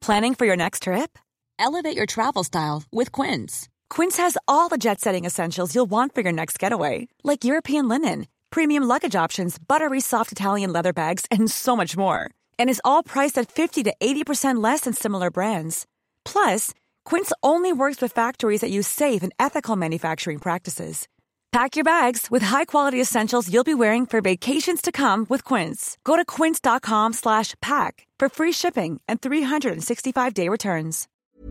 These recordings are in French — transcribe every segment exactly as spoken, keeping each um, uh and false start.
Planning for your next trip? Elevate your travel style with Quince. Quince has all the jet-setting essentials you'll want for your next getaway, like European linen, premium luggage options, buttery soft Italian leather bags, and so much more. And is all priced at fifty to eighty percent less than similar brands. Plus, Quince only works with factories that use safe and ethical manufacturing practices. Pack your bags with high-quality essentials you'll be wearing for vacations to come with Quince. Go to quince.com slash pack for free shipping and three sixty-five day returns.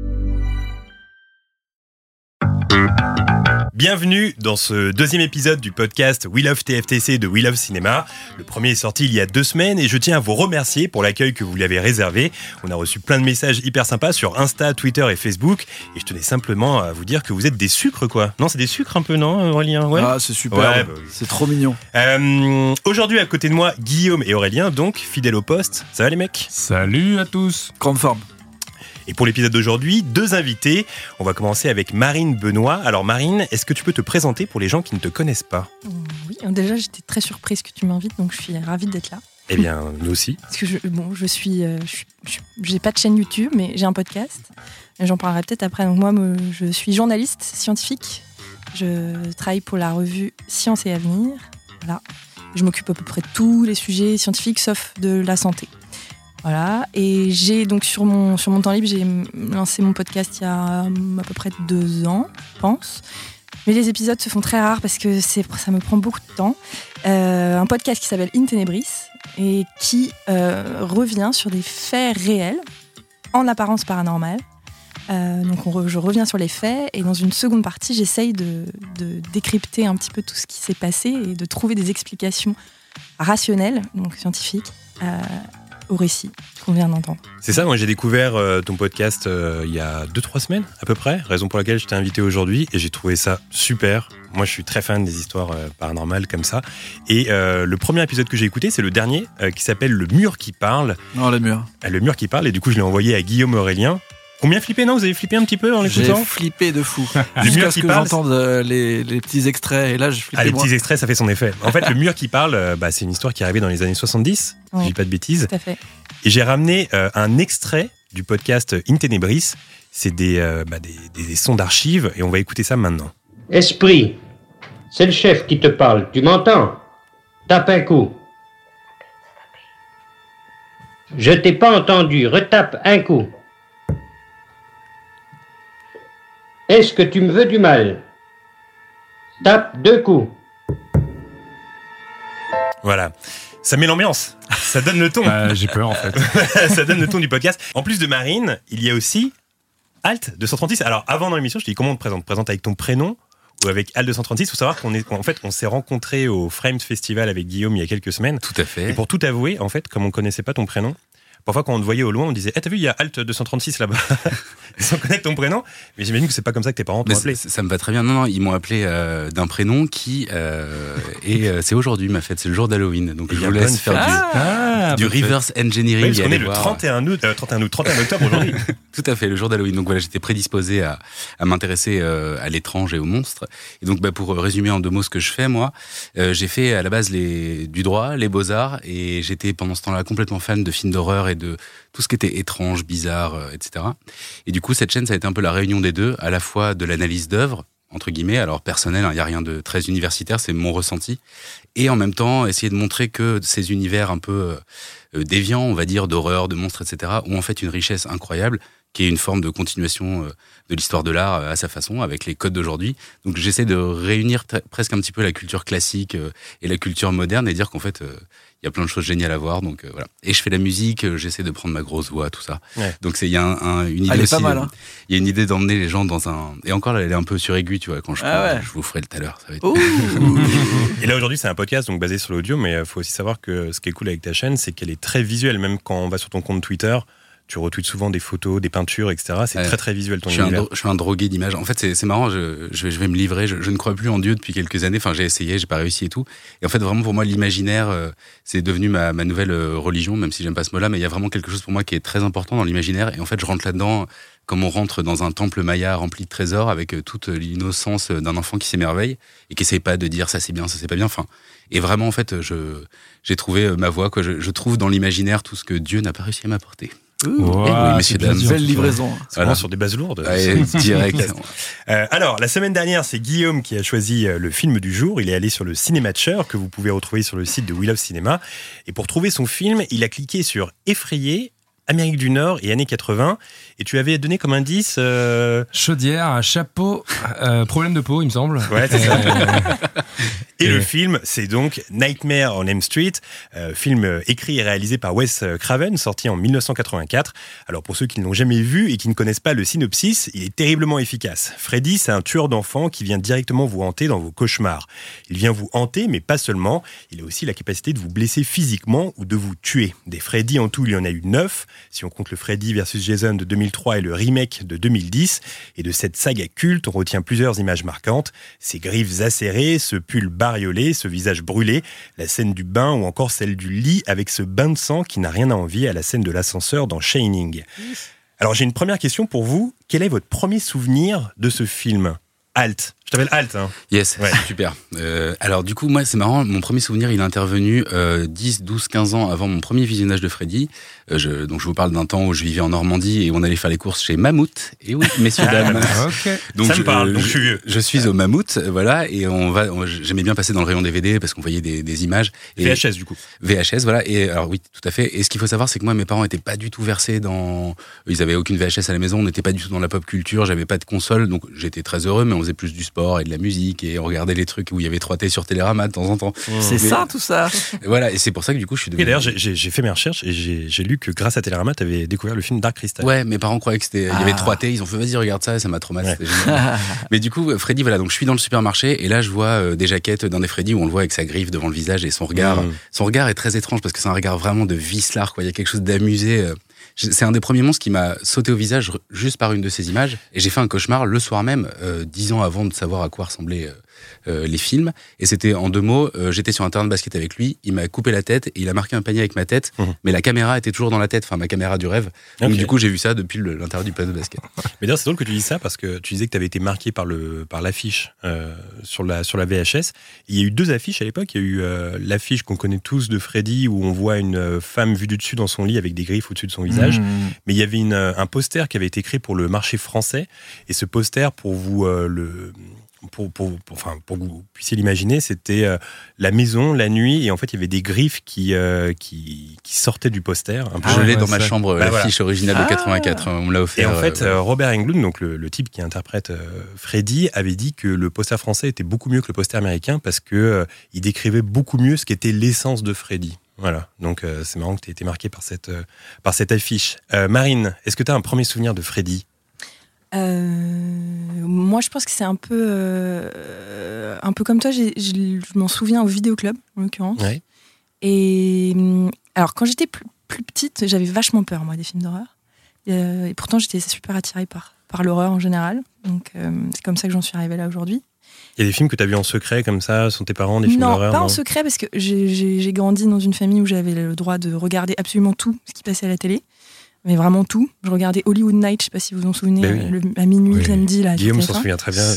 Bienvenue dans ce deuxième épisode du podcast We Love T F T C de We Love Cinéma. Le premier est sorti il y a deux semaines et je tiens à vous remercier pour l'accueil que vous lui avez réservé. On a reçu plein de messages hyper sympas sur Insta, Twitter et Facebook. Et je tenais simplement à vous dire que vous êtes des sucres, quoi. Non, c'est des sucres un peu, non, Aurélien? Ouais. Ah, c'est super. Ouais, bah oui. C'est trop mignon. Euh, aujourd'hui, à côté de moi, Guillaume et Aurélien, donc fidèles au poste. Ça va, les mecs? Salut à tous. Grande forme. Et pour l'épisode d'aujourd'hui, deux invités. On va commencer avec Marine Benoît. Alors Marine, est-ce que tu peux te présenter pour les gens qui ne te connaissent pas? Oui, déjà j'étais très surprise que tu m'invites, donc je suis ravie d'être là. Eh bien, nous aussi. Parce que je, bon, je suis, euh, je, je, j'ai pas de chaîne YouTube, mais j'ai un podcast. J'en parlerai peut-être après. Donc moi, me, je suis journaliste scientifique. Je travaille pour la revue Science et Avenir. Voilà. Je m'occupe à peu près de tous les sujets scientifiques, sauf de la santé. Voilà, et j'ai donc sur mon, sur mon temps libre, j'ai lancé mon podcast il y a à peu près deux ans, je pense. Mais les épisodes se font très rares parce que c'est, ça me prend beaucoup de temps. Euh, un podcast qui s'appelle In Tenebris et qui euh, revient sur des faits réels, en apparence paranormale. Euh, donc on re, je reviens sur les faits et dans une seconde partie, j'essaye de, de décrypter un petit peu tout ce qui s'est passé et de trouver des explications rationnelles, donc scientifiques, euh, au récit qu'on vient d'entendre. C'est ça, moi j'ai découvert euh, ton podcast euh, il y a deux trois semaines à peu près, raison pour laquelle je t'ai invité aujourd'hui et j'ai trouvé ça super. Moi je suis très fan des histoires euh, paranormales comme ça. Et euh, le premier épisode que j'ai écouté, c'est le dernier euh, qui s'appelle Le Mur qui parle. Non, le mur. Euh, le Mur qui parle, et du coup je l'ai envoyé à Guillaume et Aurélien. Combien flippé, non? Vous avez flippé un petit peu en l'écoutant? J'ai flippé de fou. Le Jusqu'à mur ce qui que parle, j'entende euh, les, les petits extraits, et là je flippais. Ah, les moi. petits extraits, ça fait son effet. En fait, Le Mur qui parle, euh, bah, c'est une histoire qui est arrivée dans les années soixante-dix, Oui. si je dis pas de bêtises. Tout à fait. Et j'ai ramené euh, un extrait du podcast In Tenebris. C'est des, euh, bah, des, des, des sons d'archives et on va écouter ça maintenant. Esprit, c'est le chef qui te parle, tu m'entends? Tape un coup. Je t'ai pas entendu, retape un coup. Est-ce que tu me veux du mal? Tape deux coups. Voilà. Ça met l'ambiance. Ça donne le ton. Euh, j'ai peur en fait. Ça donne le ton du podcast. En plus de Marine, il y a aussi Alt deux cent trente-six. Alors, avant dans l'émission, je te dis comment on te présente. On te présente avec ton prénom ou avec Alt deux cent trente-six. Il faut savoir qu'on est, en fait, on s'est rencontrés au Frames Festival avec Guillaume il y a quelques semaines. Tout à fait. Et pour tout avouer, en fait, comme on connaissait pas ton prénom, parfois quand on te voyait au loin, on disait hey, « t'as vu, il y a Alt deux cent trente-six là-bas ?» sans connaître ton prénom. Mais j'imagine que c'est pas comme ça que tes parents t'ont appelé. Ça, ça me va très bien. Non, non, ils m'ont appelé euh, d'un prénom qui... Euh, et euh, c'est aujourd'hui ma fête, c'est le jour d'Halloween. Donc Et je vous laisse faire ah, du, du reverse engineering. Oui, parce qu'on est le voir. trente et un août, euh, trente et un août, trente et un octobre aujourd'hui. Tout à fait, le jour d'Halloween. Donc voilà, j'étais prédisposé à, à m'intéresser euh, à l'étrange et aux monstres. Et donc bah, pour résumer en deux mots ce que je fais, moi, euh, j'ai fait à la base les, du droit, les beaux-arts, et j'étais pendant ce temps-là complètement fan de films d'horreur et de tout ce qui était étrange, bizarre, euh, et cetera. Et du coup, cette chaîne, ça a été un peu la réunion des deux, à la fois de l'analyse d'œuvres, entre guillemets, alors personnel, il hein, n'y a rien de très universitaire, c'est mon ressenti, et en même temps, essayer de montrer que ces univers un peu euh, déviants, on va dire, d'horreur, de monstres, et cetera, ont en fait une richesse incroyable, qui est une forme de continuation euh, de l'histoire de l'art euh, à sa façon, avec les codes d'aujourd'hui. Donc j'essaie de réunir t- presque un petit peu la culture classique euh, et la culture moderne, et dire qu'en fait... Euh, il y a plein de choses géniales à voir, donc euh, voilà. Et je fais la musique, euh, j'essaie de prendre ma grosse voix, tout ça. Ouais. Donc c'est il y a un, un, une idée elle est aussi. Pas mal, hein. Il y a une idée d'emmener les gens dans un. Et encore, là, elle est un peu suraiguë, tu vois. Quand je, ah prends, ouais. je vous ferai le tout à l'heure. Ça va être... Et là aujourd'hui, c'est un podcast donc basé sur l'audio, mais il faut aussi savoir que ce qui est cool avec ta chaîne, c'est qu'elle est très visuelle. Même quand on va sur ton compte Twitter, tu retweets souvent des photos, des peintures, et cetera. C'est ouais. très très visuel ton je univers. Un dro- je suis un drogué d'images. En fait, c'est, c'est marrant. Je, je, vais, je vais me livrer. Je, je ne crois plus en Dieu depuis quelques années. Enfin, j'ai essayé, j'ai pas réussi et tout. Et en fait, vraiment pour moi, l'imaginaire, euh, c'est devenu ma, ma nouvelle euh, religion, même si j'aime pas ce mot-là. Mais il y a vraiment quelque chose pour moi qui est très important dans l'imaginaire. Et en fait, je rentre là-dedans comme on rentre dans un temple maya rempli de trésors, avec euh, toute l'innocence d'un enfant qui s'émerveille et qui essaie pas de dire ça c'est bien, ça c'est pas bien. Enfin, et vraiment, en fait, je j'ai trouvé ma voie. Quoi. Je, je trouve dans l'imaginaire tout ce que Dieu n'a pas réussi à m'apporter. Wow, Eh oui, messieurs, c'est bien dames. sûr. Belle livraison. C'est vraiment sur des bases lourdes. Ouais, direct. Euh, alors, la semaine dernière, c'est Guillaume qui a choisi euh, le film du jour. Il est allé sur le Cinématcher, que vous pouvez retrouver sur le site de We Love Cinéma. Et pour trouver son film, il a cliqué sur Effrayé, Amérique du Nord et années quatre-vingts. Et tu avais donné comme indice... euh, Chaudière, chapeau, euh, problème de peau, il me semble. Ouais, c'est ça. Euh, Et Et le ouais. film, c'est donc Nightmare on Elm Street, euh, film euh, écrit et réalisé par Wes Craven, sorti en dix-neuf cent quatre-vingt-quatre. Alors pour ceux qui ne l'ont jamais vu et qui ne connaissent pas le synopsis, il est terriblement efficace. Freddy, c'est un tueur d'enfants qui vient directement vous hanter dans vos cauchemars. Il vient vous hanter, mais pas seulement. Il a aussi la capacité de vous blesser physiquement ou de vous tuer. Des Freddy en tout, il y en a eu neuf, si on compte le Freddy versus Jason de deux mille trois et le remake de deux mille dix. Et de cette saga culte, on retient plusieurs images marquantes. Ses griffes acérées, ce pull bariolé, ce visage brûlé, la scène du bain ou encore celle du lit avec ce bain de sang qui n'a rien à envier à la scène de l'ascenseur dans Shining. Alors j'ai une première question pour vous. Quel est votre premier souvenir de ce film ? Halt. Je t'appelle Halt, hein. Yes, Ouais. super. Euh, alors du coup, moi, c'est marrant, mon premier souvenir, il est intervenu euh, dix, douze, quinze ans avant mon premier visionnage de Freddy. Euh, je, donc je vous parle d'un temps où je vivais en Normandie et on allait faire les courses chez Mammouth. Et oui, messieurs, dames. ok. Donc, Ça me je- parle, donc je suis vieux. Je suis au Mammouth, euh, voilà, et on va. on- j'aimais bien passer dans le rayon D V D parce qu'on voyait des, des images. Et V H S du coup. V H S, voilà. Et alors oui, tout à fait. Et ce qu'il faut savoir, c'est que moi, mes parents étaient pas du tout versés dans. Ils avaient aucune V H S à la maison. On n'était pas du tout dans la pop culture. J'avais pas de console, donc j'étais très heureux. Mais on faisait plus du sport et de la musique et on regardait les trucs où il y avait trois T sur Télérama de temps en temps. C'est Mais- ça, tout ça. Et voilà. Et c'est pour ça que du coup, je suis devenu. Et d'ailleurs, j'ai- j'ai j'ai fait mes recherches et j'ai j'ai lu que grâce à Télérama, tu avais découvert le film Dark Crystal. Ouais, mes parents croyaient que c'était. Il y avait Ah. trois T. Ils ont fait vas-y regarde ça. Et ça m'a traumatisé. Ouais. C'était génial. Mais du coup, Freddy, voilà. Donc je suis dans le supermarché et là, je vois euh, des jaquettes d'un des Freddy où on le voit avec sa griffe devant le visage et son regard. Mmh. Son regard est très étrange parce que c'est un regard vraiment de vicelard, quoi. Il y a quelque chose d'amusé. euh. C'est un des premiers monstres qui m'a sauté au visage r- juste par une de ces images. Et j'ai fait un cauchemar le soir même, euh, dix ans avant de savoir à quoi ressemblaient euh, euh, les films. Et c'était en deux mots, euh, j'étais sur un terrain de basket avec lui, il m'a coupé la tête et il a marqué un panier avec ma tête. Mhm. Mais la caméra était toujours dans la tête, enfin ma caméra du rêve. Donc Ok. du coup, j'ai vu ça depuis le- l'intérieur du panier de basket. Mais d'ailleurs, c'est drôle que tu dises ça parce que tu disais que tu avais été marqué par, le, par l'affiche euh, sur, la, sur la V H S. Il y a eu deux affiches à l'époque. Il y a eu euh, l'affiche qu'on connaît tous de Freddy où on voit une euh, femme vue du dessus dans son lit avec des griffes au-dessus de son visage. Mmh. Mais il y avait une, euh, un poster qui avait été créé pour le marché français. Et ce poster, pour vous euh, le... Pour, pour, pour, enfin, pour que vous puissiez l'imaginer, c'était euh, la maison, la nuit, et en fait, il y avait des griffes qui, euh, qui, qui sortaient du poster. Un peu. je l'ai ouais, dans ma ça. chambre, Bah, l'affiche originale Ah. de quatre-vingt-quatre. On me l'a Et offert. en fait, euh, euh, Robert Englund, donc le, le type qui interprète euh, Freddy, avait dit que le poster français était beaucoup mieux que le poster américain parce que euh, il décrivait beaucoup mieux ce qu'était l'essence de Freddy. Voilà, donc euh, c'est marrant que tu aies été marqué par cette, euh, par cette affiche. Euh, Marine, est-ce que tu as un premier souvenir de Freddy ? Euh, moi, je pense que c'est un peu, euh, un peu comme toi. j'ai- j'ai- je m'en souviens au vidéoclub, en l'occurrence. Ouais. Et hum, alors, quand j'étais plus, plus petite, j'avais vachement peur, moi, des films d'horreur. Euh, et pourtant, j'étais super attirée par, par l'horreur en général. Donc, euh, c'est comme ça que j'en suis arrivée là aujourd'hui. Il y a des films que tu as vus en secret comme ça, sans tes parents, des films Non, d'horreur pas en secret, parce que j'ai- j'ai j'ai grandi dans une famille où j'avais le droit de regarder absolument tout ce qui passait à la télé. Mais vraiment tout. Je regardais Hollywood Night, je sais pas si vous vous en souvenez, Ben oui. le- à minuit, Oui. samedi. Là, Guillaume sur s'en T F un. souvient très bien.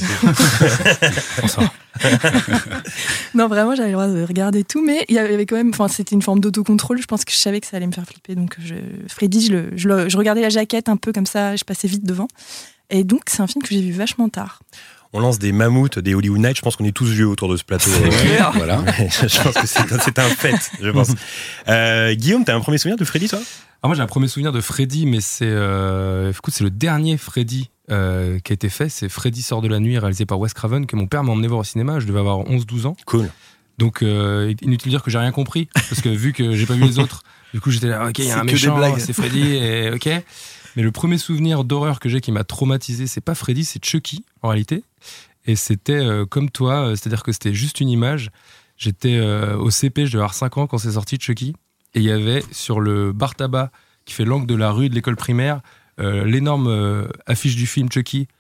Non, vraiment, j'avais le droit de regarder tout, mais il y avait quand même, enfin, c'était une forme d'autocontrôle. Je pense que je savais que ça allait me faire flipper. Donc, je, Freddy, je, le, je, le- je regardais la jaquette un peu comme ça, je passais vite devant. Et donc, c'est un film que j'ai vu vachement tard. On lance des mammouths, des Hollywood Nights. Je pense qu'on est tous vieux autour de ce plateau. clair. Voilà. Ouais, je pense que c'est un, c'est un fait, je pense. Euh, Guillaume, tu as un premier souvenir de Freddy, toi ? Alors moi j'ai un premier souvenir de Freddy, mais c'est euh, écoute, c'est le dernier Freddy euh, qui a été fait. C'est Freddy sort de la nuit, réalisé par Wes Craven, que mon père m'a emmené voir au cinéma. Je devais avoir onze douze ans. Cool. Donc euh, inutile de dire que j'ai rien compris, parce que vu que j'ai pas vu les autres, du coup j'étais là, ok, il y a C'est un que des méchant, blagues. c'est Freddy, et ok. Mais le premier souvenir d'horreur que j'ai qui m'a traumatisé, c'est pas Freddy, c'est Chucky en réalité. Et c'était euh, comme toi, euh, c'est-à-dire que c'était juste une image. J'étais euh, au C P, je devais avoir cinq ans quand c'est sorti Chucky, et il y avait sur le bar tabac qui fait l'angle de la rue de l'école primaire euh, l'énorme euh, affiche du film Chucky.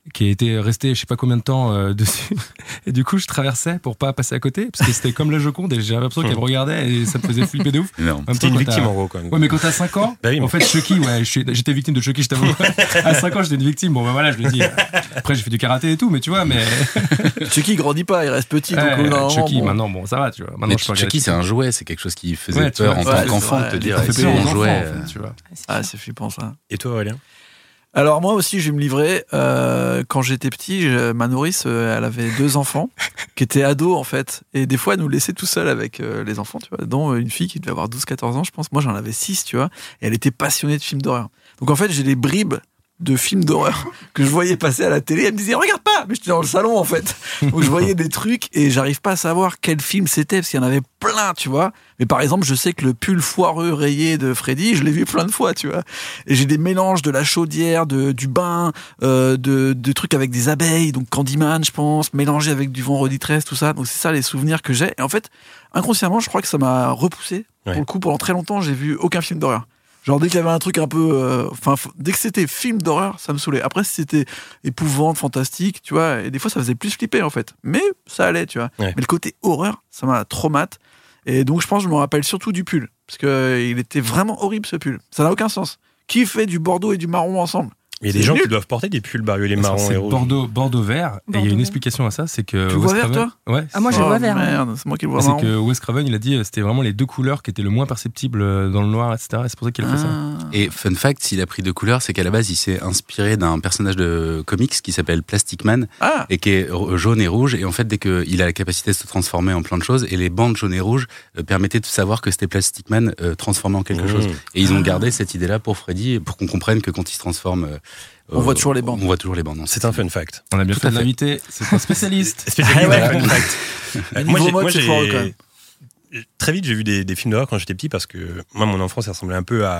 qui était resté je sais pas combien de temps euh, dessus. Et du coup, je traversais pour pas passer à côté, parce que c'était comme la Joconde et j'avais l'impression qu'elle me regardait et ça me faisait flipper de ouf. Non. C'était une victime en gros quand même. Ouais, mais quand t'as cinq ans, bah oui, en fait, Chucky, ouais, je suis- j'étais victime de Chucky, je t'avoue. À cinq ans, j'étais une victime. Bon, bah voilà, je le dis. Après, j'ai fait du karaté et tout, mais tu vois, mais. Chucky il grandit pas, il reste petit. Donc, Ouais, normalement, Chucky, bon. maintenant, bon, ça va, tu vois. Maintenant, Mais je peux Chucky, regarder c'est un jouet, c'est quelque chose qui faisait Ouais, tu peur vois, en ouais, tant c'est qu'enfant, vrai, de te il dire, Ça fait c'est peur aux un enfants, jouet. en euh, fait, tu vois. Ah, c'est flippant ça. Et toi Aurélien? Alors moi aussi, je vais me livrer. Euh, quand j'étais petit, je- ma nourrice, euh, elle avait deux enfants qui étaient ados en fait. Et des fois, elle nous laissait tout seul avec euh, les enfants, tu vois. Dont euh, une fille qui devait avoir douze quatorze ans, je pense. Moi, j'en avais six, tu vois. Et elle était passionnée de films d'horreur. Donc en fait, j'ai des bribes de films d'horreur que je voyais passer à la télé. Elle me disait, regarde pas! Mais j'étais dans le salon en fait. Donc je voyais des trucs et j'arrive pas à savoir quel film c'était parce qu'il y en avait plein, tu vois. Mais par exemple, je sais que le pull foireux rayé de Freddy, je l'ai vu plein de fois, tu vois. Et j'ai des mélanges de la chaudière, de, du bain, euh, de, de trucs avec des abeilles, donc Candyman, je pense, mélangé avec du vendredi treize, tout ça. Donc c'est ça les souvenirs que j'ai. Et en fait, inconsciemment, je crois que ça m'a repoussé. Ouais. Pour le coup, pendant très longtemps, j'ai vu aucun film d'horreur. Genre dès qu'il y avait un truc un peu, enfin euh, dès que c'était film d'horreur, ça me saoulait. Après si c'était épouvante, fantastique, tu vois, et des fois ça faisait plus flipper en fait. Mais ça allait, tu vois. Ouais. Mais le côté horreur, ça m'a traumatisé. Et donc je pense que je me rappelle surtout du pull parce que euh, il était vraiment horrible ce pull. Ça n'a aucun sens. Qui fait du bordeaux et du marron ensemble? Il y a des C'est gens nul. qui doivent porter des pulls bariolés marron C'est et rouge. Bordeaux, Bordeaux vert. Et il y Bordeaux a une vert. explication à ça, c'est que. Tu Wes vois vert, Craven- Ouais. Ah, moi, je Oh, vois vert. hein. Merde, c'est moi qui le vois C'est marron. que Wes Craven, il a dit euh, c'était vraiment les deux couleurs qui étaient le moins perceptibles euh, dans le noir, et cetera. Et c'est pour ça qu'il a fait ça. Ah. Et fun fact, s'il a pris deux couleurs, c'est qu'à la base, il s'est inspiré d'un personnage de comics qui s'appelle Plastic Man Ah. et qui est r- jaune et rouge. Et en fait, dès qu'il a la capacité de se transformer en plein de choses, et les bandes jaunes et rouges euh, permettaient de savoir que c'était Plastic Man euh, transformé en quelque Mmh. chose. Et ils ont Ah. gardé cette idée-là pour Freddy, pour qu'on comprenne que quand il se transforme, euh, On voit toujours les bandes. On voit toujours les bandes. non, C'est un fun fact. On a bien Tout fait à de fait. l'inviter. C'est un spécialiste. Spécialiste Ah ouais. des fun facts. Euh, Niveau moi, j'ai- mode, moi, c'est j'ai- fort, quand même. Très vite, j'ai vu des, des films d'horreur quand j'étais petit parce que moi, mon enfance, ça ressemblait un peu à,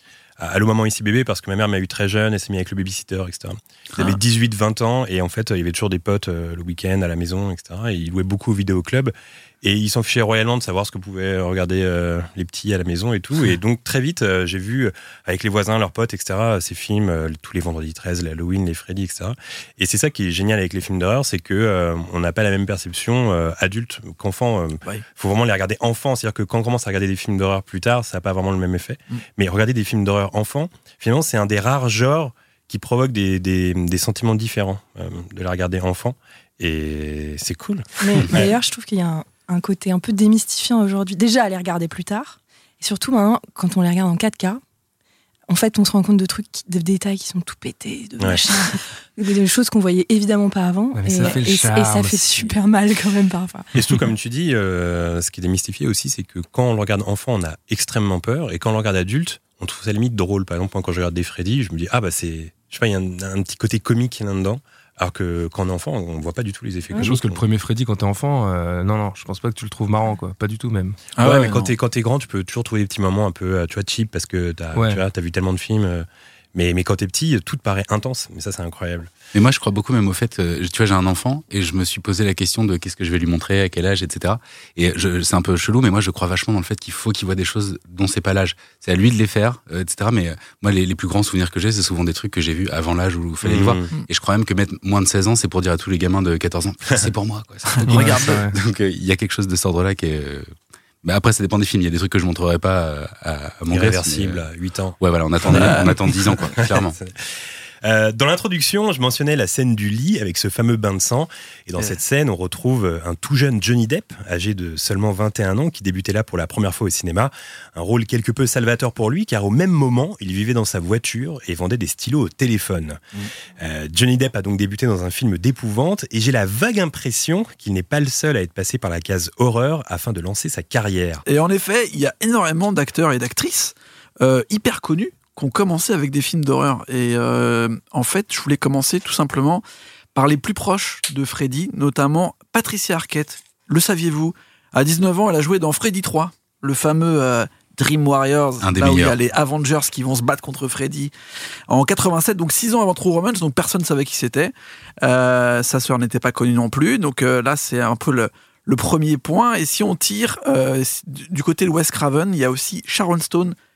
à Allô Maman Ici Bébé parce que ma mère m'a eu très jeune, elle s'est mise avec le babysitter, et cetera. J'avais Ah. dix-huit vingt ans et en fait, il y avait toujours des potes euh, le week-end à la maison, et cetera. Et ils louaient beaucoup au vidéoclub et ils s'en fichaient royalement de savoir ce que pouvaient regarder euh, les petits à la maison et tout. Et donc, très vite, euh, j'ai vu euh, avec les voisins, leurs potes, et cetera, ces films, euh, tous les vendredis treize, les Halloween, les Freddy, et cetera. Et c'est ça qui est génial avec les films d'horreur, c'est que euh, on n'a pas la même perception euh, adulte qu'enfant. Euh, Ouais. faut vraiment les regarder enfant, c'est-à-dire que quand on commence à regarder des films d'horreur plus tard, ça n'a pas vraiment le même effet. Mm. Mais regarder des films d'horreur enfant, finalement, c'est un des rares genres qui provoque des, des, des sentiments différents euh, de la regarder enfant. Et c'est cool. Mais d'ailleurs, je trouve qu'il y a un, un côté un peu démystifiant aujourd'hui. Déjà, à les regarder plus tard. Et surtout, maintenant, quand on les regarde en quatre K, en fait, on se rend compte de trucs, qui- de détails qui sont tout pétés, de Ouais. machins, de, de choses qu'on voyait évidemment pas avant. Ouais, mais et, ça fait le et- et charme ça fait aussi. super mal quand même parfois. Et surtout, comme tu dis, euh, ce qui est démystifié aussi, c'est que quand on le regarde enfant, on a extrêmement peur. Et quand on le regarde adulte, on trouve ça limite drôle. Par exemple, moi, quand je regarde des Freddy, je me dis, ah bah c'est. Je sais pas, il y a un, un petit côté comique là-dedans. Alors que quand on est enfant, on voit pas du tout les effets. Ouais. Je pense que le premier Freddy, quand t'es enfant, euh, non, non, je pense pas que tu le trouves marrant, quoi. Pas du tout, même. Ah ouais, ouais, mais quand non. t'es, quand t'es grand, tu peux toujours trouver des petits moments un peu, euh, tu vois, cheap parce que t'as, Ouais. tu vois, t'as vu tellement de films. euh, Mais, mais quand t'es petit, tout te paraît intense. Mais ça, c'est incroyable. Mais moi, je crois beaucoup même au fait, euh, tu vois, j'ai un enfant et je me suis posé la question de qu'est-ce que je vais lui montrer, à quel âge, et cetera. Et je, c'est un peu chelou, mais moi, je crois vachement dans le fait qu'il faut qu'il voit des choses dont c'est pas l'âge. C'est à lui de les faire, euh, et cetera. Mais euh, moi, les, les plus grands souvenirs que j'ai, c'est souvent des trucs que j'ai vus avant l'âge où il fallait Mmh. le voir. Et je crois même que mettre moins de seize ans, c'est pour dire à tous les gamins de quatorze ans, c'est pour moi, quoi. C'est trop bien. Regarde. Ouais, ouais. Donc, euh, il y a quelque chose de cet ordre-là qui est. euh, Bah après, ça dépend des films. Il y a des trucs que je montrerai pas euh, à, à mon gosse. Irréversible, mais, à huit ans. euh, Ouais, voilà, on attend, on attend dix ans, quoi, clairement. Euh, dans l'introduction, je mentionnais la scène du lit avec ce fameux bain de sang. Et dans Ouais. cette scène, on retrouve un tout jeune Johnny Depp, âgé de seulement vingt et un ans, qui débutait là pour la première fois au cinéma. Un rôle quelque peu salvateur pour lui, car au même moment, il vivait dans sa voiture et vendait des stylos au téléphone. Mmh. Euh, Johnny Depp a donc débuté dans un film d'épouvante, et j'ai la vague impression qu'il n'est pas le seul à être passé par la case horreur afin de lancer sa carrière. Et en effet, il y a énormément d'acteurs et d'actrices euh, hyper connus qui ont commencé avec des films d'horreur. Et euh, en fait, je voulais commencer tout simplement par les plus proches de Freddy, notamment Patricia Arquette. Le saviez-vous? À dix-neuf ans, elle a joué dans Freddy trois, le fameux euh, Dream Warriors, Un des là où il y a meilleurs. les Avengers qui vont se battre contre Freddy. En quatre-vingt-sept, donc six ans avant True Romance, donc personne ne savait qui c'était. Euh, sa sœur n'était pas connue non plus, donc euh, là c'est un peu le, le premier point. Et si on tire euh, du côté de Wes Craven, il y a aussi Sharon Stone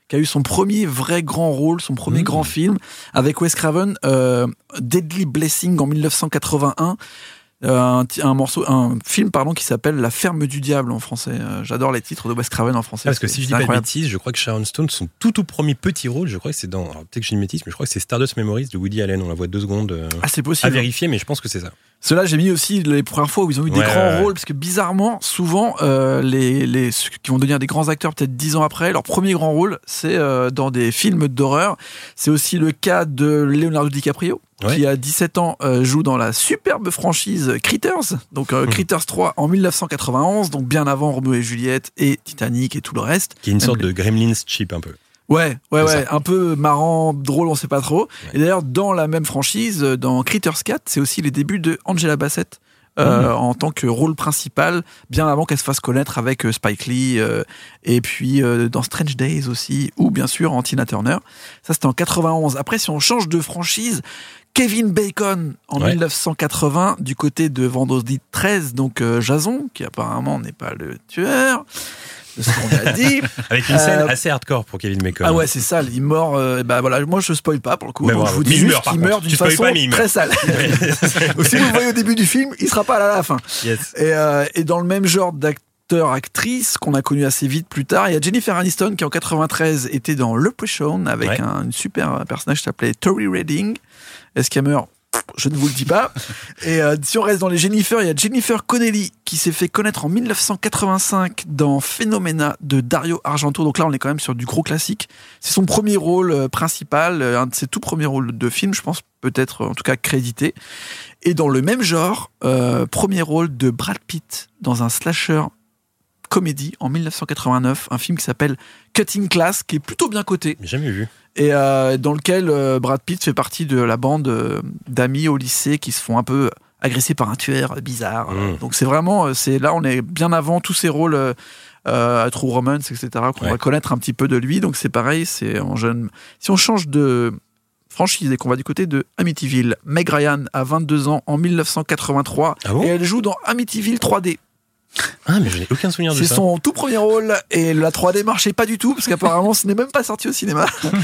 qui a eu son premier vrai grand rôle, son premier mmh. grand film, avec Wes Craven, euh, Deadly Blessing en dix-neuf cent quatre-vingt-un. Euh, un, un morceau, un film pardon qui s'appelle La Ferme du Diable en français. Euh, j'adore les titres de Wes Craven en français. Ah, parce que c'est, si je dis pas de bêtises, je crois que Sharon Stone, son tout tout premier petit rôle, je crois que c'est dans, alors, peut-être que j'ai une bêtise, mais je crois que c'est Stardust Memories de Woody Allen. On la voit deux secondes. Euh, ah, c'est possible. À vérifier, mais je pense que c'est ça. Ceux-là, j'ai mis aussi les premières fois où ils ont eu des ouais, grands ouais. rôles, parce que bizarrement, souvent, euh, les, les, ceux qui vont devenir des grands acteurs peut-être dix ans après, leur premier grand rôle, c'est euh, dans des films d'horreur. C'est aussi le cas de Leonardo DiCaprio, ouais. qui à dix-sept ans euh, joue dans la superbe franchise Critters, donc euh, mmh. Critters trois en dix-neuf cent quatre-vingt-onze, donc bien avant Roméo et Juliette et Titanic et tout le reste. Qui est une sorte de Gremlins cheap un peu. Ouais, ouais, ouais, un peu marrant, drôle, on sait pas trop. Ouais. Et d'ailleurs, dans la même franchise, dans Critters quatre, c'est aussi les débuts de Angela Bassett euh, mmh. en tant que rôle principal, bien avant qu'elle se fasse connaître avec Spike Lee, euh, et puis euh, dans Strange Days aussi, ou bien sûr en Tina Turner. Ça, c'était en quatre-vingt-onze. Après, si on change de franchise, Kevin Bacon en ouais. dix-neuf cent quatre-vingts du côté de Vendredi treize, donc euh, Jason, qui apparemment n'est pas le tueur. De ce qu'on a dit. Avec une scène euh, assez hardcore pour Kevin Bacon. Ah ouais, c'est ça, il meurt. Euh, bah voilà, moi je spoil pas pour le coup. Donc je vous dis mais juste meurt, qu'il meurt d'une façon pas, très sale. Donc si vous le voyez au début du film, il sera pas là à la fin. Yes. Et, euh, et dans le même genre d'acteur actrice qu'on a connu assez vite plus tard, il y a Jennifer Aniston qui en quatre-vingt-treize était dans Leprechaun avec ouais. un une super personnage qui s'appelait Tori Redding. Est-ce qu'elle meurt? Je ne vous le dis pas. Et euh, si on reste dans les Jennifer, il y a Jennifer Connelly qui s'est fait connaître en dix-neuf cent quatre-vingt-cinq dans Phenomena de Dario Argento. Donc là, on est quand même sur du gros classique. C'est son premier rôle euh, principal, euh, un de ses tout premiers rôles de film, je pense, peut-être en tout cas crédité. Et dans le même genre, euh, premier rôle de Brad Pitt dans un slasher comédie en dix-neuf cent quatre-vingt-neuf, un film qui s'appelle Cutting Class, qui est plutôt bien coté. Jamais vu. Et euh, dans lequel euh, Brad Pitt fait partie de la bande euh, d'amis au lycée qui se font un peu agresser par un tueur bizarre. Mmh. Donc c'est vraiment, c'est là on est bien avant tous ces rôles euh, euh, à True Romance, et cetera qu'on ouais. va connaître un petit peu de lui. Donc c'est pareil, c'est en jeune. Si on change de franchise et qu'on va du côté de Amityville, Meg Ryan a vingt-deux ans en dix-neuf cent quatre-vingt-trois ah bon et elle joue dans Amityville trois D. Ah, mais je n'ai aucun souvenir de c'est ça. C'est son tout premier rôle et la trois D marchait pas du tout parce qu'apparemment ce n'est même pas sorti au cinéma.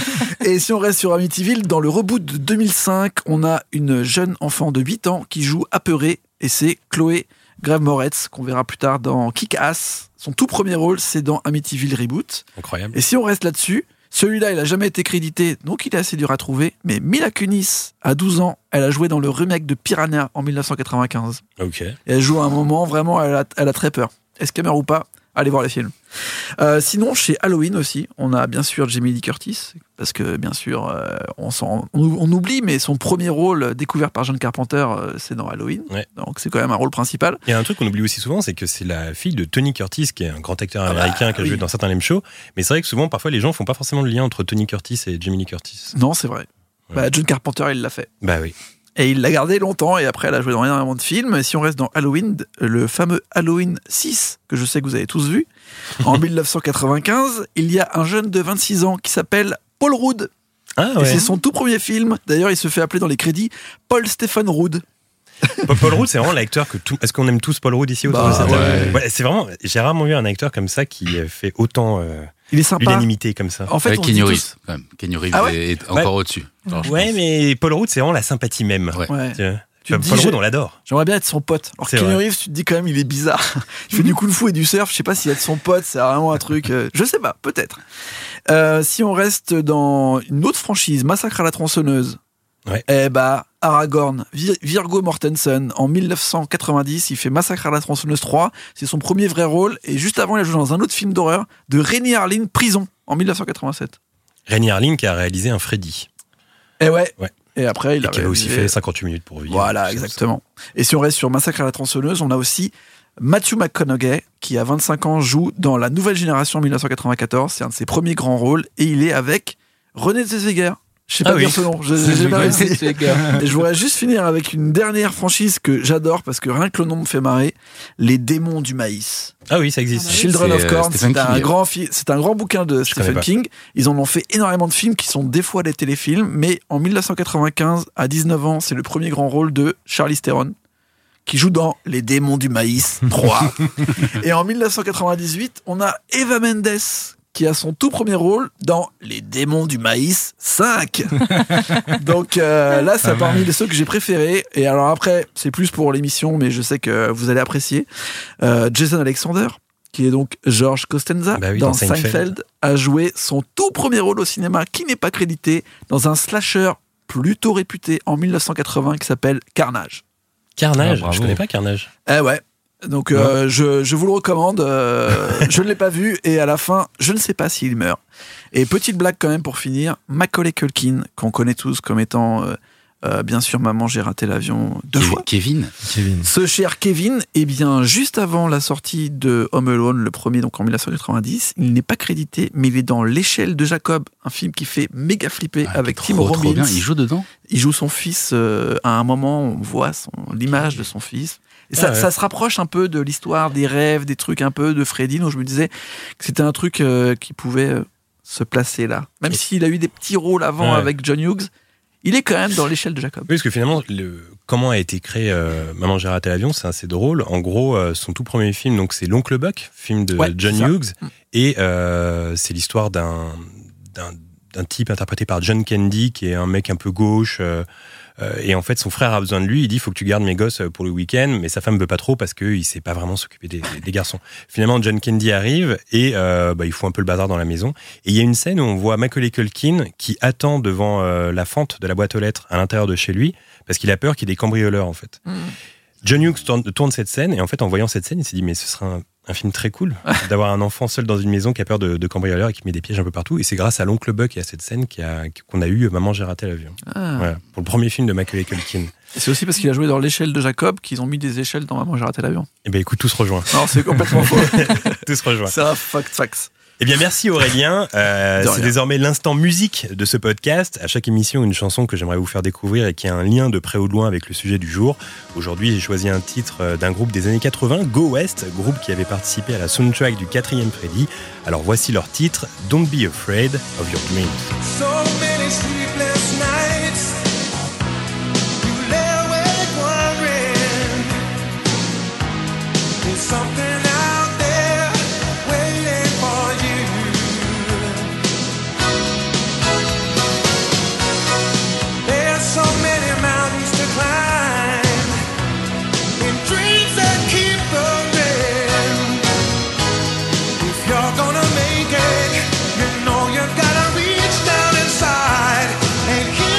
Et si on reste sur Amityville, dans le reboot de deux mille cinq, on a une jeune enfant de huit ans qui joue apeurée et c'est Chloé Grace Moretz qu'on verra plus tard dans Kick-Ass. Son tout premier rôle, c'est dans Amityville Reboot. Incroyable. Et si on reste là-dessus, celui-là, il a jamais été crédité, donc il est assez dur à trouver. Mais Mila Kunis, à douze ans, elle a joué dans le remake de Piranha en dix-neuf cent quatre-vingt-quinze. Ok. Et elle joue à un moment, vraiment, elle a, elle a très peur. Est-ce qu'elle meurt ou pas? Allez voir les films. Euh, sinon, chez Halloween aussi, on a bien sûr Jamie Lee Curtis, parce que bien sûr, euh, on, on, on oublie, mais son premier rôle découvert par John Carpenter, euh, c'est dans Halloween. Ouais. Donc c'est quand même un rôle principal. Il y a un truc qu'on oublie aussi souvent, c'est que c'est la fille de Tony Curtis, qui est un grand acteur américain ah bah, qui a oui. joué dans certains lame shows. Mais c'est vrai que souvent, parfois, les gens font pas forcément le lien entre Tony Curtis et Jamie Lee Curtis. Non, c'est vrai. Ouais. Bah, John Carpenter, il l'a fait. Bah oui. Et il l'a gardé longtemps, et après, elle a joué dans énormément de films. Et si on reste dans Halloween, le fameux Halloween six, que je sais que vous avez tous vu, en dix-neuf cent quatre-vingt-quinze, il y a un jeune de vingt-six ans qui s'appelle Paul Rudd. Ah ouais. Et c'est son tout premier film. D'ailleurs, il se fait appeler dans les crédits Paul Stephen Rudd. Paul Rudd, c'est vraiment l'acteur que tout. Est-ce qu'on aime tous Paul Rudd ici autour bah, de cette ouais. ouais, c'est vraiment. J'ai rarement vu un acteur comme ça qui fait autant. Euh, il est sympa. L'unanimité comme ça. En fait, ouais, Keanu Reeves, quand même. Keanu Reeves ah ouais est encore ouais. au-dessus. Alors, ouais, mais Paul Rudd, c'est vraiment la sympathie même. Ouais. ouais. Tu Paul dis, Rudd, on l'adore. J'aimerais bien être son pote. Alors Keanu Reeves, tu te dis quand même, il est bizarre. Il fait du kung-fu et du surf. Je sais pas si être son pote, c'est vraiment un truc. Euh, je sais pas, peut-être. Euh, si on reste dans une autre franchise, Massacre à la tronçonneuse. Ouais. Eh bah, Aragorn, Vir- Viggo Mortensen, en dix-neuf cent quatre-vingt-dix, il fait Massacre à la tronçonneuse trois. C'est son premier vrai rôle. Et juste avant, il a joué dans un autre film d'horreur de Renny Harlin, Prison, en dix-neuf cent quatre-vingt-sept. Renny Harlin qui a réalisé un Freddy. Eh ouais. Ouais. Et après, il et a qui a aussi fait cinquante-huit minutes pour vivre. Voilà, exactement. Et si on reste sur Massacre à la tronçonneuse, on a aussi Matthew McConaughey, qui à vingt-cinq ans joue dans La Nouvelle Génération en dix-neuf cent quatre-vingt-quatorze. C'est un de ses premiers grands rôles. Et il est avec René Zellweger. Je sais pas ah dire oui. ce nom, je, j'ai pas réussi. Et je voudrais juste finir avec une dernière franchise que j'adore parce que rien que le nom me fait marrer. Les démons du maïs. Ah oui, ça existe. Children c'est, of Corn, euh, c'est un grand fi- c'est un grand bouquin de je Stephen King. Ils en ont fait énormément de films qui sont des fois des téléfilms, mais en dix-neuf cent quatre-vingt-quinze, à dix-neuf ans, c'est le premier grand rôle de Charlize Theron, qui joue dans Les démons du maïs trois. Et en dix-neuf cent quatre-vingt-dix-huit, on a Eva Mendes, qui a son tout premier rôle dans Les Démons du Maïs cinq. Donc euh, là, c'est parmi les ceux que j'ai préférés. Et alors après, c'est plus pour l'émission, mais je sais que vous allez apprécier. Euh, Jason Alexander, qui est donc George Costanza, bah oui, dans, dans Seinfeld. Seinfeld, a joué son tout premier rôle au cinéma, qui n'est pas crédité, dans un slasher plutôt réputé en dix-neuf cent quatre-vingts qui s'appelle Carnage. Carnage, Ah, je connais pas Carnage. Eh ouais. Donc euh, je, je vous le recommande, euh, je ne l'ai pas vu et à la fin, je ne sais pas s'il meurt. Et petite blague quand même pour finir, Macaulay Culkin, qu'on connaît tous comme étant, euh, euh, bien sûr, Maman, j'ai raté l'avion deux Ke- fois. Kevin. Kevin. Ce cher Kevin, eh bien, juste avant la sortie de Home Alone, le premier, donc en dix-neuf cent quatre-vingt-dix, il n'est pas crédité, mais il est dans L'échelle de Jacob, un film qui fait méga flipper Ah, avec trop, Tim trop Robbins. bien. Il joue dedans. Il joue son fils, euh, à un moment, on voit son, l'image de son fils. Et ça, Ah ouais. ça se rapproche un peu de l'histoire des rêves, des trucs un peu de Freddy, donc je me disais que c'était un truc euh, qui pouvait euh, se placer là. Même Et- s'il a eu des petits rôles avant Ouais. avec John Hughes, il est quand même dans L'échelle de Jacob. Oui, parce que finalement, le, comment a été créé euh, Maman, j'ai raté l'avion, c'est assez drôle. En gros, euh, son tout premier film, donc c'est L'Oncle Buck, film de Ouais, John c'est ça. Hughes, et euh, c'est l'histoire d'un, d'un d'un type interprété par John Candy, qui est un mec un peu gauche. Euh, euh, et en fait, son frère a besoin de lui. Il dit, il faut que tu gardes mes gosses pour le week-end, mais sa femme veut pas trop parce qu'il sait pas vraiment s'occuper des, des garçons. Finalement, John Candy arrive et euh, bah, il fout un peu le bazar dans la maison. Et il y a une scène où on voit Macaulay Culkin qui attend devant euh, la fente de la boîte aux lettres à l'intérieur de chez lui parce qu'il a peur qu'il y ait des cambrioleurs, en fait. Mmh. John Hughes tourne, tourne cette scène et en fait, en voyant cette scène, il s'est dit, mais ce sera un, un film très cool d'avoir un enfant seul dans une maison qui a peur de, de cambrioleurs et qui met des pièges un peu partout. Et c'est grâce à l'oncle Buck et à cette scène qu'il y a- qu'on a eu Maman, j'ai raté l'avion. Ah. Voilà, pour le premier film de Macaulay Culkin. Et c'est aussi parce qu'il a joué dans L'échelle de Jacob qu'ils ont mis des échelles dans Maman, j'ai raté l'avion. Eh bien, écoute, tout se rejoint. Non, c'est complètement faux. Tout se rejoint. C'est un fact facts. Eh bien, merci Aurélien. Euh, De c'est rien. désormais l'instant musique de ce podcast. À chaque émission, une chanson que j'aimerais vous faire découvrir et qui a un lien de près ou de loin avec le sujet du jour. Aujourd'hui, j'ai choisi un titre d'un groupe des années quatre-vingts, Go West, groupe qui avait participé à la soundtrack du quatrième Freddy. Alors voici leur titre, Don't Be Afraid of Your Dreams. So many sleepless nights, you lay awake wondering, there's something out there waiting for you. There's so many mountains to climb, and dreams that keep growing. If you're gonna make it, you know you've gotta reach down inside and hear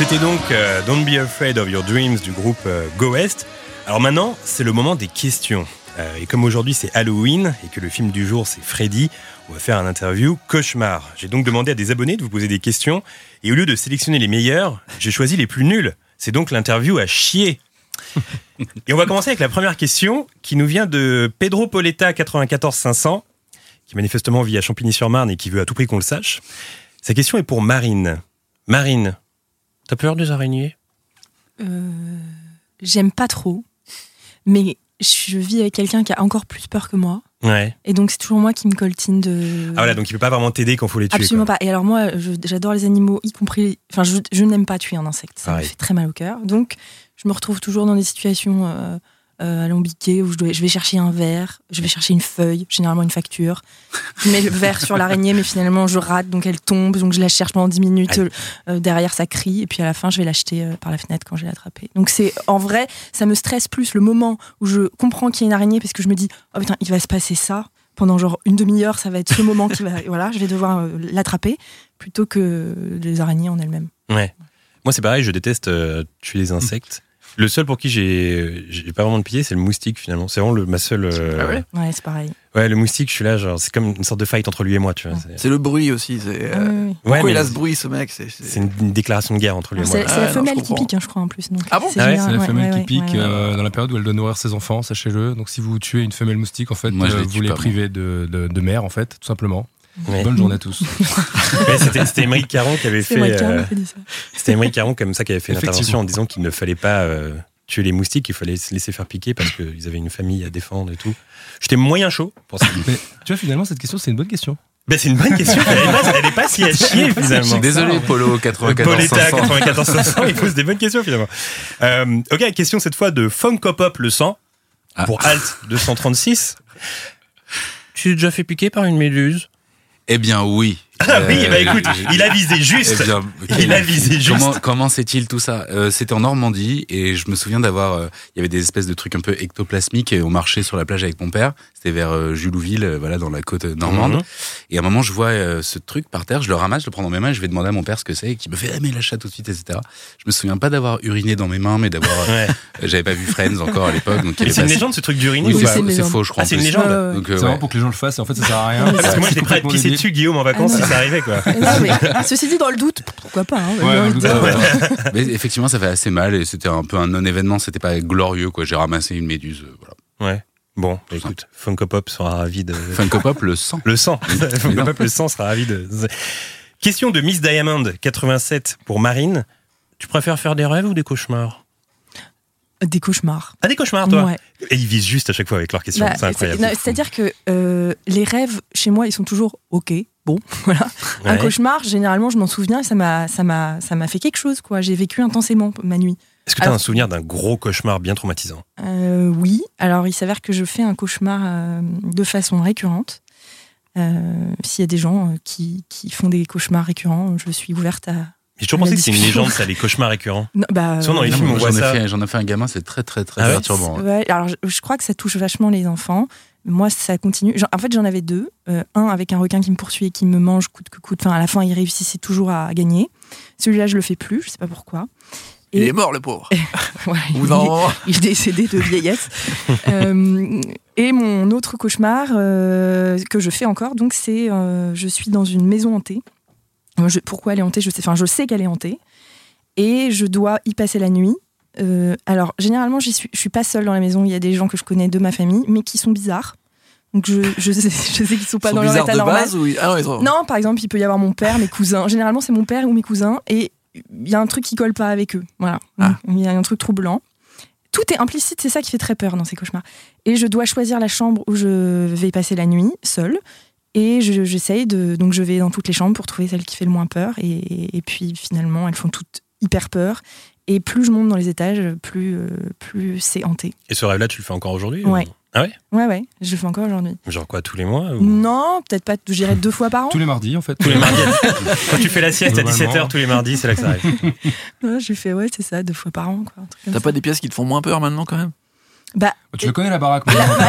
C'était donc euh, Don't Be Afraid of Your Dreams du groupe euh, Go West. Alors maintenant, c'est le moment des questions. Euh, et comme aujourd'hui c'est Halloween et que le film du jour c'est Freddy, on va faire un interview cauchemar. J'ai donc demandé à des abonnés de vous poser des questions et au lieu de sélectionner les meilleurs, j'ai choisi les plus nuls. C'est donc l'interview à chier. Et on va commencer avec la première question qui nous vient de Pedro Poletta quatre-vingt-quatorze cinq cents, qui manifestement vit à Champigny-sur-Marne et qui veut à tout prix qu'on le sache. Sa question est pour Marine. Marine, t'as peur des araignées ? Euh, J'aime pas trop, mais je vis avec quelqu'un qui a encore plus peur que moi. Ouais. Et donc c'est toujours moi qui me coltine de... Ah voilà, donc il peut pas vraiment t'aider quand faut les tuer. Absolument quoi. pas. Et alors moi, je- j'adore les animaux, y compris... Enfin, je, je n'aime pas tuer un insecte. Ça Pareil. me fait très mal au cœur. Donc, je me retrouve toujours dans des situations euh, euh, alambiquées où je, dois, je vais chercher un verre, je vais chercher une feuille, généralement une facture. Je mets le verre sur l'araignée, mais finalement, je rate, donc elle tombe. Donc, je la cherche pendant dix minutes. Aïe. Euh, derrière, ça crie. Et puis, à la fin, je vais l'acheter euh, par la fenêtre quand je l'ai attrapée. Donc, c'est en vrai, ça me stresse plus le moment où je comprends qu'il y a une araignée parce que je me dis, oh putain, il va se passer ça. Pendant genre une demi-heure, ça va être ce moment qui va, voilà, je vais devoir euh, l'attraper plutôt que les araignées en elles-mêmes. Ouais. Moi c'est pareil, je déteste euh, tuer les insectes. Le seul pour qui j'ai j'ai pas vraiment de pitié, c'est le moustique finalement. C'est vraiment le, ma seule. euh, Ah ouais Ouais, c'est pareil. Ouais, le moustique, je suis là, genre c'est comme une sorte de fight entre lui et moi, tu vois. C'est, C'est le bruit aussi. C'est, Ah, euh, oui, oui. ouais, pourquoi mais il a ce bruit, ce mec c'est, c'est- c'est une, une déclaration de guerre entre lui et moi. C'est là. c'est Ah la ouais, non, femelle je qui comprends. pique, hein, je crois, en plus. Donc, Ah bon c'est Ah ouais, génial, C'est la ouais, femelle ouais, qui pique ouais, ouais. euh, dans la période où elle doit nourrir ses enfants, sachez-le. Donc si vous tuez une femelle moustique, en fait, Moi, je euh, les vous tue les pas, privez de, de, de mère, en fait, tout simplement. Ouais. Bonne journée à tous. Ouais, c'était, c'était Émeric Caron qui avait C'est fait. moi qui euh, ai dit ça. c'était Émeric Caron comme ça qui avait fait une Effectivement. intervention en disant qu'il ne fallait pas euh, tuer les moustiques, qu'il fallait se laisser faire piquer parce qu'ils avaient une famille à défendre et tout. J'étais moyen chaud pour ça. Mais tu vois, finalement, cette question, c'est une bonne question. Ben, c'est une bonne question. Elle est pas, elle est pas si à chier finalement. Désolé, Polo quatre-vingt-quatorze Poletta cinq cents. quatre-vingt-quatorze cinq cents, il pose des bonnes questions finalement. Euh, ok, question cette fois de Funkopop le sang Ah. pour Alt deux cent trente-six. Tu t'es déjà fait piquer par une méduse ? Eh bien, oui. Ah oui, Euh, bah écoute, il a visé Eh juste. bien, Il a visé juste. Comment, comment c'est-il tout ça euh, C'était en Normandie et je me souviens d'avoir, euh, il y avait des espèces de trucs un peu ectoplasmiques et on marchait sur la plage avec mon père. C'était vers euh, Julouville, euh, voilà, dans la côte normande. Mhm. Et à un moment, je vois euh, ce truc par terre, je le ramasse, je le prends dans mes mains et je vais demander à mon père ce que c'est et qui me fait ah, mais lâche ça tout de suite, et cetera. Je me souviens pas d'avoir uriné dans mes mains, mais d'avoir, euh, Ouais. j'avais pas vu Friends encore à l'époque, donc il y Mais avait c'est une pas- légende ce truc d'uriner Oui, ou c'est, pas c'est une c'est légende. faux, je crois. Ah, en c'est une plus. légende. Ouais, ouais. Donc, euh, C'est vraiment ouais. pour que les gens le fassent et en fait, ça sert à rien. Ah, Parce que moi C'est j'étais prêt à complètement pisser débile. dessus Guillaume en vacances si ça arrivait quoi. Non, mais, ah, ceci dit, dans le doute, pourquoi pas hein, Ouais, j'ai envie de dans le dire. doute, Euh, mais effectivement, ça fait assez mal et c'était un peu un non-événement. C'était pas glorieux, quoi. J'ai ramassé une méduse. euh, Voilà. Ouais. Bon, écoute, Funkopop sera ravi de. Funko Pop, le sang. Le sang. Funkopop le sang sera ravi de. Question de Miss Diamond quatre-vingt-sept pour Marine. Tu préfères faire des rêves ou des cauchemars ? Des cauchemars. Ah, des cauchemars toi. Ouais. Et ils visent juste à chaque fois avec leurs questions. Bah, c'est incroyable. c'est- non, C'est-à-dire que euh, les rêves, chez moi, ils sont toujours OK. Bon, voilà. Un Ouais. cauchemar, généralement, je m'en souviens et ça m'a, ça m'a, ça m'a fait quelque chose, quoi. J'ai vécu intensément ma nuit. Est-ce que tu as Alors- un souvenir d'un gros cauchemar bien traumatisant ? Euh, oui. Alors, il s'avère que je fais un cauchemar euh, de façon récurrente. Euh, S'il y a des gens euh, qui, qui font des cauchemars récurrents, je suis ouverte à. J'ai toujours La pensé que c'est une discussion. légende, ça, les cauchemars récurrents. Non, bah, Souvent, dans les euh, films, on Moi, voit j'en, ai ça. fait, j'en ai fait un gamin, c'est très, très, très Ah ouais perturbant. Ouais, alors je, je crois que ça touche vachement les enfants. Moi, ça continue. Genre, en fait, j'en avais deux. Euh, un avec un requin qui me poursuit et qui me mange coûte que coûte. Enfin, à la fin, il réussissait toujours à gagner. Celui-là, je le fais plus. Je sais pas pourquoi. Il Et- est mort, le pauvre. Ouais, Ou il, non il est décédé de vieillesse. Euh, et mon autre cauchemar euh, que je fais encore, donc c'est euh, je suis dans une maison hantée. Moi, je- pourquoi elle est hantée, je sais. Enfin, je sais qu'elle est hantée et je dois y passer la nuit. Euh, alors, généralement, j'y suis, je suis pas seule dans la maison. Il y a des gens que je connais de ma famille, mais qui sont bizarres. Donc, je, je sais, je sais qu'ils sont pas Ils sont dans leur bizarres état de normal. base ou ils- ah non, ils sont- Non, par exemple, il peut y avoir mon père, mes cousins. Généralement, c'est mon père ou mes cousins. Et il y a un truc qui colle pas avec eux. Voilà. Ah. Il y a un truc troublant. Tout est implicite, c'est ça qui fait très peur dans ces cauchemars. Et je dois choisir la chambre où je vais passer la nuit, seule. Et je- j'essaye de. Donc, je vais dans toutes les chambres pour trouver celle qui fait le moins peur. Et, et puis, finalement, elles font toutes hyper peur. Et plus je monte dans les étages, plus, euh, plus c'est hanté. Et ce rêve-là, tu le fais encore aujourd'hui Ouais. ou- Ah ouais Ouais, ouais, je le fais encore aujourd'hui. Genre quoi, tous les mois ou... Non, peut-être pas, je dirais deux fois par an. Tous les mardis, en fait. Tous les mardis. Quand tu fais la sieste à Globalement. dix-sept heures tous les mardis, c'est là que ça arrive. Ouais, je fais, ouais, c'est ça, deux fois par an. Quoi, un truc comme T'as ça. pas des pièces qui te font moins peur maintenant, quand même Bah, Tu le connais la baraque la, maintenant.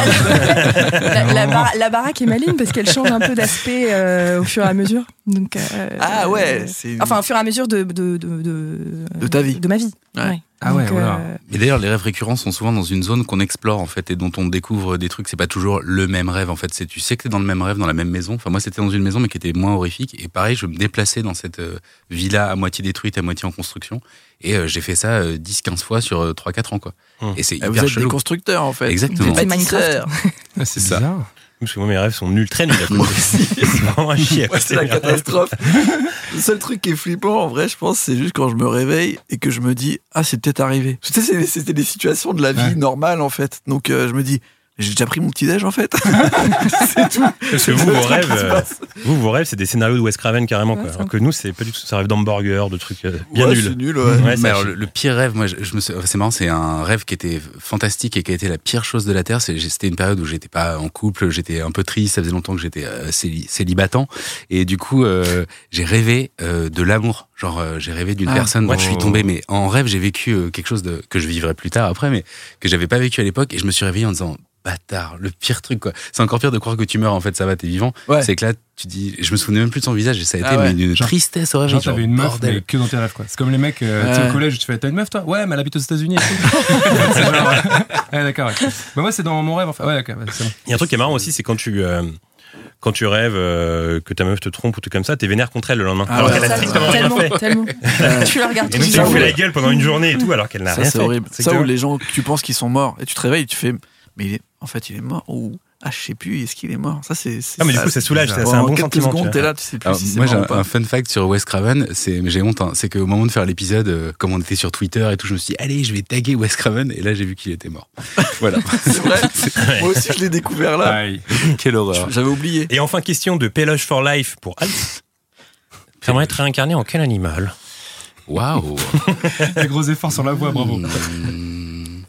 la, la, bar- la baraque est maligne parce qu'elle change un peu d'aspect euh, au fur et à mesure. Donc, euh, Ah ouais, euh, c'est une- Enfin, au fur et à mesure de, de, de, de, De ta vie. De ma vie. Ouais. Ouais. Ah ouais, Donc, voilà. euh, Et d'ailleurs, les rêves récurrents sont souvent dans une zone qu'on explore en fait et dont on découvre des trucs. C'est pas toujours le même rêve en fait. C'est tu sais que t'es dans le même rêve, dans la même maison. Enfin moi, c'était dans une maison mais qui était moins horrifique. Et pareil, je me déplaçais dans cette euh, villa à moitié détruite, à moitié en construction. Et euh, j'ai fait ça euh, dix quinze fois sur euh, trois quatre ans quoi. Hum. Et c'est Ah, vous hyper êtes des chelou. constructeurs en fait. Exactement. C'est Bâtisseurs. Ah, c'est ça. bizarre. Parce que moi, mes rêves sont nuls, très nuls à Moi côté. aussi. C'est vraiment un chier. Ouais, c'est la catastrophe. Le seul truc qui est flippant, en vrai, je pense, c'est juste quand je me réveille et que je me dis, ah, c'est peut-être arrivé. Tu sais, c'est- c'était des situations de la vie Ouais. normale, en fait. Donc, euh, je me dis, j'ai déjà pris mon petit-déj, en fait. C'est tout. Parce que vous, Le vos truc rêves, qui se euh, passe. vous, vos rêves, c'est des scénarios de Wes Craven carrément, quoi. Ouais, Alors que nous, c'est pas du tout, ça rêve d'hamburger, de trucs euh, bien Ouais, nuls. c'est nul, ouais. Ouais, Mais c'est alors, à le, le pire rêve, moi, je, je me suis- c'est marrant, c'est un rêve qui était fantastique et qui a été la pire chose de la terre. C'est- C'était une période où j'étais pas en couple, j'étais un peu triste, ça faisait longtemps que j'étais euh, céli- célibatant. Et du coup, euh, j'ai rêvé euh, de l'amour. Genre, euh, j'ai rêvé d'une Ah, personne dont ouais. je suis tombé, mais en rêve, j'ai vécu euh, quelque chose de, que je vivrai plus tard après, mais que j'avais pas vécu à l'époque. Et je me suis réveillé en disant, bâtard, le pire truc, quoi. C'est encore pire de croire que tu meurs, en fait, ça va, t'es vivant. Ouais. C'est que là, tu dis, je me souvenais même plus de son visage et ça a été Ah ouais. mais une Genre- tristesse au réveil. Genre, t'avais une meuf, bordel. mais que dans tes rêves, quoi. C'est comme les mecs, euh, tu sais, Ouais. au collège, tu fais, t'as une meuf, toi? Ouais, mais elle habite aux États-Unis. et tout. C'est genre, ouais, d'accord, ok. Bah, moi, c'est dans mon rêve, enfin. Ouais, d'accord, ouais, c'est bon. Il y a un truc qui est marrant aussi, c'est quand tu, euh, quand tu rêves euh, que ta meuf te trompe ou tout comme ça, t'es vénère contre elle le lendemain. Ah alors ouais, qu'elle a ça, strictement rien tellement, fait. tellement. Euh, Tu la regardes Et tout donc, tu le lui temps. fais la gueule pendant une journée et tout, alors qu'elle n'a Ça, rien c'est fait. horrible. C'est Ça, que- où les gens, tu penses qu'ils sont morts et tu te réveilles, tu fais, mais il est, en fait, il est mort ou, ah, je sais plus, est-ce qu'il est mort? Ça, c'est. c'est Ah, mais du ça, coup, ça soulage, c'est c'est bizarre. un Pendant bon quelques sentiment, tu secondes, vois. t'es là, tu sais plus Alors, si c'est moi, mort j'ai ou un, pas. un fun fact sur Wes Craven, c'est, mais j'ai honte, hein, c'est qu'au moment de faire l'épisode, euh, comme on était sur Twitter et tout, je me suis dit, allez, je vais taguer Wes Craven, et là, j'ai vu qu'il était mort. Voilà. C'est vrai. Moi aussi, je l'ai découvert là. Pareil. Quelle horreur. J'avais oublié. Et enfin, question de Péloge for Life pour Alf. J'aimerais être réincarné en quel animal? Waouh. Des gros efforts sur la voix, bravo. Mmh.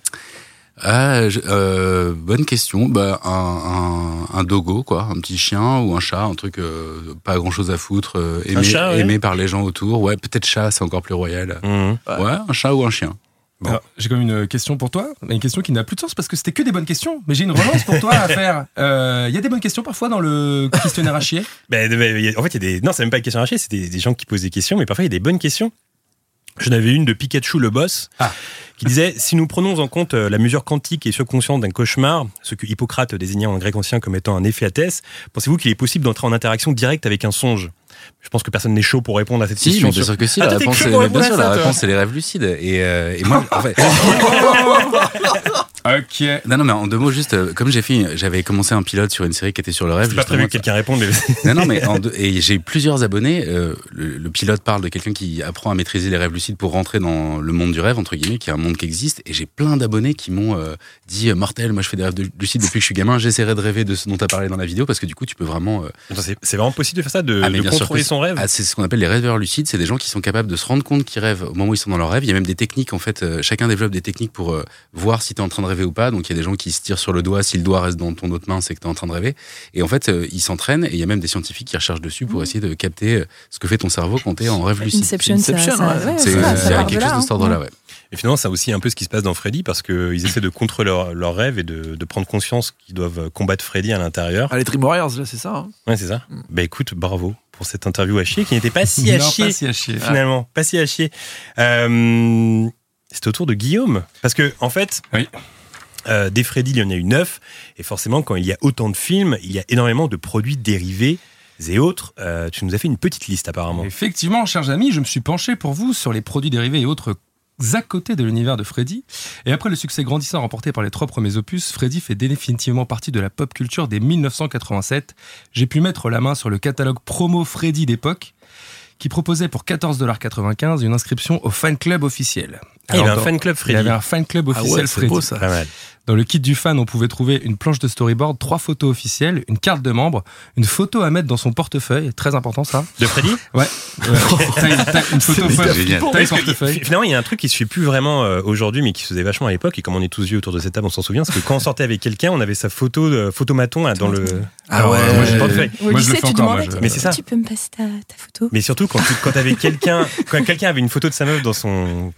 Ah, je- euh, bonne question. Bah, un, un, un dogo, quoi, un petit chien ou un chat, un truc euh, pas grand chose à foutre, euh, aimé, chat, ouais. aimé par les gens autour. Ouais, peut-être chat, c'est encore plus royal. Mmh. Ouais, un chat ou un chien. Alors, j'ai quand même une question pour toi, mais une question qui n'a plus de sens parce que c'était que des bonnes questions. Mais j'ai une relance pour toi à faire. Euh, Il y a des bonnes questions parfois dans le questionnaire à chier. Ben, ben, il y a- en fait, il y a des. Non, c'est même pas une question arrachée, c'est des, des gens qui posent des questions, mais parfois il y a des bonnes questions. J'en avais une de Pikachu le boss, Ah. qui disait si nous prenons en compte euh, la mesure quantique et subconsciente d'un cauchemar, ce que Hippocrate désignait en grec ancien comme étant un éphéatès, pensez-vous qu'il est possible d'entrer en interaction directe avec un songe? Je pense que personne n'est chaud pour répondre à cette Si, question. mais bien sûr que si. Ah, La toi, t'es réponse, chaud c'est, pour mais bien répondre sûr, à ça, la toi. réponse, c'est les rêves lucides. Et, euh, et moi, en fait, Ok. non, non, mais en deux mots, juste, euh, comme j'ai fait, j'avais commencé un pilote sur une série qui était sur le rêve. J'ai pas prévu que quelqu'un réponde, mais Non, non, mais en deux- et j'ai plusieurs abonnés. euh, le, le pilote parle de quelqu'un qui apprend à maîtriser les rêves lucides pour rentrer dans le monde du rêve, entre guillemets, qui est un monde qui existe. Et j'ai plein d'abonnés qui m'ont euh, dit euh, mortel, moi je fais des rêves de- lucides depuis que je suis gamin. J'essaierai de rêver de ce dont tu as parlé dans la vidéo parce que du coup, tu peux vraiment. euh, Attends, c'est c'est vraiment possible de faire ça, de, Ah, mais de bien sûr contrôler que son rêve. Ah, c'est ce qu'on appelle les rêveurs lucides. C'est des gens qui sont capables de se rendre compte qu'ils rêvent au moment où ils sont dans leur rêve. Il y a même des techniques, en fait. euh, chacun développe des techniques pour euh, voir si tu es en train de rêver ou pas. Donc, il y a des gens qui se tirent sur le doigt. Si le doigt reste dans ton autre main, c'est que tu es en train de rêver. Et en fait, euh, ils s'entraînent. Et il y a même des scientifiques qui recherchent dessus pour essayer de capter euh, ce que fait ton cerveau quand tu es en rêve lucide. Inception, ça, Inception, ça, ouais. ouais, C'est ça, euh, ça il y a part de quelque là, chose de hein. cet ordre-là, ouais. Et finalement, c'est aussi un peu ce qui se passe dans Freddy, parce qu'ils essaient de contrôler leur, leur rêve et de, de prendre conscience qu'ils doivent combattre Freddy à l'intérieur. Ah, les Dream Warriors, là, c'est ça. Hein. Ouais, c'est ça. Bah écoute, bravo pour cette interview à chier, qui n'était pas si à Non, chier. pas si à chier. Finalement, pas si à chier. Euh, c'est au tour de Guillaume. Parce que, en fait, Oui. euh, des Freddy, il y en a eu neuf. Et forcément, quand il y a autant de films, il y a énormément de produits dérivés et autres. Euh, tu nous as fait une petite liste, apparemment. Effectivement, chers amis, je me suis penché pour vous sur les produits dérivés et autres à côté de l'univers de Freddy. Et après le succès grandissant remporté par les trois premiers opus, Freddy fait définitivement partie de la pop culture dès dix-neuf cent quatre-vingt-sept. J'ai pu mettre la main sur le catalogue promo Freddy d'époque, qui proposait pour quatorze dollars quatre-vingt-quinze une inscription au fan club officiel. Ah, il y avait Alors, un fan club Il y Freddy. avait un fan club Ah officiel ouais, c'est Freddy. beau ça. Pas mal. Dans le kit du fan, on pouvait trouver une planche de storyboard, trois photos officielles, une carte de membre, une photo à mettre dans son portefeuille, très important ça. De Freddy Ouais. Ouais. Taille- taille- une photo C'est feuille- génial. taille Parce que, portefeuille. Finalement, il y a un truc qui se fait plus vraiment euh, aujourd'hui, mais qui se faisait vachement à l'époque. Et comme on est tous vieux autour de cette table, on s'en souvient. C'est que quand on sortait avec quelqu'un, on avait sa photo, de, photomaton là, dans le. Ah ouais. euh, moi, j'ai Moi, pas de j'ai- feuille. Au Moi, je le lycée, fais tu encore, demandais, moi, je- Mais c'est ça. tu peux me passer ta, ta photo? Mais surtout quand tu quand avais quelqu'un, quand quelqu'un avait une photo de sa meuf dans son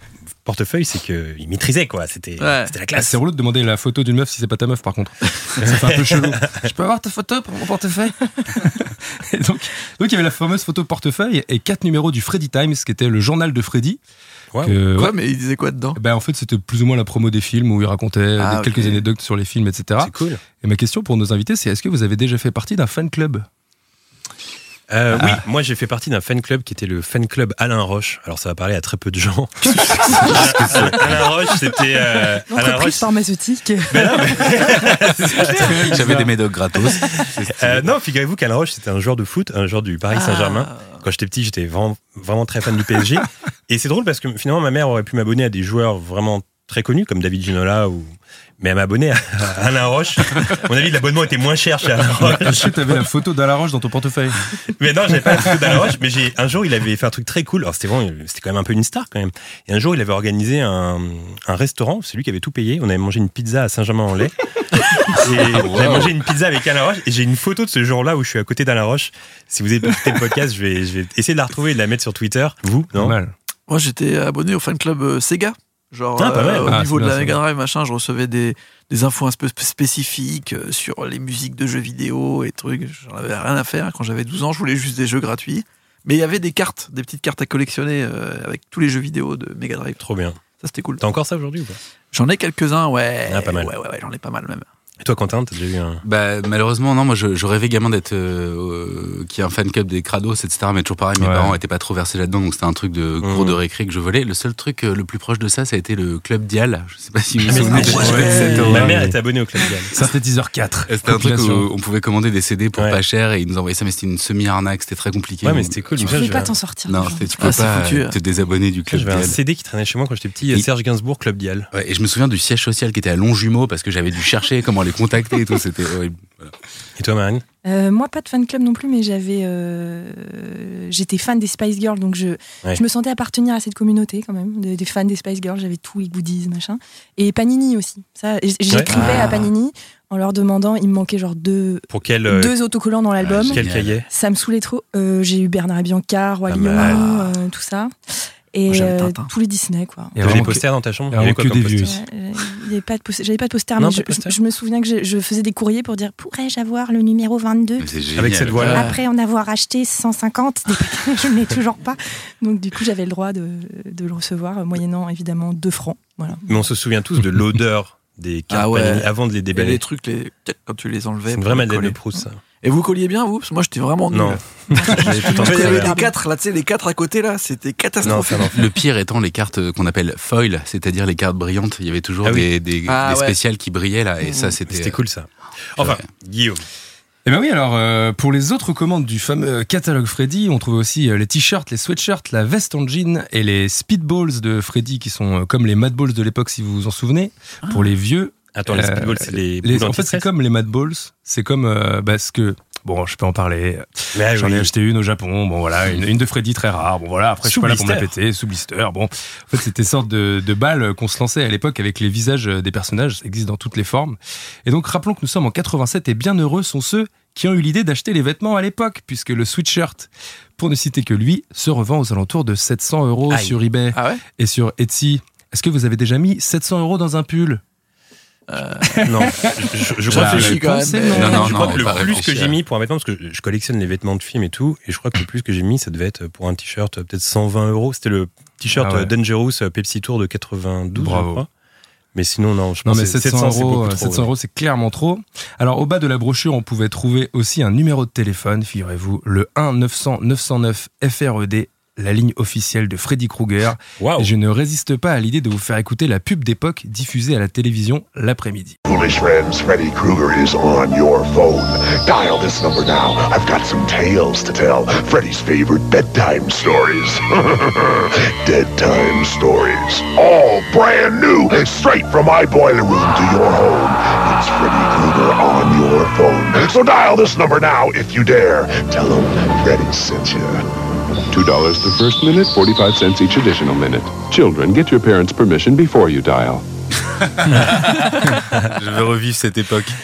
portefeuille, c'est qu'il maîtrisait, quoi. C'était, Ouais. c'était la Ah, classe. c'est relou de demander la photo d'une meuf si c'est pas ta meuf, par contre. Ça fait un peu chelou. Je peux avoir ta photo pour mon portefeuille? Et donc, donc, il y avait la fameuse photo portefeuille et quatre numéros du Freddy Times, qui était le journal de Freddy. Wow. Que, Quoi, ouais, mais il disait quoi dedans? ben, en fait, c'était plus ou moins la promo des films où il racontait Ah, des- ok. quelques anecdotes sur les films, et cetera. C'est cool. Et ma question pour nos invités, c'est est-ce que vous avez déjà fait partie d'un fan club? Euh, Ah. Oui, moi j'ai fait partie d'un fan club qui était le fan club Alain Roche. Alors ça va parler à très peu de gens. Alain Roche, c'était euh, Alain L'entreprise Roche. pharmaceutique. Mais non, mais- J'avais des médocs gratos. Euh, non, figurez-vous qu'Alain Roche c'était un joueur de foot, un joueur du Paris Saint-Germain. Ah. Quand j'étais petit, j'étais vraiment, vraiment très fan du P S G. Et c'est drôle parce que finalement ma mère aurait pu m'abonner à des joueurs vraiment très connus comme David Ginola ou. Mais elle m'a abonné à à Alain Roche. À mon avis, l'abonnement était moins cher chez Alain Roche. Est-ce que tu avais la photo d'Alain Roche dans ton portefeuille? Mais non, j'avais pas la photo d'Alain Roche, mais j'ai, un jour, il avait fait un truc très cool. Alors, c'était vraiment, c'était quand même un peu une star, quand même. Et un jour, il avait organisé un, un restaurant. C'est lui qui avait tout payé. On avait mangé une pizza à Saint-Germain-en-Laye. Et j'avais mangé une pizza avec Alain Roche. Et j'ai une photo de ce jour-là où je suis à côté d'Alain Roche. Si vous avez écouté le podcast, je vais, je vais essayer de la retrouver et de la mettre sur Twitter. Vous, Pas non? mal. Moi, j'étais abonné au fan club euh, Sega. Genre, Ah, pas mal. euh, au Ah, niveau c'est de bien, la c'est Mega Drive, machin, je recevais des, des infos un peu sp- spécifiques euh, sur les musiques de jeux vidéo et trucs. J'en avais rien à faire. Quand j'avais douze ans, je voulais juste des jeux gratuits. Mais il y avait des cartes, des petites cartes à collectionner euh, avec tous les jeux vidéo de Mega Drive. Trop bien. Ça, c'était cool. T'as encore ça aujourd'hui ou pas? J'en ai quelques-uns, ouais. Ah, pas mal. Ouais, ouais, ouais, j'en ai pas mal même. Et toi, Quentin, t'as déjà eu un. Bah, malheureusement, non, moi, je, je rêvais gamin d'être, euh, euh, qui est un fan club des Kratos, et cetera. Mais toujours pareil, mes Ouais. parents étaient pas trop versés là-dedans, donc c'était un truc de cours Mmh. de récré que je volais. Le seul truc euh, le plus proche de ça, ça a été le club Dial. Je sais pas si vous Ah, vous mais souvenez. c'est- de- ouais, cette Ma horreur. mère était abonnée au Club Dial. Synthétiseur quatre. C'était un truc où Compilation. on pouvait commander des C D pour Ouais. pas cher et ils nous envoyaient ça, mais c'était une semi-arnaque, c'était très compliqué. Ouais, mais Donc, c'était cool. Tu Mais ça, pouvais je- pas t'en sortir. Non, des c'était, gens. tu peux Ah, c'est pas foutu. te désabonner du club J'avais un Dial. C D qui traînait chez moi quand j'étais petit. Il y a Il- Serge Gainsbourg, Club Dial. Ouais, et je me souviens du siège social qui était à Longjumeau parce que j'avais dû chercher comment les contacter et tout, c'était horrible. Voilà. Et toi, Marine? Euh, moi, pas de fan club non plus, mais j'avais, euh, j'étais fan des Spice Girls, donc je, Ouais. je me sentais appartenir à cette communauté quand même, des, des fans des Spice Girls. J'avais tous les goodies, machin, et Panini aussi. Ça, et j'écrivais Ouais. à Panini en leur demandant, il me manquait genre deux, Pour quel, euh, deux autocollants dans l'album. quel Génial. cahier? Ça me saoulait trop. Euh, j'ai eu Bernard et Bianca, Roi Pas Lion, mal. euh, tout ça, et Moi, j'avais euh, Tintin. tous les Disney, quoi. Il y a T'avais des vraiment que- posters dans ta chambre? il y a Il y avait vraiment quoi que comme des poster? vieux. Ouais, euh, il y avait pas de poster- J'avais pas de poster, Non, mais pas je, de poster. je me souviens que je, je faisais des courriers pour dire pourrais-je avoir le numéro vingt-deux Mais c'est génial. Avec cette voix-là. après en avoir acheté cent cinquante, des paquets, je ne l'ai toujours pas. Donc du coup, j'avais le droit de, de le recevoir, euh, moyennant évidemment deux francs. Voilà. Mais on se souvient tous de l'odeur des cartes Ah ouais. Panini avant de les Et déballer. les trucs, les... quand tu les enlevais. C'est une pour vraie les Madeleine coller. de Proust, ça. Et vous colliez bien, vous? Parce que moi, j'étais vraiment nul. Non. J'ai tout En fait, il y enlevé. avait Ouais. les quatre, là, tu sais, les quatre à côté, là, c'était Non, catastrophique. ça non. Le pire étant les cartes qu'on appelle foil, c'est-à-dire les cartes brillantes. Il y avait toujours Ah oui. des, des, Ah des ouais. spéciales qui brillaient là, et ça c'était. C'était cool, ça. Enfin, Guillaume. Eh ben oui, alors euh, pour les autres commandes du fameux catalogue Freddy, on trouvait aussi euh, les t-shirts, les sweatshirts, la veste en jean et les speedballs de Freddy qui sont euh, comme les Mad Balls de l'époque si vous vous en souvenez. Pour les vieux, Attends, les Euh, speedballs, c'est les les- boules en fait c'est anti-stress. comme les Mad Balls, c'est comme euh, bah, ce que bon, je peux en parler. Mais ah J'en oui. ai acheté une au Japon, bon voilà, une, une de Freddy très rare, bon voilà, après je suis Sous pas là pour me la blister. péter, sous blister, bon. En fait c'était une sorte de, de balle qu'on se lançait à l'époque avec les visages des personnages, ça existe dans toutes les formes. Et donc rappelons que nous sommes en quatre-vingt-sept et bien heureux sont ceux qui ont eu l'idée d'acheter les vêtements à l'époque, puisque le sweatshirt, pour ne citer que lui, se revend aux alentours de sept cents euros Aïe. sur eBay Ah ouais? et sur Etsy. Est-ce que vous avez déjà mis sept cents euros dans un pull? Non, je, je- je Je crois que, réfléchis quand pensez, même. non. Non, non, je non, crois on que le va plus que réfléchir. j'ai mis pour un vêtement, parce que je collectionne les vêtements de films et tout, et je crois que le plus que j'ai mis, ça devait être pour un t-shirt peut-être cent vingt euros. C'était le t-shirt Ah ouais. euh, Dangerous euh, Pepsi Tour de quatre-vingt-douze, Bravo. je crois. Mais sinon, non, je Non pense mais que sept cents sept cents, c'est euros, beaucoup euh, trop, sept cents ouais. euros, c'est clairement trop. Alors au bas de la brochure, on pouvait trouver aussi un numéro de téléphone, figurez-vous, le un neuf cents neuf cent neuf F R E D, la ligne officielle de Freddy Krueger. Waouh. Et je ne résiste pas à l'idée de vous faire écouter la pub d'époque diffusée à la télévision l'après-midi. Foolish friends, Freddy Krueger is on your phone. Dial this number now. I've got some tales to tell. Freddy's favorite bedtime stories. Dead time stories. All brand new. Straight from my boiler room to your home. It's Freddy Krueger on your phone. So dial this number now if you dare. Tell him Freddy sent you. two dollars the first minute, forty-five cents each additional minute. Children, get your parents' permission before you dial. Je veux revivre cette époque.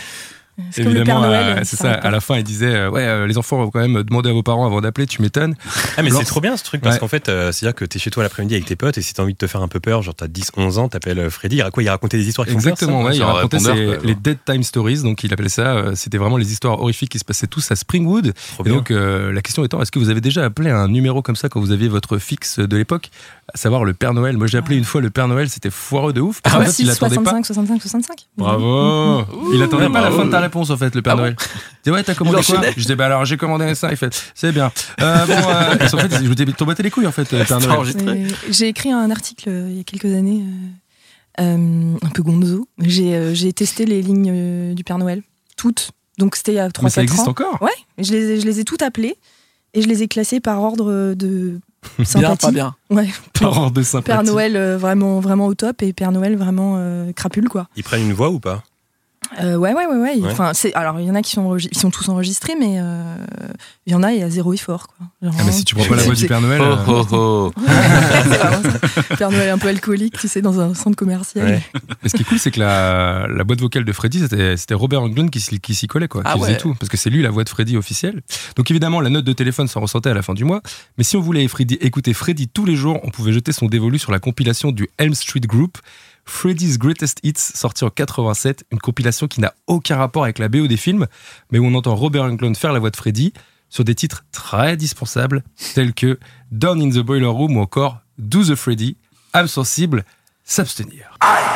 C'est comme le Père Évidemment, Noël. euh, c'est ça. À la fin, il disait euh, ouais, euh, les enfants vont quand même demander à vos parents avant d'appeler. Tu m'étonnes. Ah, mais Blanc. c'est trop bien ce truc parce Ouais. qu'en fait, euh, c'est-à-dire que t'es chez toi l'après-midi avec tes potes et si t'as envie de te faire un peu peur, genre t'as dix onze ans, t'appelles euh, Freddy. Il, quoi, il racontait des histoires qui font peur, Exactement, ça ouais, il C'est un racontait répondeur, ses- quoi, les genre. Dead Time Stories, donc il appelait ça. euh, C'était vraiment les histoires horrifiques qui se passaient tous à Springwood. Trop Et bien. donc euh, la question étant, est-ce que vous avez déjà appelé un numéro comme ça quand vous aviez votre fixe de l'époque, à savoir le Père Noël? Moi j'ai appelé une fois le Père Noël, c'était foireux de ouf. Parce qu'en fait, il attendait pas. soixante-cinq, soixante-cinq, soixante-cinq. Bravo. Il attendait Ouais, pas la bravo. fin de ta réponse en fait, le Père Ah bon Noël. Il dit ouais, t'as commandé Il quoi? enchaînait. Je dis bah alors j'ai commandé ça. Il fait c'est bien. Euh, bon, euh, et en fait, je vous dis t'en battais les couilles en fait, le Père C'était Noël. enregistré. Et J'ai écrit un article euh, il y a quelques années, euh, euh, un peu gonzo. J'ai euh, j'ai testé les lignes euh, du Père Noël, toutes. Donc c'était il y a trois Mais ça quatre existe ans. encore. Ouais, et je les, ai- je les ai toutes appelées et je les ai classées par ordre de Bien, sympathie. pas bien. Ouais. Par ordre de sympathie. Père Noël euh, vraiment, vraiment au top et Père Noël vraiment euh, crapule, quoi. Ils prennent une voix ou pas? Euh, ouais, ouais, ouais, ouais. Ouais. Enfin, c'est, alors, il y en a qui sont, enregis- ils sont tous enregistrés, mais euh, il y en a, il y a zéro effort, quoi. Genre, Ah, mais si tu prends pas la voix du c'est- Père Noël. Oh, euh, oh, oh. c'est vraiment ça. Père Noël un peu alcoolique, tu sais, dans un centre commercial. Ouais. Mais ce qui est cool, c'est que la, la boîte vocale de Freddy, c'était, c'était Robert Englund qui, s'y- qui s'y collait, quoi, Ah qui faisait ouais. tout, parce que c'est lui la voix de Freddy officielle. Donc évidemment, la note de téléphone s'en ressentait à la fin du mois, mais si on voulait Freddy, écouter Freddy tous les jours, on pouvait jeter son dévolu sur la compilation du Elm Street Group, Freddy's Greatest Hits, sorti en quatre-vingt-sept, une compilation qui n'a aucun rapport avec la B O des films, mais où on entend Robert Englund faire la voix de Freddy sur des titres très dispensables, tels que Down in the Boiler Room ou encore Do the Freddy, âme sensible, s'abstenir.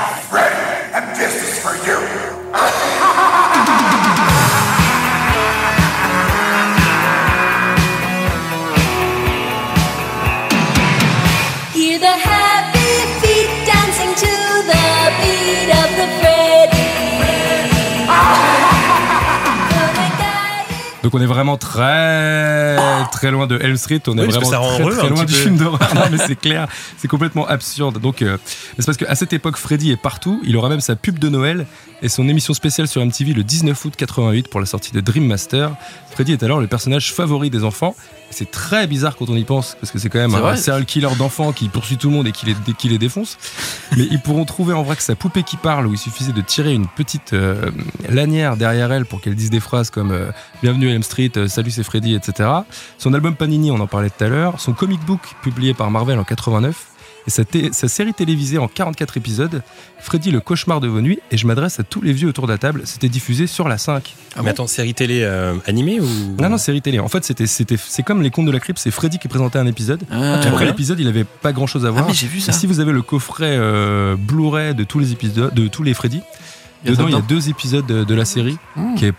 Hear the happy feet dancing to the beat of the Freddy. Donc on est vraiment très très loin de Elm Street, on est Oui, parce que vraiment ça rend très, heureux très un loin petit du peu. film d'horreur. Non mais c'est clair, c'est complètement absurde. Donc euh, c'est parce qu'à cette époque Freddy est partout, il aura même sa pub de Noël et son émission spéciale sur M T V le dix-neuf août quatre-vingt-huit pour la sortie de Dream Master. Freddy est alors le personnage favori des enfants. C'est très bizarre quand on y pense, parce que c'est quand même C'est un vrai. serial killer d'enfants qui poursuit tout le monde et qui les, qui les défonce. Mais ils pourront trouver en vrai que sa poupée qui parle, où il suffisait de tirer une petite euh, lanière derrière elle pour qu'elle dise des phrases comme euh, Bienvenue à Elm Street, euh, Salut c'est Freddy, et cetera. Son album Panini, on en parlait tout à l'heure. Son comic book publié par Marvel en quatre-vingt-neuf. Et sa, té- sa série télévisée en quarante-quatre épisodes, Freddy le cauchemar de vos nuits. Et je m'adresse à tous les vieux autour de la table. C'était diffusé sur la cinq. Ah mais attends, série télé euh, animée ou Non, non, série télé. En fait, c'était, c'était, c'est comme les contes de la crypte, c'est Freddy qui présentait un épisode. Ah, Et après ouais. l'épisode, il avait pas grand chose à voir. Ah, mais j'ai vu ça. Et si vous avez le coffret euh, Blu-ray de tous les épisodes, de tous les Freddy, Il y a dedans il y a dedans. deux épisodes de, de la série Mmh. qui est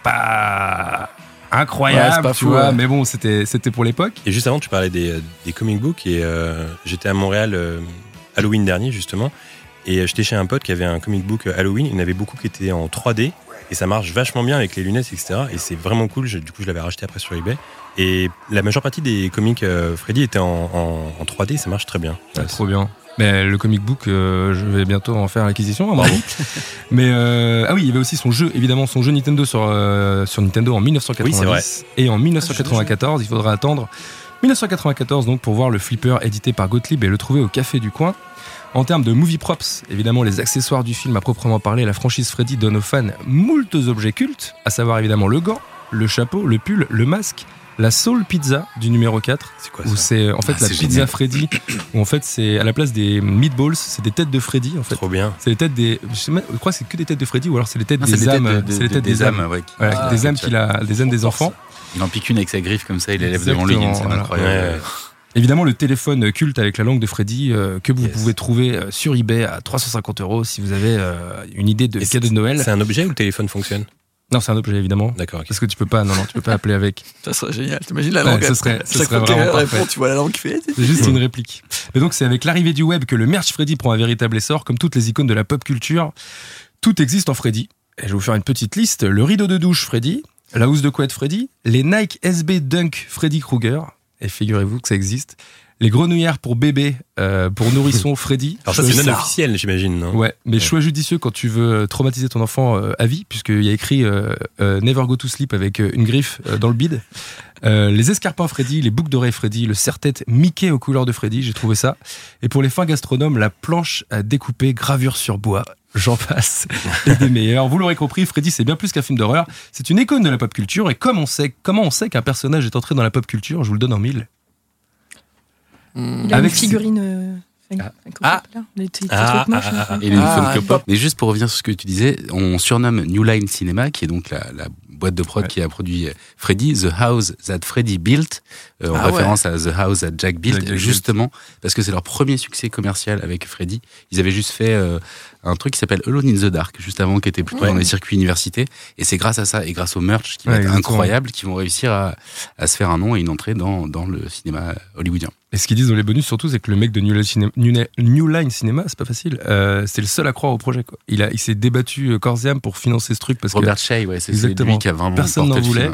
pas Ouais, incroyable, c'est pas tu fou, vois. ouais. Mais bon, c'était, c'était pour l'époque. Et juste avant, tu parlais des, des comic books et euh, j'étais à Montréal euh, Halloween dernier justement et j'étais chez un pote qui avait un comic book Halloween. Il y en avait beaucoup qui étaient en trois D et ça marche vachement bien avec les lunettes, et cetera. Et c'est vraiment cool. Je- du coup, je l'avais racheté après sur eBay. Et la majeure partie des comics euh, Freddy étaient en, en, en trois D. Ça marche très bien. Ouais, trop bien. Mais le comic book, euh, je vais bientôt en faire l'acquisition, à mon avis. Mais euh, ah oui, il y avait aussi son jeu, évidemment, son jeu Nintendo sur, euh, sur Nintendo en mille neuf cent quatre-vingt-dix. Oui, c'est vrai. Et en mille neuf cent quatre-vingt-quatorze, il faudra attendre mille neuf cent quatre-vingt-quatorze donc, pour voir le flipper édité par Gottlieb et le trouver au café du coin. En termes de movie props, évidemment, les accessoires du film à proprement parler, la franchise Freddy donne aux fans moultes objets cultes, à savoir évidemment le gant, le chapeau, le pull, le masque, la Soul Pizza du numéro quatre. C'est quoi Où ça c'est en fait Ah, la c'est pizza génial. Freddy, où en fait c'est à la place des meatballs, c'est des têtes de Freddy en fait. Trop bien. C'est les têtes des. Je, sais même- je crois que c'est que des têtes de Freddy ou alors c'est les têtes Non, des c'est les âmes. têtes de- c'est les de- têtes des des âmes. âmes, ouais, qui- Voilà, Ah, des âmes ça. qu'il a, des âmes des enfants. Il en pique une avec sa griffe comme ça, il la lève devant lui, il y a une scène Exactement, incroyable. Ouais. Évidemment, le téléphone culte avec la langue de Freddy euh, que vous Yes. pouvez trouver euh, sur eBay à trois cent cinquante euros si vous avez euh, une idée de Et cadeau c'est- de Noël. C'est un objet ou le téléphone fonctionne? Non, c'est un objet évidemment. D'accord. ok. Parce que tu peux pas, non, non, tu peux pas appeler avec. Ça serait génial. T'imagines la Ouais, langue ce elle- serait- ce chaque serait fois que vraiment quelqu'un parfait. répond, tu vois la langue qui fait. C'est juste une réplique. Mais donc, c'est avec l'arrivée du web que le merch Freddy prend un véritable essor, comme toutes les icônes de la pop culture. Tout existe en Freddy. Et je vais vous faire une petite liste. Le rideau de douche Freddy, la housse de couette Freddy, les Nike S B Dunk Freddy Krueger. Et figurez-vous que ça existe. Les grenouillères pour bébé, euh, pour nourrisson Freddy. Alors ça, c'est non officiel, j'imagine, non? Ouais, mais choix judicieux quand tu veux traumatiser ton enfant euh, à vie, puisqu'il y a écrit euh, euh, Never go to sleep avec euh, une griffe euh, dans le bide. Euh, les escarpins Freddy, les boucles d'oreilles Freddy, le serre-tête Mickey aux couleurs de Freddy, j'ai trouvé ça. Et pour les fins gastronomes, la planche à découper gravure sur bois. j'en passe, et des meilleurs. Vous l'aurez compris, Freddy, c'est bien plus qu'un film d'horreur. C'est une icône de la pop culture. Et comme on sait, comment on sait qu'un personnage est entré dans la pop culture, je vous le donne en mille. Il a Avec une figurine. Euh... Ah. Ah, là, les petits Ah, trucs moches, ah, là. ah, et les Funko Pop. Mais juste pour revenir sur ce que tu disais, on surnomme New Line Cinema, qui est donc la, la boîte de prod ouais. qui a produit Freddy, The House That Freddy Built, euh, en ah référence ouais. à The House That Jack Built, Jack justement parce que c'est leur premier succès commercial avec Freddy. Ils avaient juste fait euh, un truc qui s'appelle Alone in the Dark, juste avant, qui était plutôt ouais. dans les circuits universités. Et c'est grâce à ça et grâce au merch qui va ouais, être exactement. incroyable qu'ils vont réussir à, à se faire un nom et une entrée dans, dans le cinéma hollywoodien. Et ce qu'ils disent dans les bonus, surtout, c'est que le mec de New Line Cinema, New Line Cinema c'est pas facile, euh, c'est le seul à croire au projet, quoi. Il, a, il s'est débattu corps et âme pour financer ce truc. Parce Robert que, Shea, ouais, c'est lui qui a vraiment personne n'en voulait.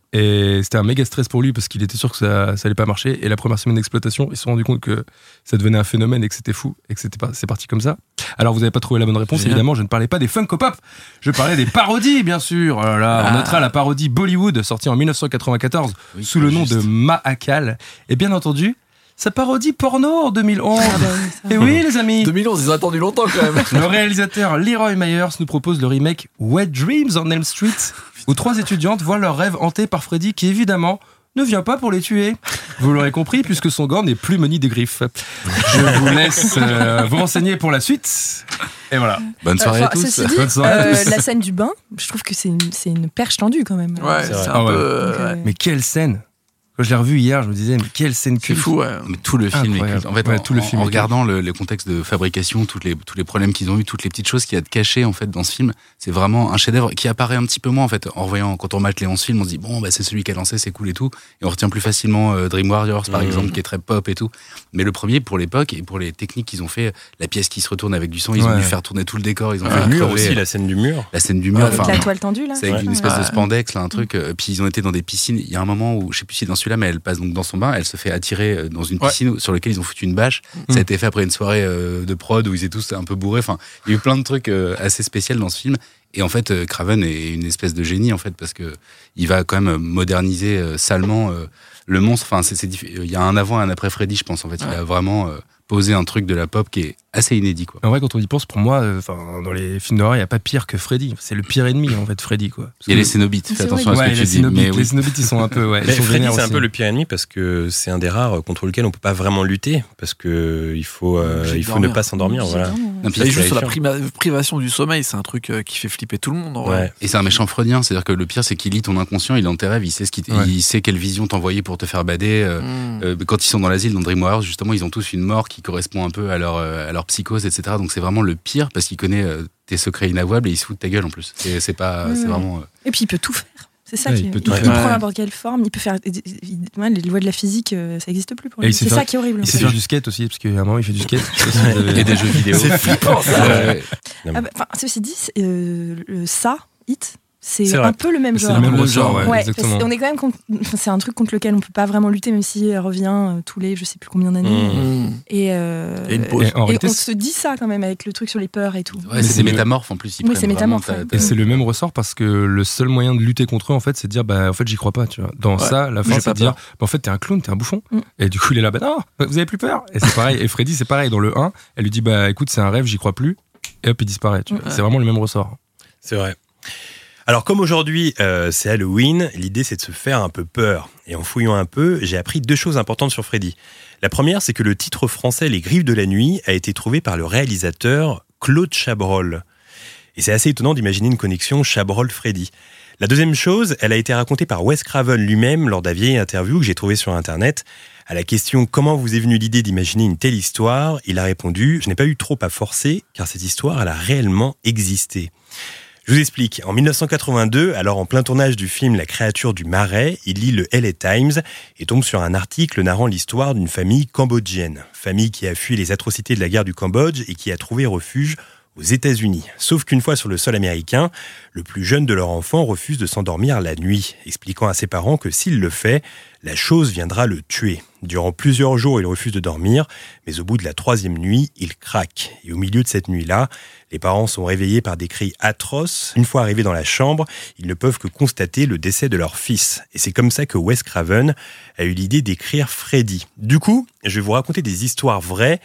Et c'était un méga stress pour lui parce qu'il était sûr que ça, ça allait pas marcher. Et la première semaine d'exploitation, ils se sont rendus compte que ça devenait un phénomène et que c'était fou et que c'était pas, c'est parti comme ça. Alors vous n'avez pas trouvé la bonne réponse, Génial. évidemment. Je ne parlais pas des Funko Pop, je parlais des parodies, bien sûr. Oh là là, on notera la parodie Bollywood sortie en dix-neuf cent quatre-vingt-quatorze oui, sous le nom juste. de Mahakal. Et bien entendu, sa parodie porno en deux mille onze. Ah bah, et oui, les amis. deux mille onze, ils ont attendu longtemps quand même. Le réalisateur Leroy Myers nous propose le remake Wet Dreams on Elm Street, où trois étudiantes voient leur rêve hanté par Freddy, qui évidemment ne vient pas pour les tuer. Vous l'aurez compris, puisque son gant n'est plus muni des griffes. Je vous laisse euh, vous renseigner pour la suite. Et voilà. Bonne soirée euh, à tous. Ceci dit, Bonne soirée à euh, tous. la scène du bain, je trouve que c'est une, c'est une perche tendue quand même. Ouais, c'est, c'est un ah peu. Ouais. Euh, euh, Mais quelle scène! Quand je l'ai revu hier, je me disais, mais quelle scène c'est culte. fou, ouais. Mais tout le film Incroyable. est culte. En fait, ouais, en, tout le film en est regardant le, le contexte de fabrication, toutes les, tous les problèmes qu'ils ont eu, toutes les petites choses qu'il y a de cachées en fait dans ce film, c'est vraiment un chef-d'œuvre qui apparaît un petit peu moins en fait. En voyant, quand on mate les onze films, on se dit bon, bah c'est celui qui a lancé, c'est cool et tout, et on retient plus facilement euh, Dream Warriors par mmh. exemple, qui est très pop et tout. Mais le premier, pour l'époque et pour les techniques qu'ils ont fait, la pièce qui se retourne avec du sang, ils ouais. ont dû faire tourner tout le décor, ils ont ouais, fait le mur crever, aussi, la scène du mur, la scène du mur, avec enfin, la toile tendue là. C'est avec ouais. une espèce ouais. de spandex là, un truc. Euh, puis ils ont été dans des piscines. Il y a un moment où je sais plus si c'est dans celui-là, mais elle passe donc dans son bain, elle se fait attirer dans une piscine ouais. sur laquelle ils ont foutu une bâche. Mmh. Ça a été fait après une soirée euh, de prod où ils étaient tous un peu bourrés. Enfin, il y a eu plein de trucs euh, assez spéciaux dans ce film. Et en fait, euh, Craven est une espèce de génie en fait parce que il va quand même moderniser euh, salement euh, le monstre. Enfin, c'est, c'est diff... il y a un avant et un après Freddy, je pense. En fait, ouais. il a vraiment euh, posé un truc de la pop qui est assez inédit, quoi. En vrai, quand on y pense, pour moi, enfin, euh, dans les films d'horreur, il n'y a pas pire que Freddy. C'est le pire ennemi, en fait, Freddy, quoi. Parce il y a que... les Cénobites. Fais attention ouais, à ce que tu dis. Mais oui. Les Cénobites, ils sont un peu, ouais. Mais Freddy, c'est aussi. un peu le pire ennemi parce que c'est un des rares contre lequel on peut pas vraiment lutter parce que il faut, euh, il faut ne pas s'endormir, voilà. Non, puis juste sur la prima- privation du sommeil, c'est un truc euh, qui fait flipper tout le monde, en vrai. Ouais. Et c'est un méchant freudien, c'est-à-dire que le pire, c'est qu'il lit ton inconscient, il est dans tes rêves, il sait ce qu'il, ouais. il sait quelle vision t'envoyer pour te faire bader. Euh, mm. euh, quand ils sont dans l'asile, dans Dream Warriors, justement, ils ont tous une mort qui correspond un peu à leur, euh, à leur psychose, et cetera. Donc c'est vraiment le pire parce qu'il connaît euh, tes secrets inavouables et il se fout de ta gueule en plus. C'est, c'est pas, oui, c'est oui. vraiment. Euh... Et puis il peut tout faire. C'est ça ouais, qui il est. peut Il, tout il faire. prend Ouais. n'importe quelle forme. Il peut faire. Ouais, les lois de la physique, euh, ça n'existe plus pour Et lui. il sait C'est faire- ça qui est horrible. Il sait faire du skate aussi, parce qu'à un moment, il fait du skate. Je sais pas si vous avez- Et des jeux vidéo. C'est flippant, ça. Ouais. Ah bah, enfin, ceci dit, c'est, euh, le- ça, Hit, c'est, C'est un vrai. peu le même C'est genre. le même Le ressort, genre, ouais, Ouais, exactement. parce qu'on est quand même contre- enfin, c'est un truc contre lequel on peut pas vraiment lutter, même si elle revient euh, tous les je sais plus combien d'années. Mmh. Mmh. Et, euh, Et une pause. Et en et réalité, on c'est- se dit ça quand même avec le truc sur les peurs et tout. Ouais, Mais c'est c'est des le- métamorphes en plus. Ils Oui, prennent c'est vraiment métamorphe, ta- ouais. ta- Et c'est le même ressort parce que le seul moyen de lutter contre eux, en fait, c'est de dire, bah, en fait, j'y crois pas, tu vois. Dans Ouais. ça, la J'ai fin, pas c'est de dire, peur. bah, en fait, t'es un clown, t'es un bouffon. Mm. Et du coup, il est là, bah, non, vous avez plus peur. Et c'est pareil. Et Freddy, c'est pareil. Dans le un, elle lui dit, bah, écoute, c'est un rêve, j'y crois plus. Et hop, il disparaît, tu vois. Ouais. C'est vraiment le même ressort. C'est vrai. Alors comme aujourd'hui euh, c'est Halloween, l'idée c'est de se faire un peu peur. Et en fouillant un peu, j'ai appris deux choses importantes sur Freddy. La première, c'est que le titre français Les Griffes de la Nuit a été trouvé par le réalisateur Claude Chabrol. Et c'est assez étonnant d'imaginer une connexion Chabrol-Freddy. La deuxième chose, elle a été racontée par Wes Craven lui-même lors d'un vieil interview que j'ai trouvé sur Internet. À la question « Comment vous est venue l'idée d'imaginer une telle histoire ?», il a répondu « Je n'ai pas eu trop à forcer, car cette histoire, elle a réellement existé. » Je vous explique. En dix-neuf cent quatre-vingt-deux, alors en plein tournage du film La créature du Marais, il lit le L A Times et tombe sur un article narrant l'histoire d'une famille cambodgienne. Famille qui a fui les atrocités de la guerre du Cambodge et qui a trouvé refuge aux États-Unis. Sauf qu'une fois sur le sol américain, le plus jeune de leur enfant refuse de s'endormir la nuit, expliquant à ses parents que s'il le fait, la chose viendra le tuer. Durant plusieurs jours, il refuse de dormir, mais au bout de la troisième nuit, il craque. Et au milieu de cette nuit-là, les parents sont réveillés par des cris atroces. Une fois arrivés dans la chambre, ils ne peuvent que constater le décès de leur fils. Et c'est comme ça que Wes Craven a eu l'idée d'écrire Freddy. Du coup, je vais vous raconter des histoires vraies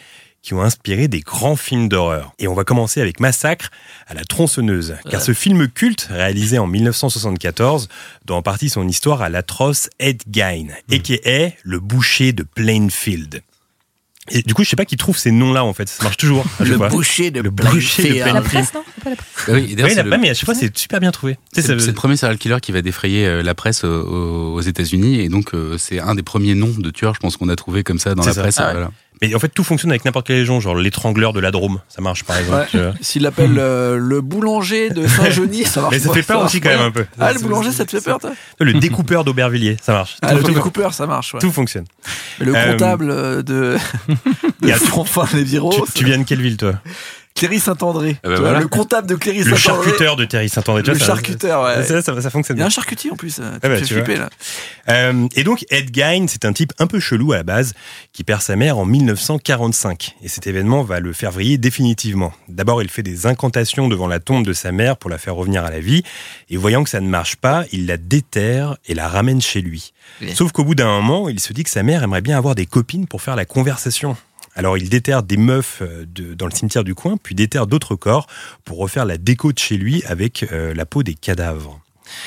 qui ont inspiré des grands films d'horreur. Et on va commencer avec Massacre à la tronçonneuse, car ce film culte, réalisé en dix-neuf cent soixante-quatorze, doit en partie son histoire à l'atroce Ed Gein, mmh. a k a le boucher de Plainfield. Et du coup, je sais pas qui trouve ces noms-là, en fait. Ça marche toujours. Le boucher de le boucher de La presse, non c'est pas la presse. Bah oui, oui, la, le... mais à chaque fois, c'est super bien trouvé. C'est, c'est, c'est le premier serial killer qui va défrayer la presse aux, aux États-Unis, et donc euh, c'est un des premiers noms de tueurs, je pense qu'on a trouvé comme ça dans c'est la ça. presse. Ah ouais. Voilà. Mais en fait, tout fonctionne avec n'importe quelle légion, genre l'étrangleur de la Drôme, ça marche par exemple. Ouais. S'il l'appelle euh, le boulanger de Saint-Genis, ça marche. Mais ça pas, fait peur ça aussi quand même un peu. Ah, le boulanger, ça te fait peur, toi? Le découpeur d'Aubervilliers, ça marche. Ah, le découpeur, ça marche. Ouais. Tout fonctionne. Mais le Euh, comptable de, de Franfin les Viros. Tu, tu viens de quelle ville, toi? Cléry Saint-André. Ah bah voilà. Le comptable de Cléry Le Saint-André. charcuteur de Thierry Saint-André. Le charcuteur, ouais. Ça, ça, ça fonctionne Il y a bien. un charcutier en plus. Tu Ah bah, me fais tu flipper, vois. là. Euh, et donc, Ed Gein, c'est un type un peu chelou à la base, qui perd sa mère en dix-neuf cent quarante-cinq. Et cet événement va le faire vriller définitivement. D'abord, il fait des incantations devant la tombe de sa mère pour la faire revenir à la vie. Et voyant que ça ne marche pas, il la déterre et la ramène chez lui. Oui. Sauf qu'au bout d'un moment, il se dit que sa mère aimerait bien avoir des copines pour faire la conversation. Alors il déterre des meufs de, dans le cimetière du coin, puis déterre d'autres corps pour refaire la déco de chez lui avec euh, la peau des cadavres.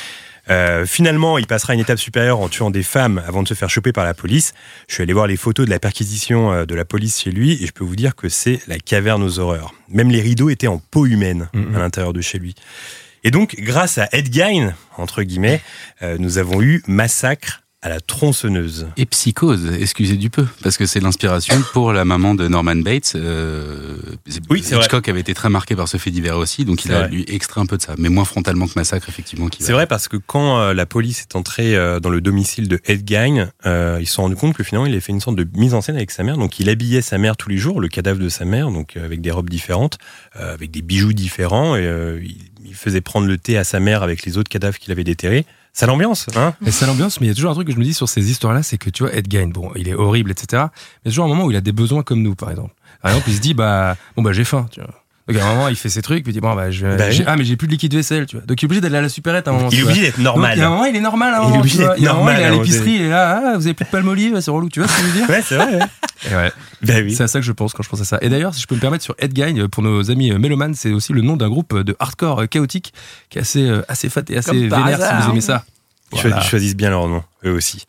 Euh, finalement, il passera une étape supérieure en tuant des femmes avant de se faire choper par la police. Je suis allé voir les photos de la perquisition euh, de la police chez lui et je peux vous dire que c'est la caverne aux horreurs. Même les rideaux étaient en peau humaine mmh. à l'intérieur de chez lui. Et donc, grâce à Ed Gein, entre guillemets, euh, nous avons eu Massacre à la tronçonneuse. Et Psychose, excusez du peu, parce que c'est l'inspiration pour la maman de Norman Bates. Euh, oui, c'est Hitchcock vrai. avait été très marqué par ce fait divers aussi, donc c'est il a vrai. lui extrait un peu de ça, mais moins frontalement que Massacre, effectivement. Qui c'est va... vrai, parce que quand euh, la police est entrée euh, dans le domicile de Ed Gein, euh, ils se sont rendus compte que finalement, il avait fait une sorte de mise en scène avec sa mère. Donc, il habillait sa mère tous les jours, le cadavre de sa mère, donc euh, avec des robes différentes, euh, avec des bijoux différents, et euh, il, il faisait prendre le thé à sa mère avec les autres cadavres qu'il avait déterrés. Ça l'ambiance, hein? Et ça l'ambiance, mais il y a toujours un truc que je me dis sur ces histoires-là, c'est que tu vois, Ed Gein, bon, il est horrible, et cetera. Mais il y a toujours un moment où il a des besoins comme nous, par exemple. Par exemple, il se dit, bah, bon, bah, j'ai faim, tu vois. Donc à un moment, il fait ses trucs, puis il dit, bon, bah, je, bah j'ai, oui. ah, mais j'ai plus de liquide vaisselle, tu vois. Donc il est obligé d'aller à la supérette à un moment. Il est obligé d'être normal. Donc, il y a un moment, il est normal à un Il est moment. obligé tu vois. d'être Il y a un moment, normal il est à à un l'épicerie, et là, ah, vous avez plus de palme olive, c'est relou, tu vois ce que je veux dire? Ouais, c'est vrai, ouais. Et ouais. Bah oui. C'est à ça que je pense quand je pense à ça. Et d'ailleurs, si je peux me permettre, sur Ed Gein, pour nos amis mélomanes, c'est aussi le nom d'un groupe de hardcore chaotique qui est assez, assez fat et assez Comme par vénère hasard, si vous aimez ça. Ils Voilà. choisissent bien leur nom, eux aussi.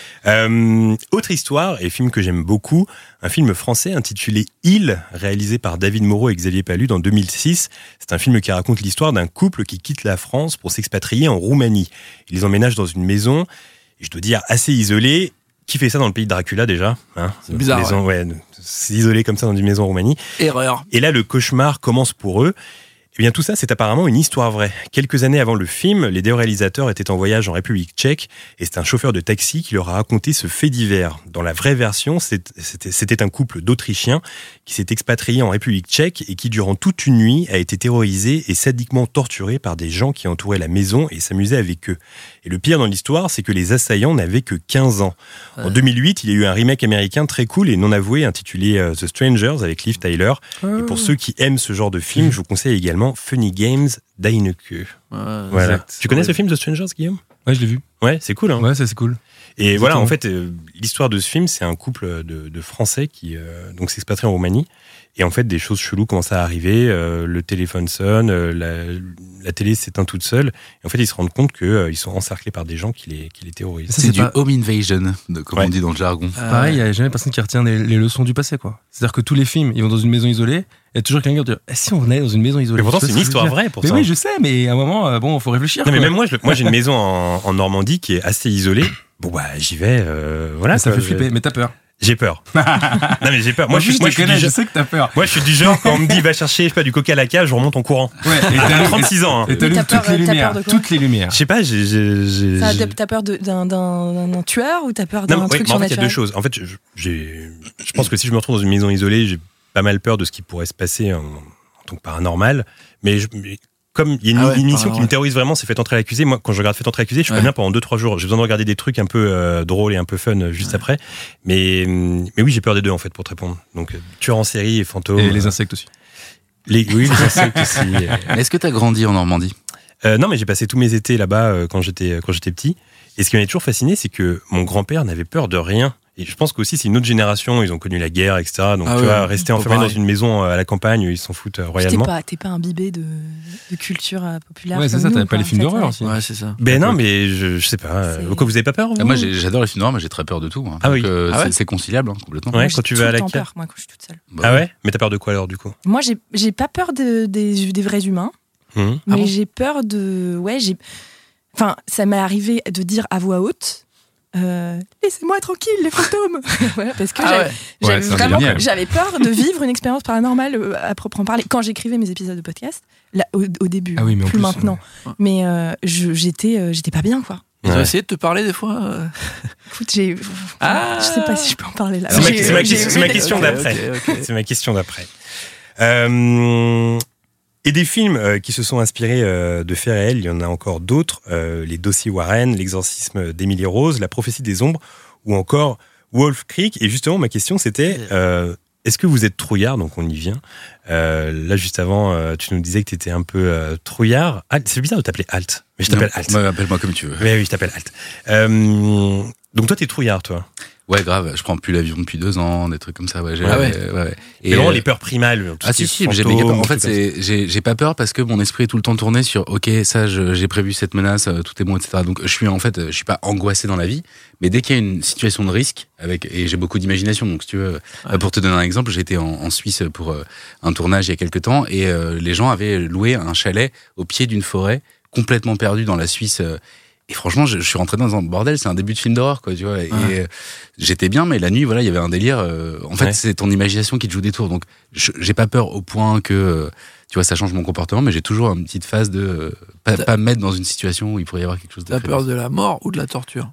Euh, autre histoire, et film que j'aime beaucoup, un film français intitulé Il, réalisé par David Moreau et Xavier Palud en deux mille six. C'est un film qui raconte l'histoire d'un couple qui quitte la France pour s'expatrier en Roumanie. Ils emménagent dans une maison, et je dois dire assez isolée. Qui fait ça dans le pays de Dracula déjà, hein? C'est bizarre, Maison, ouais. ouais, s'isoler comme ça dans une maison en Roumanie. Erreur. Et là, le cauchemar commence pour eux. Eh bien, tout ça, c'est apparemment une histoire vraie. Quelques années avant le film, les deux réalisateurs étaient en voyage en République tchèque et c'est un chauffeur de taxi qui leur a raconté ce fait divers. Dans la vraie version, c'était, c'était un couple d'Autrichiens qui s'est expatrié en République tchèque et qui, durant toute une nuit, a été terrorisé et sadiquement torturé par des gens qui entouraient la maison et s'amusaient avec eux. Et le pire dans l'histoire, c'est que les assaillants n'avaient que quinze ans. En deux mille huit, il y a eu un remake américain très cool et non avoué intitulé euh, The Strangers avec Liv Tyler. Et pour ceux qui aiment ce genre de film, je vous conseille également Funny Games d'Heineke. Ouais, Voilà. exact. Tu connais Ouais. ce film The Strangers, Guillaume? Ouais, je l'ai vu. Ouais, c'est cool. Hein. Ouais, ça c'est cool. Et Exactement. voilà, en fait, euh, l'histoire de ce film, c'est un couple de, de Français qui euh, donc s'expatrient en Roumanie. Et en fait, des choses cheloues commencent à arriver. Euh, le téléphone sonne, euh, la, la télé s'éteint toute seule. Et en fait, ils se rendent compte qu'ils euh, sont encerclés par des gens qui les, qui les terrorisent. Ça, C'est, c'est du pas- home invasion, de- comme Ouais. on dit dans le jargon. Ah, Pareil, il ouais. n'y a jamais personne qui retient les, les leçons du passé, quoi. C'est-à-dire que tous les films, ils vont dans une maison isolée, il y a toujours quelqu'un qui dit eh, si on venait dans une maison isolée. Mais pourtant, Tu vois c'est ce une que je veux histoire dire vraie pour mais ça. oui, je sais, mais à un moment, euh, bon, faut réfléchir. Non, mais quoi. même moi, je, moi j'ai une maison en, en Normandie qui est assez isolée. Bon, bah, j'y vais. Euh, voilà. Mais ça quoi, fait flipper, je- mais t'as peur. J'ai peur. non, mais j'ai peur. Moi, Moi, je suis, je moi, te je suis connais, du je genre- sais que t'as peur. moi, je suis du genre, quand on me dit, va chercher, je sais pas, du coca à la cage, je remonte en courant. Ouais, et J'ai t'as trente-six ans. hein. Et t'allumes Mais t'as toutes peur- les t'as lumières. peur de quoi Toutes les lumières. Je sais pas, j'ai. j'ai- j'ai- Ça, j'ai- T'as peur de- d'un, d'un, d'un tueur ou t'as peur Non, d'un mais, ouais, truc mais en fait, il y a surnaturel? deux choses. En fait, je, j'ai, je pense que si je me retrouve dans une maison isolée, j'ai pas mal peur de ce qui pourrait se passer en, en tant que paranormal. Mais, je, mais comme il y a une, Ah ouais, une émission ah qui ouais. me terrorise vraiment, c'est Fait entrer l'accusé. Moi, quand je regarde Fait entrer l'accusé, je suis Ouais. pas bien pendant deux trois jours. J'ai besoin de regarder des trucs un peu euh, drôles et un peu fun euh, juste après. Mais, hum, mais oui, j'ai peur des deux, en fait, pour te répondre. Donc, euh, tueur en série et fantôme. Et les insectes aussi. Les, oui, les insectes aussi. euh. Mais Est-ce que t'as grandi en Normandie? Euh, non, mais j'ai passé tous mes étés là-bas euh, quand j'étais quand j'étais petit. Et ce qui m'avait toujours fasciné, c'est que mon grand-père n'avait peur de rien. Et je pense qu'aussi, c'est une autre génération, ils ont connu la guerre, et cetera. Donc, Ah tu ouais, vois, rester faut enfermé dans pareil. une maison à la campagne, ils s'en foutent euh, T'es royalement. pas, t'es pas imbibé de, de culture euh, populaire. Ouais, c'est comme ça, nous, t'avais pas quoi, les films en fait, d'horreur ouais. aussi. Ouais, c'est ça. Ben non, mais je, je sais pas. euh, C'est- Pourquoi vous avez pas peur, vous Ah, moi, j'ai- j'adore les films d'horreur, mais j'ai très peur de tout. hein. Ah oui. Donc, euh, Ah ouais c'est- c'est conciliable, hein, complètement. Ouais, Moi, quand j'ai tu tout vas à le la temps cave. peur, moi, quand je suis toute seule. Bah, Ah ouais? Mais t'as peur de quoi alors, du coup? Moi, j'ai, j'ai pas peur de, des, des vrais humains, Hum. mais bon j'ai peur de. Ouais, j'ai. Enfin, ça m'est arrivé de dire à voix haute. Euh, laissez-moi tranquille, les fantômes. Voilà, parce que Ah j'avais, ouais. j'avais Ouais, c'est vraiment, génial. j'avais peur de vivre une expérience paranormale euh, à proprement parler. Quand j'écrivais mes épisodes de podcast, là, au, au début, Ah oui, mais en plus plus, maintenant. ouais. Mais euh, je- j'étais, euh, j'étais pas bien, quoi. Ils ont Ouais. essayé de te parler des fois euh Écoute, j'ai, Ah. je sais pas si je peux en parler là. C'est ma- J'ai- c'est ma- j'ai- c'est ma question Ok, d'après. ok, ok. C'est ma question d'après. Euh, et des films euh, qui se sont inspirés euh, de faits réels, il y en a encore d'autres. Euh, les dossiers Warren, l'exorcisme d'Emily Rose, la prophétie des ombres, ou encore Wolf Creek. Et justement, ma question, c'était euh, est-ce que vous êtes trouillard? Donc, on y vient. Euh, là, juste avant, euh, tu nous disais que tu étais un peu euh, trouillard. Alt, c'est bizarre de t'appeler Alt. Mais je t'appelle Non, Alt. ouais, appelle-moi comme tu veux. Mais oui, je t'appelle Alt. Euh, donc, toi, t'es trouillard, toi. Ouais, grave, je prends plus l'avion depuis deux ans, des trucs comme ça. Ouais, j'ai- Ah ouais. ouais, ouais. Et vraiment, euh, les peurs primales. tout Ah ce qui si est si, j'ai méga peur. fantômes, En fait, tout comme ça. c'est, j'ai, j'ai pas peur parce que mon esprit est tout le temps tourné sur ok, ça, je- j'ai prévu cette menace, euh, tout est bon, et cetera. Donc je suis en fait, je suis pas angoissé dans la vie, mais dès qu'il y a une situation de risque, avec et j'ai beaucoup d'imagination. Donc si tu veux, Ouais. pour te donner un exemple, j'étais en, en Suisse pour euh, un tournage il y a quelques temps et euh, les gens avaient loué un chalet au pied d'une forêt complètement perdue dans la Suisse. euh, Et franchement, je, je suis rentré dans un bordel, c'est un début de film d'horreur, quoi, tu vois. Et Ouais. euh, j'étais bien, mais la nuit, voilà, il y avait un délire. euh, en fait, Ouais. c'est ton imagination qui te joue des tours. Donc, je- j'ai pas peur au point que, euh, tu vois, ça change mon comportement, mais j'ai toujours une petite phase de euh, pas, T'as- pas me mettre dans une situation où il pourrait y avoir quelque chose de. T'as très- peur de la mort ou de la torture?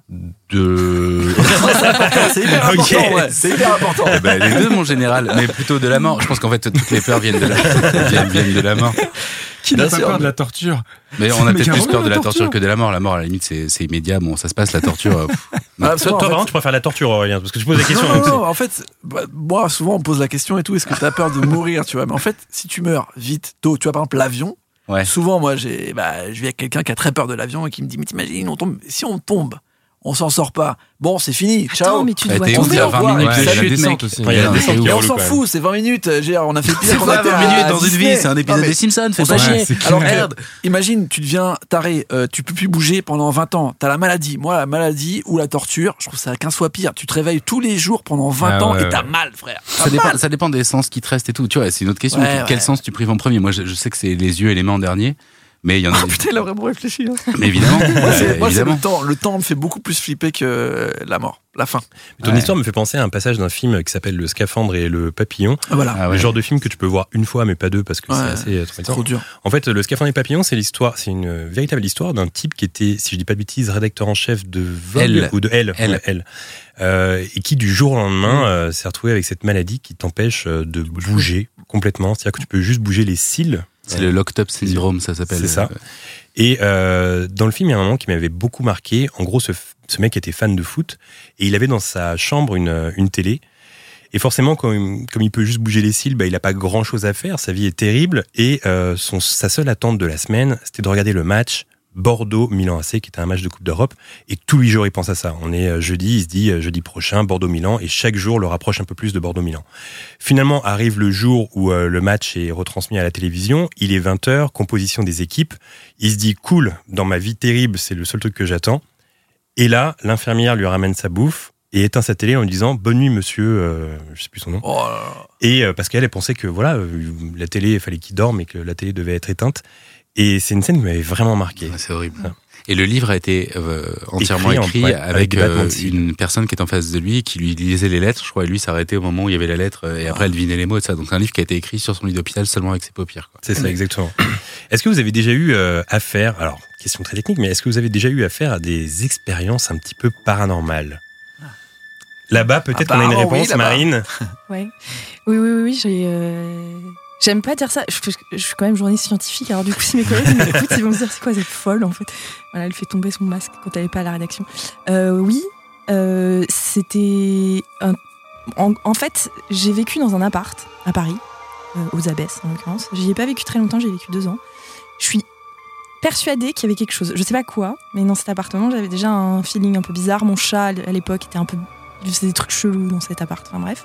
de. C'est hyper Ok. important, ouais. C'est hyper important. Eh ben, les deux, mon général, mais plutôt de la mort. Je pense qu'en fait, toutes les peurs viennent de la, viennent, viennent de la mort. Qui n'a Bien pas sûr. peur de la torture? Mais on a Mais peut-être carrément, plus peur de la la torture torture. que de la mort. La mort, à la limite, c'est, c'est immédiat. Bon, ça se passe, la torture. euh, pff, Ah, parce que Toi, moi, toi, en vraiment, fait- tu préfères la torture, Aurélien, parce que tu poses la question. Non, donc c'est- non, en fait, bah, moi, souvent, on me pose la question et tout, est-ce que tu as peur de mourir, tu vois? Mais en fait, si tu meurs vite, tôt, tu vois, par exemple, l'avion, Ouais. souvent, moi, j'ai, bah, je vis avec quelqu'un qui a très peur de l'avion et qui me dit, mais t'imagines, on tombe, si on tombe, on s'en sort pas. Bon, c'est fini, ciao. Attends, mais tu Bah, dois t'es on où, se tomber. dit t'es à au vingt revoir, minutes et de puis la chute, descente mec. aussi. Ouais, il y a la Non, descente c'est qui Et est on relou, s'en quand même. fout, c'est vingt minutes. euh, j'ai- On a fait pire. C'est qu'on quoi, était vingt à minutes dans une vie? Disney. C'est un Non, épisode mais- des Simpsons, fais on pas s'en chier. c'est Alors, clair. eh, imagine, tu deviens taré, euh, tu peux plus bouger pendant vingt ans. T'as la maladie. Moi, la maladie ou la torture, je trouve ça quinze fois pire. Tu te réveilles tous les jours pendant vingt Ah ans ouais, et t'as ouais. mal, frère. T'as Ça dépend, mal. ça dépend des sens qui te restent et tout. Tu vois, c'est une autre question. Ouais, Quel ouais. sens tu prives en premier? Moi, je, je sais que c'est les yeux et les mains en dernier. Mais il y en a. Ah, putain, il a vraiment réfléchi. hein. Mais évidemment. Moi, euh, c'est moi, c'est évidemment. le temps. Le temps me fait beaucoup plus flipper que la mort, la fin. Mais ton Ouais. histoire me fait penser à un passage d'un film qui s'appelle Le Scaphandre et le Papillon. Voilà. Ah ouais. Le genre de film que tu peux voir une fois, mais pas deux, parce que Ouais, c'est assez euh, C'est traumatisant. trop dur. En fait, Le Scaphandre et le Papillon, c'est l'histoire, c'est une euh, véritable histoire d'un type qui était, si je dis pas de bêtises, rédacteur en chef de Vogue Elle. ou de Elle, Elle. ouais, Elle. Euh, et qui du jour au lendemain euh, s'est retrouvé avec cette maladie qui t'empêche euh, de bouger complètement. C'est-à-dire que tu peux juste bouger les cils. C'est le locked up syndrome, ça s'appelle. C'est ça. Et euh, dans le film, il y a un moment qui m'avait beaucoup marqué. En gros, ce, ce mec était fan de foot et il avait dans sa chambre une, une télé. Et forcément, comme, comme il peut juste bouger les cils, bah, il n'a pas grand-chose à faire. Sa vie est terrible. Et euh, son, sa seule attente de la semaine, c'était de regarder le match Bordeaux-Milan A C, qui était un match de Coupe d'Europe. Et tous les jours, il pense à ça. On est euh, jeudi, il se dit euh, jeudi prochain, Bordeaux-Milan. Et chaque jour le rapproche un peu plus de Bordeaux-Milan. Finalement, arrive le jour où euh, le match est retransmis à la télévision. Il est vingt heures, composition des équipes. Il se dit, cool, dans ma vie terrible, c'est le seul truc que j'attends. Et là, l'infirmière lui ramène sa bouffe et éteint sa télé en lui disant, bonne nuit, monsieur, euh, je sais plus son nom. Oh là là. Et euh, parce qu'elle, elle pensait que voilà, euh, la télé, il fallait qu'il dorme et que la télé devait être éteinte. Et c'est une scène qui m'avait vraiment marqué. Ouais, c'est horrible. Ouais. Et le livre a été euh, entièrement Écrit en- écrit, ouais, avec, avec des battements euh, de cils. une personne qui est en face de lui, qui lui lisait les lettres, je crois, et lui s'arrêtait au moment où il y avait la lettre, euh, et après elle devinait les mots et ça. Donc c'est un livre qui a été écrit sur son lit d'hôpital seulement avec ses paupières. Quoi. C'est ça, exactement. Est-ce que vous avez déjà eu euh, affaire, alors, question très technique, mais est-ce que vous avez déjà eu affaire à des expériences un petit peu paranormales? Là-bas, peut-être qu'on a une Apparemment, oui, réponse, là-bas. Marine. Ouais. Oui, oui, oui, oui, j'ai. euh, J'aime pas dire ça. Je, je- je suis quand même journaliste scientifique, alors du coup, si mes collègues m'écoutent, ils vont se dire c'est quoi cette folle en fait. Voilà, elle fait tomber son masque quand elle est pas à la rédaction. Euh, oui, euh, c'était. un- En, en fait, j'ai vécu dans un appart à Paris, euh, aux Abbesses en l'occurrence. J'y ai pas vécu très longtemps, j'ai vécu deux ans. Je suis persuadée qu'il y avait quelque chose. Je sais pas quoi, mais dans cet appartement, j'avais déjà un feeling un peu bizarre. Mon chat à l'époque était un peu il faisait des trucs chelous dans cet appart, enfin bref.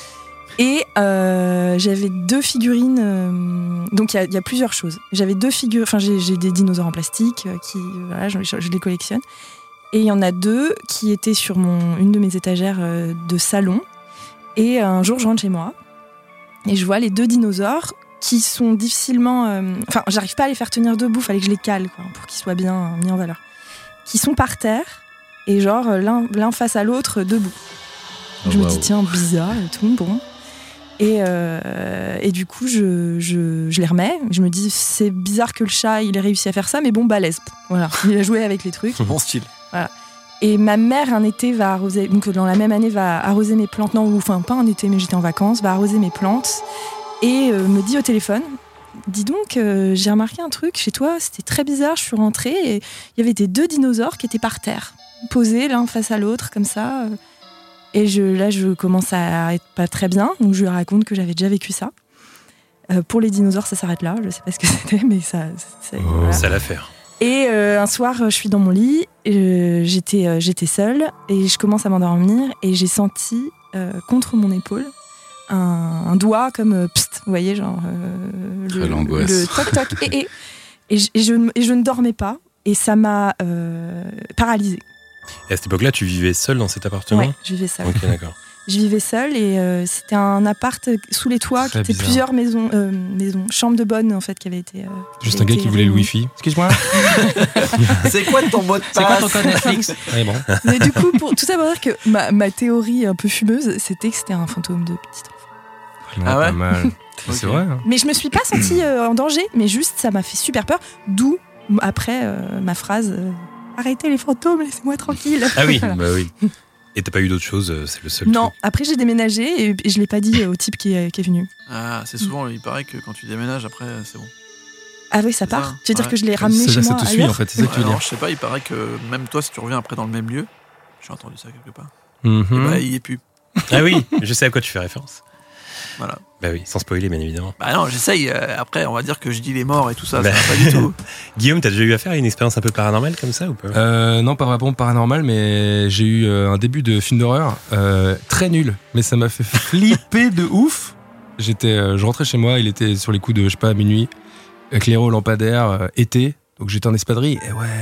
Et euh, j'avais deux figurines, euh, donc il y, y a plusieurs choses. J'avais deux figures, enfin j'ai, j'ai des dinosaures en plastique euh, qui, voilà, je, je, je les collectionne. Et il y en a deux qui étaient sur mon, une de mes étagères euh, de salon. Et un jour, je rentre chez moi et je vois les deux dinosaures qui sont difficilement, euh, enfin j'arrive pas à les faire tenir debout, fallait que je les cale quoi, pour qu'ils soient bien euh, mis en valeur. Qui sont par terre et genre l'un, l'un face à l'autre debout. Oh, je me wow. dis tiens bizarre et tout, bon. Et, euh, et du coup, je, je, je les remets. Je me dis, c'est bizarre que le chat, il ait réussi à faire ça, mais bon, balèze. Voilà, il a joué avec les trucs. Bon style. Voilà. Et ma mère, un été, va arroser, donc dans la même année, va arroser mes plantes. Non, enfin, pas un été, mais j'étais en vacances, va arroser mes plantes. Et euh, me dit au téléphone, dis donc, euh, j'ai remarqué un truc chez toi, c'était très bizarre. Je suis rentrée et il y avait des deux dinosaures qui étaient par terre, posés l'un face à l'autre, comme ça. Et je, là, je commence à être pas très bien, donc je lui raconte que j'avais déjà vécu ça. Euh, pour les dinosaures, ça s'arrête là. Je sais pas ce que c'était, mais ça. ça Oh, voilà. ça l'affaire. Et euh, un soir, je suis dans mon lit, euh, j'étais, euh, j'étais seule, et je commence à m'endormir, et j'ai senti euh, contre mon épaule un, un doigt comme euh, psst, vous voyez, genre euh, Très le, l'angoisse. le toc toc, et, et, et, je, et, je, et je ne dormais pas, et ça m'a euh, paralysée. Et à cette époque-là, tu vivais seul dans cet appartement ? Ouais, je vivais seule. Ok, d'accord. Je vivais seule et euh, c'était un appart sous les toits qui Très était bizarre. plusieurs maisons, euh, maisons, chambres de bonne en fait qui avaient été. Euh, Juste qui un gars avaient qui été voulait le réunies. wifi. Excuse-moi. C'est quoi ton mot de passe? C'est quoi ton code Netflix? Ouais, bon. Mais du coup, pour tout ça pour dire que ma, ma théorie un peu fumeuse, c'était que c'était un fantôme de petit enfant. Ouais, Ah ouais pas mal. Ok. C'est vrai. Hein. Mais je me suis pas sentie euh, en danger, mais juste ça m'a fait super peur. D'où après euh, ma phrase euh, arrêtez les fantômes, laissez-moi tranquille. Ah oui, Voilà. Bah oui. Et t'as pas eu d'autre chose, euh, c'est le seul Non, truc. après j'ai déménagé et, et je l'ai pas dit au type qui est, qui est venu. Ah, c'est souvent, il paraît que quand tu déménages, après, c'est bon. Ah oui, ça C'est part. ça, tu veux dire ouais. que je l'ai ramené Ça, chez ça moi te suit ailleurs en fait, c'est ça que tu veux Alors, dire. je sais pas, il paraît que même toi, si tu reviens après dans le même lieu, j'ai entendu ça quelque part, Mhm. eh bah, il y est plus. Ah oui, je sais à quoi tu fais référence. Voilà. Bah oui, sans spoiler, bien évidemment. Bah non, j'essaye. euh, après, on va dire que je dis les morts et tout ça, Bah. ça va pas du tout. Guillaume, t'as déjà eu affaire à une expérience un peu paranormale comme ça ou pas ? Euh, non, pas vraiment paranormal, mais j'ai eu euh, un début de film d'horreur euh, très nul, mais ça m'a fait flipper de ouf. J'étais, euh, je rentrais chez moi, il était sur les coups de, je sais pas, minuit, éclairé au lampadaire, euh, été, donc j'étais en espadrille, et ouais,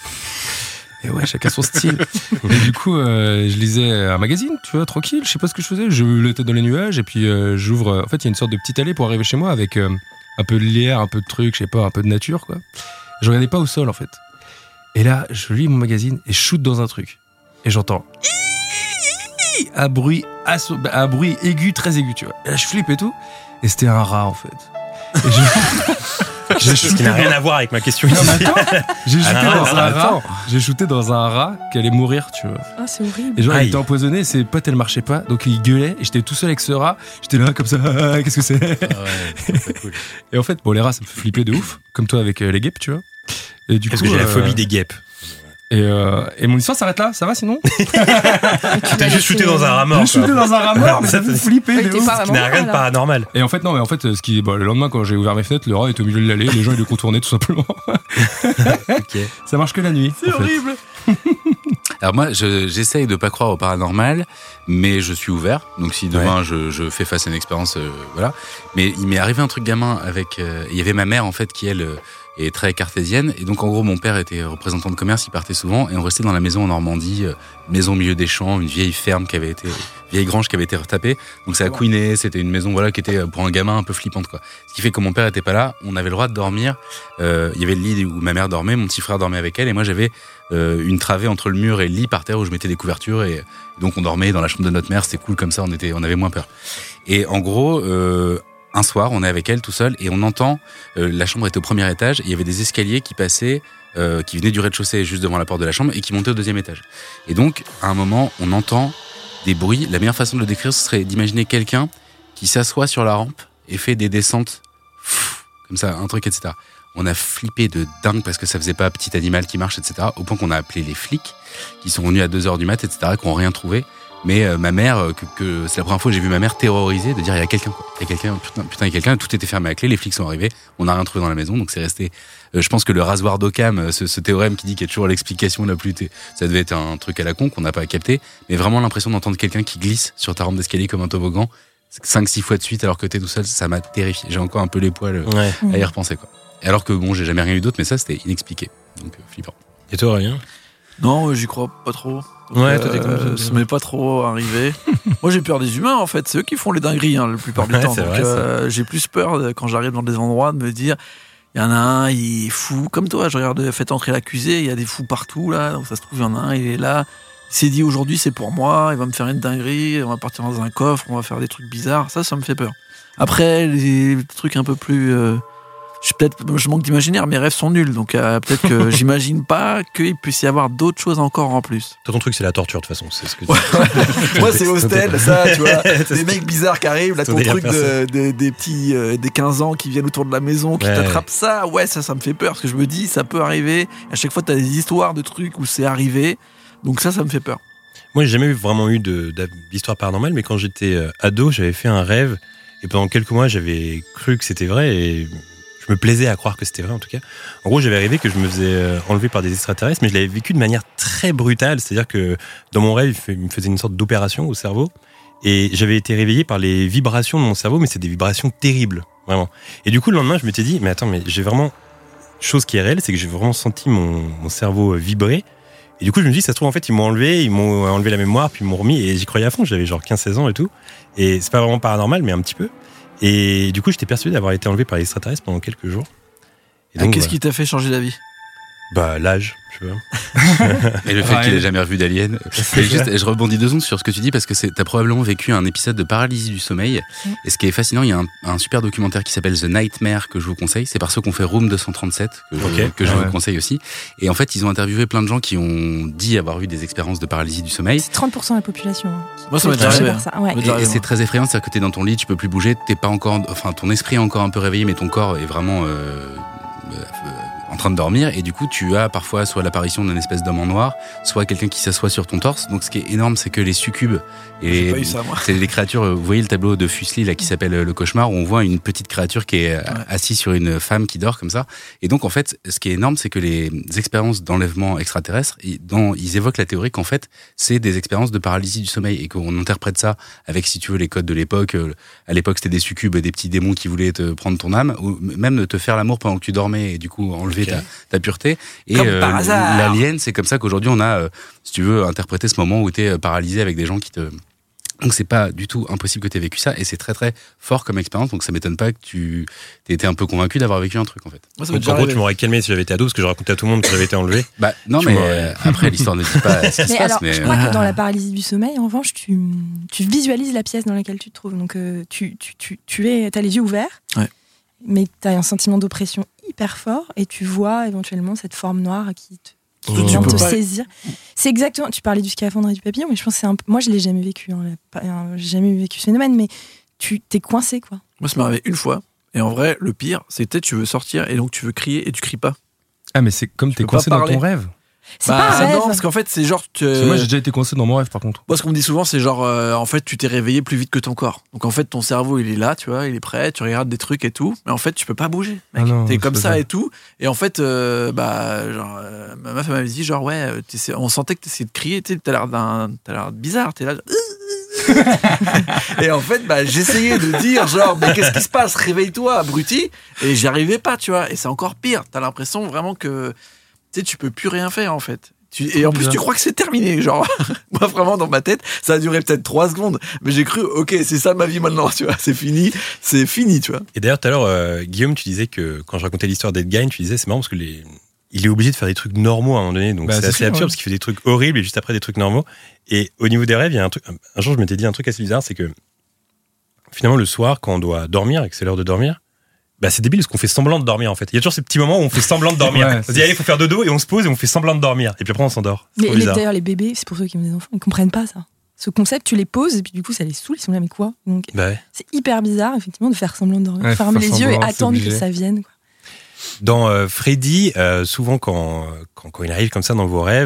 et ouais, chacun son style. Et du coup, euh, je lisais un magazine, tu vois, tranquille, je sais pas ce que je faisais, je le tête dans les nuages, et puis euh, j'ouvre, euh, en fait, il y a une sorte de petite allée pour arriver chez moi avec euh, un peu de l'air, un peu de trucs, je sais pas, un peu de nature, quoi. Je regardais pas au sol, en fait. Et là, je lis mon magazine et je shoot dans un truc. Et j'entends un bruit, asso- un bruit aigu, très aigu, tu vois. Et là, je flippe et tout. Et c'était un rat, en fait. Et je- j'ai Ce qui n'a rien à voir avec ma question. Non, mais attends, j'ai shooté Ah, dans non, un attends. rat. J'ai shooté dans un rat qui allait mourir, tu vois. Ah, c'est horrible. Et genre, Aïe. il était empoisonné, ses potes, elles marchaient pas. Donc, il gueulait. Et j'étais tout seul avec ce rat. J'étais là, comme ça. Ah, qu'est-ce que c'est? Ah ouais, c'est cool. Et en fait, bon, les rats, ça me fait flipper de ouf. Comme toi avec euh, les guêpes, tu vois. Et du Parce coup, que j'ai la euh, phobie des guêpes. Et, euh, et mon histoire s'arrête là, ça va sinon? T'as juste shooté dans un rat mort. J'ai shooté quoi. dans un rat mort, mais ça Ça, fait c'est- flipper Ouais, de t'es ouf. pas Ce qui n'a vraiment rien de là. paranormal. Et en fait, non, mais en fait, ce qui, bon, le lendemain, quand j'ai ouvert mes fenêtres, le rat était au milieu de l'allée, les gens, ils le contournaient tout simplement. Ok. Ça marche que la nuit. C'est en fait. horrible. Alors moi, je- j'essaye de pas croire au paranormal, mais je suis ouvert. Donc si demain je, je fais face à une expérience, euh, voilà. Mais il m'est arrivé un truc gamin avec. euh, Il y avait ma mère en fait qui elle euh, est très cartésienne, et donc en gros mon père était représentant de commerce, il partait souvent, et on restait dans la maison en Normandie, euh, maison au milieu des champs, une vieille ferme qui avait été, vieille grange qui avait été retapée. Donc ça a couiné, c'était une maison voilà qui était euh, pour un gamin un peu flippante quoi. Ce qui fait que mon père était pas là, on avait le droit de dormir. Euh, Il y avait le lit où ma mère dormait, mon petit frère dormait avec elle, et moi j'avais euh, une travée entre le mur et le lit par terre où je mettais des couvertures, et donc on dormait dans la chambre de notre mère, c'était cool comme ça, on était, on avait moins peur. Et en gros, euh, un soir, on est avec elle tout seul et on entend, euh, la chambre était au premier étage, et il y avait des escaliers qui passaient, euh, qui venaient du rez-de-chaussée juste devant la porte de la chambre et qui montaient au deuxième étage. Et donc, à un moment, on entend des bruits. La meilleure façon de le décrire, ce serait d'imaginer quelqu'un qui s'assoit sur la rampe et fait des descentes, pff, comme ça, un truc, et cetera. On a flippé de dingue parce que ça faisait pas petit animal qui marche, et cetera. Au point qu'on a appelé les flics qui sont venus à deux heures du mat, et cetera, qui n'ont rien trouvé. Mais euh, ma mère, euh, que, que c'est la première fois que j'ai vu ma mère terrorisée de dire il y a quelqu'un, quoi. Il y a quelqu'un, putain, putain, il y a quelqu'un. Tout était fermé à clé, les flics sont arrivés, on n'a rien trouvé dans la maison, donc c'est resté. Euh, je pense que le rasoir d'Occam, euh, ce, ce théorème qui dit qu'il y a toujours l'explication la plus, t- ça devait être un truc à la con qu'on n'a pas capté, mais vraiment l'impression d'entendre quelqu'un qui glisse sur ta rampe d'escalier comme un toboggan, cinq six fois de suite alors que t'es tout seul, ça m'a terrifié. J'ai encore un peu les poils euh, Ouais. à y repenser, quoi. Alors que bon, j'ai jamais rien eu d'autre, mais ça c'était inexpliqué, donc euh, flippant. Et toi, Aurélien? Non, euh, j'y crois pas trop. Donc, Ouais, toi, t'es comme ça, euh, toi. ça m'est pas trop arrivé. Moi, j'ai peur des humains, en fait. C'est eux qui font les dingueries, hein, la plupart du Ouais, temps. c'est Donc, vrai, euh, j'ai plus peur de- quand j'arrive dans des endroits de me dire, il y en a un, il est fou. Comme toi, je regarde Faites entrer l'accusé, il y a des fous partout, là. Donc, ça se trouve, il y en a un, il est là. Il s'est dit, aujourd'hui, c'est pour moi, il va me faire une dinguerie, on va partir dans un coffre, on va faire des trucs bizarres. Ça, ça me fait peur. Après, les trucs un peu plus. euh, Je, peut-être, je manque d'imaginaire, mes rêves sont nuls, donc euh, peut-être que j'imagine pas qu'il puisse y avoir d'autres choses encore en plus. Toi, ton truc, c'est la torture, de toute façon. C'est ce que tu... Moi, c'est Hostel, ça, tu vois, C'est des mecs bizarres qui arrivent, là, ton ton délire truc de, perso. de- des petits, euh, des quinze ans qui viennent autour de la maison, qui Ouais. t'attrapent ça, ouais, ça, ça me fait peur, parce que je me dis, ça peut arriver. À chaque fois, t'as des histoires de trucs où c'est arrivé, donc ça, ça me fait peur. Moi, j'ai jamais vraiment eu de, d'histoire paranormale, mais quand j'étais euh, ado, j'avais fait un rêve, et pendant quelques mois, j'avais cru que c'était vrai, et je me plaisais à croire que c'était vrai, en tout cas. En gros, j'avais rêvé que je me faisais euh, enlever par des extraterrestres, mais je l'avais vécu de manière très brutale, c'est-à-dire que dans mon rêve, il fait- il me faisait une sorte d'opération au cerveau, et j'avais été réveillé par les vibrations de mon cerveau, mais c'est des vibrations terribles, vraiment. Et du coup, le lendemain, je m'étais dit, mais attends, mais j'ai vraiment... Chose qui est réelle, c'est que j'ai vraiment senti mon, mon cerveau euh, vibrer. Et du coup, je me dis, ça se trouve, en fait, ils m'ont enlevé, ils m'ont enlevé la mémoire, puis ils m'ont remis, et j'y croyais à fond, j'avais genre quinze seize ans et tout. Et c'est pas vraiment paranormal, mais un petit peu. Et du coup, j'étais persuadé d'avoir été enlevé par les extraterrestres pendant quelques jours. Et Ah, donc, qu'est-ce voilà. qui t'a fait changer d'avis? Bah, l'âge, je sais pas. Et le fait Ouais. qu'il ait jamais revu d'Alien. Et juste, je rebondis deux secondes sur ce que tu dis parce que c'est, t'as probablement vécu un épisode de paralysie du sommeil. Et ce qui est fascinant, il y a un, un super documentaire qui s'appelle The Nightmare que je vous conseille. C'est par ceux qu'on fait Room deux cent trente-sept que, je- Ok. que je Ah ouais. vous conseille aussi. Et en fait, ils ont interviewé plein de gens qui ont dit avoir eu des expériences de paralysie du sommeil. C'est trente pour cent de la population. hein, qui Moi, ça m'est peut déjà toucher arrivé. par ça. Ouais. Mais Et, déjà, et c'est ouais. très effrayant, c'est-à-dire que t'es dans ton lit, tu peux plus bouger, t'es pas encore, enfin ton esprit est encore un peu réveillé, mais ton corps est vraiment euh, euh, en train de dormir. Et du coup, tu as parfois soit l'apparition d'une espèce d'homme en noir, soit quelqu'un qui s'assoit sur ton torse. Donc, ce qui est énorme, c'est que les succubes J'ai et pas eu ça, moi. c'est les créatures. Vous voyez le tableau de Fuseli là qui s'appelle Le Cauchemar, où on voit une petite créature qui est assise sur une femme qui dort comme ça. Et donc, en fait, ce qui est énorme, c'est que les expériences d'enlèvement extraterrestre, ils, dans, ils évoquent la théorie qu'en fait, c'est des expériences de paralysie du sommeil et qu'on interprète ça avec, si tu veux, les codes de l'époque. À l'époque, c'était des succubes, des petits démons qui voulaient te prendre ton âme, ou même de te faire l'amour pendant que tu dormais et du coup enlever Ok. ta, ta pureté. Et Comme par hasard. l'alien, c'est comme ça qu'aujourd'hui on a, euh, si tu veux, interprété ce moment où tu es paralysé avec des gens qui te... Donc c'est pas du tout impossible que tu aies vécu ça, et c'est très très fort comme expérience, donc ça m'étonne pas que tu aies été un peu convaincu d'avoir vécu un truc en fait. Moi, ça m'est En déjà gros, arrivé. tu m'aurais calmé si j'avais été ado, parce que je racontais à tout le monde que j'avais été enlevé. Bah non, Tu mais m'aurais- euh, après l'histoire ne dit pas ce qui se Mais passe, alors, mais... je crois que dans la paralysie du sommeil, en revanche, tu, tu visualises la pièce dans laquelle tu te trouves. Donc, euh, tu, tu, tu, tu es, t'as les yeux ouverts, Ouais. mais tu as un sentiment d'oppression hyper fort et tu vois éventuellement cette forme noire qui te, qui Oh. vient Tu peux te pas- saisir. C'est exactement. Tu parlais du scaphandre et du papillon, mais je pense que c'est un peu. Moi, je l'ai jamais vécu. Hein, la- euh, j'ai jamais vécu ce phénomène, mais tu t'es coincé, quoi. Moi, ça m'est arrivé une fois. Et en vrai, le pire, c'est peut-être tu veux sortir et donc tu veux crier et tu cries pas. Ah, mais c'est comme Tu t'es peux pas coincé dans parler. ton rêve. C'est pas un rêve. non, parce qu'en fait, c'est genre. tu- Parce que moi, j'ai déjà été coincé dans mon rêve, par contre. Moi, ce qu'on me dit souvent, c'est genre, euh, en fait, tu t'es réveillé plus vite que ton corps. Donc, en fait, ton cerveau, il est là, tu vois, il est prêt, tu regardes des trucs et tout, mais en fait, tu peux pas bouger. Mec. Ah non, T'es c'est comme pas ça ça. et tout. Et en fait, euh, bah, genre, euh, ma meuf elle m'avait dit, genre, ouais, euh, t'essaies- on sentait que t'essayais de crier, tu sais, t'as l'air d'un, t'as l'air bizarre, t'es là. Et en fait, bah, j'essayais de dire, genre, mais qu'est-ce qui se passe? Réveille-toi, abruti. Et j'y arrivais pas, tu vois. Et c'est encore pire. T'as l'impression vraiment que, tu sais, tu peux plus rien faire, en fait. Tu- Et en plus, tu crois que c'est terminé. Genre, moi, vraiment, dans ma tête, ça a duré peut-être trois secondes. Mais j'ai cru, ok, c'est ça ma vie maintenant, tu vois. C'est fini. C'est fini, tu vois. Et d'ailleurs, tout à l'heure, euh, Guillaume, tu disais que quand je racontais l'histoire d'Edgain, tu disais c'est marrant parce que les... il est obligé de faire des trucs normaux à un moment donné, donc Bah, c'est c'est assez sûr, absurde ouais. parce qu'il fait des trucs horribles et juste après des trucs normaux. Et au niveau des rêves, il y a un truc. Un jour, je m'étais dit un truc assez bizarre, c'est que finalement le soir, quand on doit dormir et que c'est l'heure de dormir, bah c'est débile parce qu'on fait semblant de dormir en fait. Il y a toujours ces petits moments où on fait semblant de dormir. Ouais, on se dit allez, il faut faire dodo et on se pose et on fait semblant de dormir. Et puis après on s'endort. C'est Mais trop les- bizarre. d'ailleurs, les bébés, c'est pour ceux qui ont des enfants, ils comprennent pas ça. Ce concept, tu les poses et puis du coup, ça les saoule. Ils sont là, mais quoi? Donc, Bah ouais. c'est hyper bizarre, effectivement, de faire semblant de dormir. Ouais, Fermer faire les yeux et semblant, c'est attendre que obligé. ça vienne, quoi. Dans euh, Freddy, euh, souvent quand, quand, quand il arrive comme ça dans vos rêves,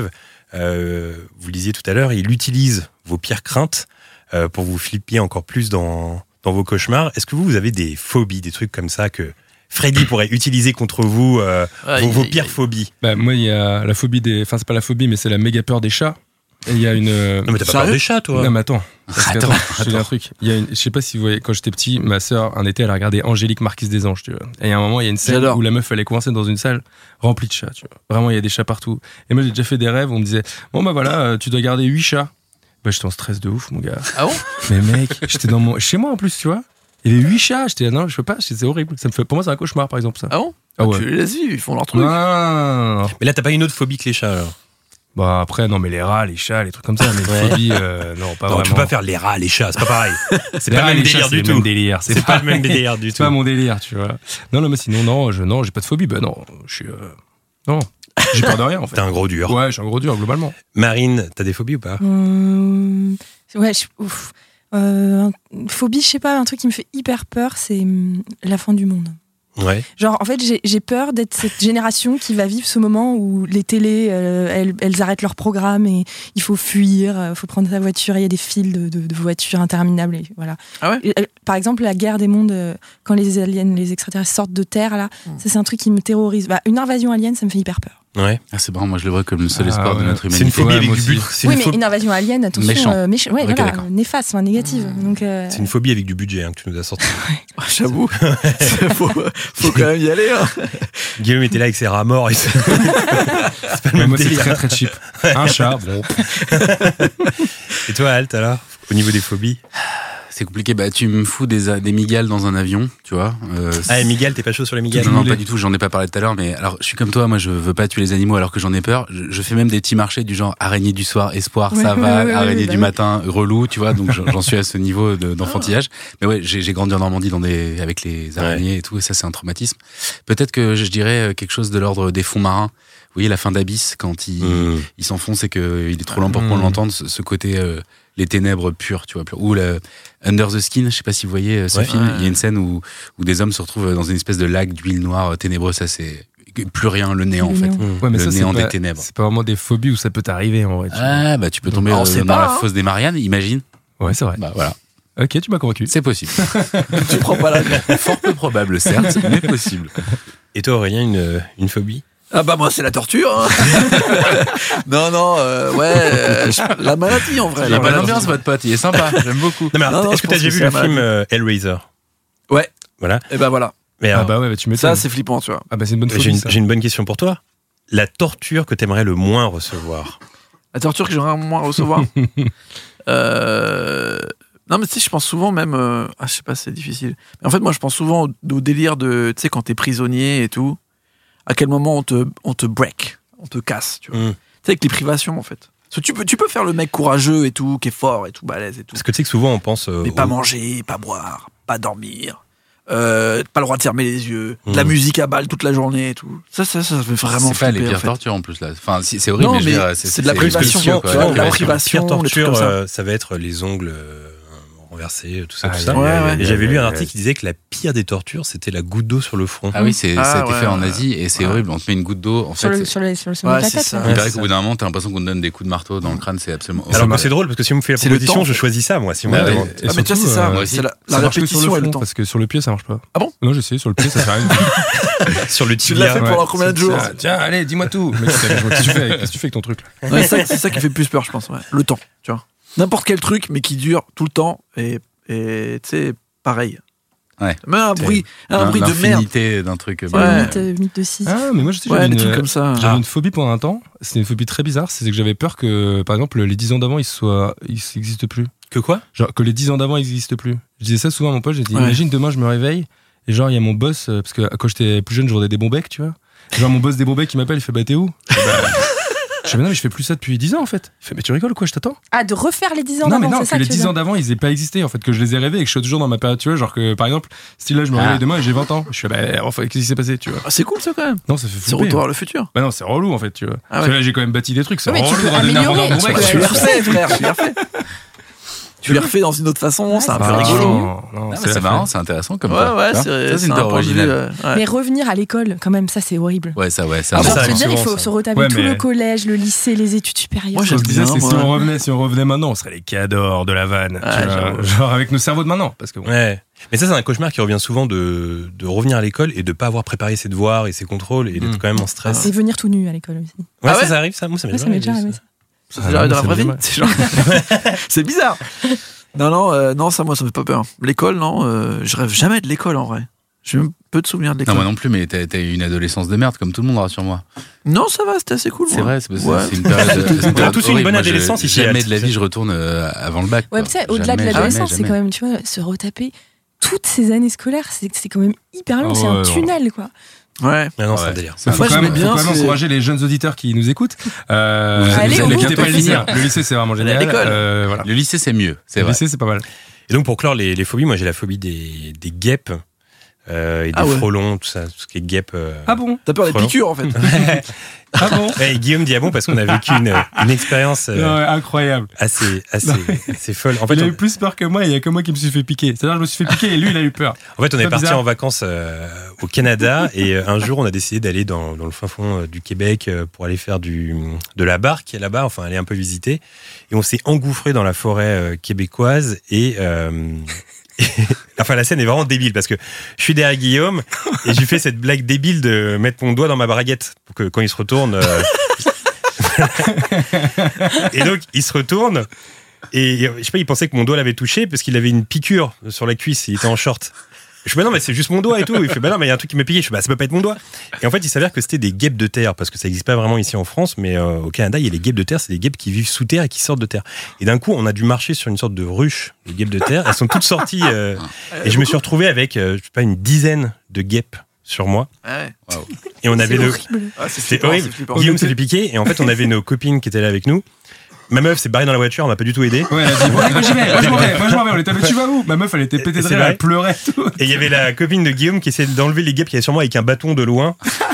Euh, vous lisiez tout à l'heure, il utilise vos pires craintes euh, pour vous flipper encore plus dans, dans vos cauchemars. Est-ce que vous, vous avez des phobies, des trucs comme ça que Freddy pourrait utiliser contre vous, euh, Ah, vos, il- vos il- pires phobies? Bah, moi, il y a la phobie des. Enfin, c'est pas la phobie, mais c'est la méga peur des chats. Et il y a une. Non, mais t'as pas Sérieux peur des chats, toi? Non, mais attends. Parce que, Attends, attends, je te dis un truc. Il y a une, je sais pas si vous voyez, quand j'étais petit, ma sœur, un été, elle a regardé Angélique Marquise des Anges, tu vois. Et il y a un moment, il y a une scène J'adore. où la meuf, elle est coincée dans une salle remplie de chats, tu vois. Vraiment, il y a des chats partout. Et moi, j'ai déjà fait des rêves où on me disait, bon, bah voilà, euh, tu dois garder huit chats. Bah, j'étais en stress de ouf, mon gars. Ah bon? Mais mec, j'étais dans mon, chez moi en plus, tu vois. Il y avait huit chats. J'étais, non, je peux pas, c'est horrible. Ça me fait, pour moi, c'est un cauchemar, par exemple, ça. Ah bon? Ah ouais. Tu les laisses vivre, ils font leur truc. Non, non, non, non. Mais là, t'as pas une autre phobie que les chats, alors? Bah, après, non, mais les rats, les chats, les trucs comme ça, mais Ouais. les phobies, euh, non, pas Non, vraiment. tu peux pas faire les rats, les chats, c'est pas pareil. C'est Les pas rats, le même les chats, délire c'est du le même tout. délire. C'est pas le même délire du C'est tout. pas mon délire, tu vois. Non, non, mais sinon, non, je, non, j'ai pas de phobie. Ben non, je suis. euh, Non, j'ai peur de rien, en fait. T'es un gros dur. Ouais, je suis un gros dur, globalement. Marine, t'as des phobies ou pas? Hum, ouais, je- ouf. Euh, une phobie, je sais pas, un truc qui me fait hyper peur, c'est hum, la fin du monde. Ouais. Genre, en fait, j'ai j'ai peur d'être cette génération qui va vivre ce moment où les télés, euh, elles, elles arrêtent leur programme et il faut fuir, il faut prendre sa voiture, il y a des files de, de, de voitures interminables. Et voilà. Ah ouais? Et, euh, par exemple, la guerre des mondes, euh, quand les aliens, les extraterrestres sortent de Terre, là, Mm. ça c'est un truc qui me terrorise. Bah, une invasion alien, ça me fait hyper peur. Ouais. Ah, c'est marrant, moi je le vois comme le seul Ah, espoir ouais. de notre C'est une humanité. phobie Ouais, avec moi du aussi. but. C'est Oui, une, mais pho- une invasion alien, attention, Méchant. euh, méch- ouais, Ok, voilà, d'accord. néfaste, enfin, négative. Donc, euh, c'est une phobie avec du budget hein, que tu nous as sorti. J'avoue. faut, faut quand même y aller. Hein. Guillaume était là avec ses rats morts. Et c'est c'est pas le Mais même moi, c'est délire. très très cheap. Un chat, bon. Et toi, Alt, alors, au niveau des phobies? C'est compliqué, bah tu me fous des, des migales dans un avion, tu vois. Euh, Ah, et Miguel, t'es pas chaud sur les Miguel? non, non, pas du tout, j'en ai pas parlé tout à l'heure, mais alors je suis comme toi, moi je veux pas tuer les animaux alors que j'en ai peur. Je, je fais même des petits marchés du genre araignée du soir, espoir, Ouais, ça ouais, va, ouais, ouais, araignée bah du oui. matin, relou, tu vois, donc j'en j'en suis à ce niveau de- d'enfantillage. Mais ouais, j'ai j'ai grandi en Normandie dans des, avec les araignées et tout, et ça c'est un traumatisme. Peut-être que je dirais quelque chose de l'ordre des fonds marins. Vous voyez la fin d'Abyss quand il, Mmh. il s'enfonce et qu'il est trop lent pour qu'on Mmh. l'entende, ce, ce côté euh, les ténèbres pures, tu vois, pures. Ou le Under the Skin, je sais pas si vous voyez euh, ce Ouais. film, Ouais. il y a une scène où, où des hommes se retrouvent dans une espèce de lac d'huile noire euh, ténébreuse, ça c'est plus rien, le néant en Le fait. néant. Mmh. Ouais, mais Le ça, c'est néant pas, des ténèbres. c'est pas vraiment des phobies où ça peut t'arriver, en vrai. tu vois. Ah bah tu peux tomber Ah, on euh, sait dans pas, la hein. fosse des Mariannes, imagine. Ouais, c'est vrai. Bah voilà, Ok, tu m'as convaincu. c'est possible. Tu prends pas la Fort peu probable certes, mais possible. Et toi, Aurélien, une, une phobie? Ah bah moi c'est la torture. Hein. non non euh, ouais euh, je- la maladie en vrai. Il y a la pas maladie. d'ambiance votre pote, il est sympa, j'aime beaucoup. Non, mais alors, Non, non, est-ce je que t'as pense déjà que vu c'est le la film maladie. euh, Hellraiser? Ouais. Voilà. Et ben voilà. Mais Ah alors, bah ouais, bah, tu Ça m'étonnes. c'est flippant tu vois. Ah bah c'est une bonne j'ai phobie, une, ça. j'ai une bonne question pour toi. La torture que t'aimerais le moins recevoir? La torture que j'aimerais moins recevoir. euh... Non mais tu sais je pense souvent même euh, ah je sais pas c'est difficile. Mais en fait moi je pense souvent au, au délire de tu sais quand t'es prisonnier et tout. À quel moment on te on te break, on te casse tu vois. Mm. Tu sais avec les privations en fait. Parce que tu peux tu peux faire le mec courageux et tout qui est fort et tout balèze et tout. Parce que tu sais que souvent on pense. euh, Mais pas au- manger, pas boire, pas dormir, euh, pas le droit de fermer les yeux, de la Mmh. musique à balle toute la journée et tout. Ça, ça, ça, ça fait vraiment C'est pas les flipper, pire en fait. tortures en plus là. Enfin, si, c'est horrible, Non, mais, je veux mais dire, c'est de la c'est privation, vicieux, tu quoi. vois, Ouais, de la ouais. privation, pire les trucs torture, comme ça. euh, ça va être les ongles euh, renversés, tout ça, Ah, tout ça. ouais, ouais. Et j'avais lu un Ouais, article qui disait que la pire des tortures, c'était la goutte d'eau sur le front. Ah oui, c'est, Ah, ça a été ouais, fait en ouais. Asie et c'est Ouais. horrible. On te met une goutte d'eau. En sur, fait, le, sur, le, sur le sommet Ouais, de la c'est tête. ça. là. il Ouais, paraît c'est qu'au bout d'un moment, t'as l'impression qu'on te donne des coups de marteau dans le2crâne, c'est absolument Alors horrible. que c'est drôle parce que si on me fait la C'est le proposition, temps. je choisis ça, moi. Si on Bah me ouais. demande. Et Ah, mais tu sais, surtout, c'est ça, euh, moi c'est la, la ça marche que répétition sur et le le front, temps. parce que sur le pied, ça marche pas. Ah bon? Non, j'ai essayé sur le pied, ça fait rien. Sur le Tu l'as tibia. fait pendant combien de jours? Tiens, tiens, allez, dis-moi tout. Mais qu'est-ce que tu fais avec- qu'est-ce que tu fais avec ton truc là? Ouais, c'est ça, c'est ça qui fait plus peur, je pense. Ouais. Le temps, tu vois. N'importe quel truc, mais qui dure tout le temps et, et tu sais, pareil. Ouais. Mais un bruit, un L'in- bruit de merde. L'infinité d'un truc. C'est bah, le Ouais. mythe, euh, mythe de six. Ah, mais moi je sais, Ouais, j'avais des une, trucs comme ça. j'avais Ah. une phobie pendant un temps. C'était une phobie très bizarre. C'est que j'avais peur que, par exemple, les dix ans d'avant, ils soient, ils n'existent plus. Que quoi? Genre que les dix ans d'avant n'existent plus. Je disais ça souvent à mon pote. J'ai dit, Ouais. imagine demain, je me réveille et genre il y a mon boss, euh, parce que quand j'étais plus jeune, je vendais des bons becs, tu vois. Genre mon boss des bons becs, il m'appelle, il fait bah t'es où? Je fais, bah, je fais, mais non, mais je fais plus ça depuis dix ans en fait. Il fait, mais tu rigoles quoi, je t'attends? Ah, de refaire les dix ans Non, mais d'avant, non, c'est ça que les que tu veux dix ans dire. d'avant, ils aient pas existé en fait, que je les ai rêvés et que je suis toujours dans ma période, tu vois. Genre que par exemple, style là, je me Ah. réveille demain et j'ai vingt ans. Je fais, bah enfin, qu'est-ce qui s'est passé, tu vois? Ah, c'est cool ça quand même. Non, ça fait C'est flipper. retour vers le futur. Bah non, c'est relou en fait, tu vois. Ah Parce ouais. que là, j'ai quand même bâti des trucs. C'est Oui, mais tu relou peux de redevenir améliorer, vendeur tu bon peux mec, Tu tu l'as vois. refait, frère, tu l'as refait. Tu les refais dans une autre façon, Ouais, c'est un c'est peu ça. rigolo. Non, non, Ah, c'est mais c'est la marrant, fin. c'est intéressant comme Ouais, ça. ouais, Tu vois, c'est ça, c'est une un théorie point de vue, originale. euh, ouais. Mais revenir à l'école, quand même, ça c'est horrible. Ouais, ça, ouais, c'est Ah, un ça, Genre, ça se arrive dire, il souvent, faut ça. se retaper Ouais, tout mais- le collège, le lycée, les études supérieures. Moi, Je j'aime me disais, bien, c'est si moi. on revenait, si on revenait maintenant, on serait les cadors de la vanne. Ouais, tu vois, j'avoue. genre avec nos cerveaux de maintenant. Parce que bon, Ouais. Mais ça, c'est un cauchemar qui revient souvent de, de revenir à l'école et de pas avoir préparé ses devoirs et ses contrôles et d'être Mm. quand même en stress. Et venir tout nu à l'école aussi. Ouais, Ah ça, ouais ça arrive, ça. Moi, ça m'est Moi, ça m'est déjà arrivé, arrivé. ça. Ça, c'est genre dans la ça vraie me vie. fait C'est genre- C'est bizarre. Non, non, euh, non, ça, moi, ça me fait pas peur. L'école, non, euh, je rêve jamais de l'école en vrai. J'ai même peu de souvenirs de Non, l'école. moi non plus, mais t'as t'as eu une adolescence de merde, comme tout le monde, rassure-moi. Non, ça va, c'était assez cool. C'est moi. vrai, c'est c'est- Ouais. c'est une période. c'est une On a période tous eu une horrible. bonne Moi, je- adolescence ici, Jamais Alex. de la vie, je retourne euh, avant le bac. Ouais, quoi. tu sais, au-delà de Jamais, l'adolescence, jamais, c'est quand jamais. même, tu vois, se retaper toutes ces années scolaires, c'est c'est quand même hyper long, Ah c'est ouais, un non. tunnel, quoi. Ouais. Mais non, c'est Ouais. un délire. C'est un faut Moi, quand j'aimais même, bien, faut quand même c'est- encourager les jeunes auditeurs qui nous écoutent. Euh, Vous allez ne au bout. quittez pas le lycée. Finir. Le lycée, c'est vraiment génial. l'école. Euh, voilà. Le lycée, c'est mieux, c'est Le vrai. lycée, c'est pas mal. Et donc, pour clore les, les phobies, moi, j'ai la phobie des, des guêpes euh, et des Ah ouais. frelons, tout ça, tout ce qui est guêpe. euh. Ah bon? T'as peur des Frelon. piqûres en fait. Ah bon? Ouais, et Guillaume dit ah bon parce qu'on a vécu une, une expérience euh, Ouais, incroyable. assez, assez, assez folle. En En fait, il a on, eu plus peur que moi, il y a que moi qui me suis fait piquer. C'est-à-dire, je me suis fait piquer et lui, il a eu peur. en fait, on C'est est pas parti bizarre. en vacances euh, au Canada et euh, un jour, on a décidé d'aller dans, dans le fin fond euh, du Québec euh, pour aller faire du, de la barque là-bas, enfin aller un peu visiter. Et on s'est engouffré dans la forêt euh, québécoise et euh, enfin, la scène est vraiment débile parce que je suis derrière Guillaume et je lui fais cette blague débile de mettre mon doigt dans ma braguette pour que quand il se retourne. euh, et donc, il se retourne et je sais pas, il pensait que mon doigt l'avait touché parce qu'il avait une piqûre sur la cuisse, il était en short. Je fais bah non, mais c'est juste mon doigt et tout. Il fait bah non, mais il y a un truc qui m'a piqué. Je fais bah ça peut pas être mon doigt. Et en fait, il s'avère que c'était des guêpes de terre parce que ça n'existe pas vraiment ici en France, mais euh, au Canada, il y a les guêpes de terre, c'est des guêpes qui vivent sous terre et qui sortent de terre. Et d'un coup, on a dû marcher sur une sorte de ruche de guêpes de terre. Elles sont toutes sorties euh, et je me suis retrouvé avec euh, je sais pas une dizaine de guêpes sur moi. Ouais. Et on avait C'est le horrible. Ah, c'est c'était flippant, horrible. c'est flippant. Guillaume s'est fait piquer et en fait, on avait nos copines qui étaient là avec nous. Ma meuf s'est barrée dans la voiture, elle m'a pas du tout aidé. Ouais, elle a dit, bon, moi j'y vais, moi je m'en vais, moi je m'en vais. On était, mais tu vas où? Ma meuf, elle était pétée de C'est rire, vrai. elle pleurait tout. Et il y avait la copine de Guillaume qui essayait d'enlever les guêpes qui avaient sur moi avec un bâton de loin.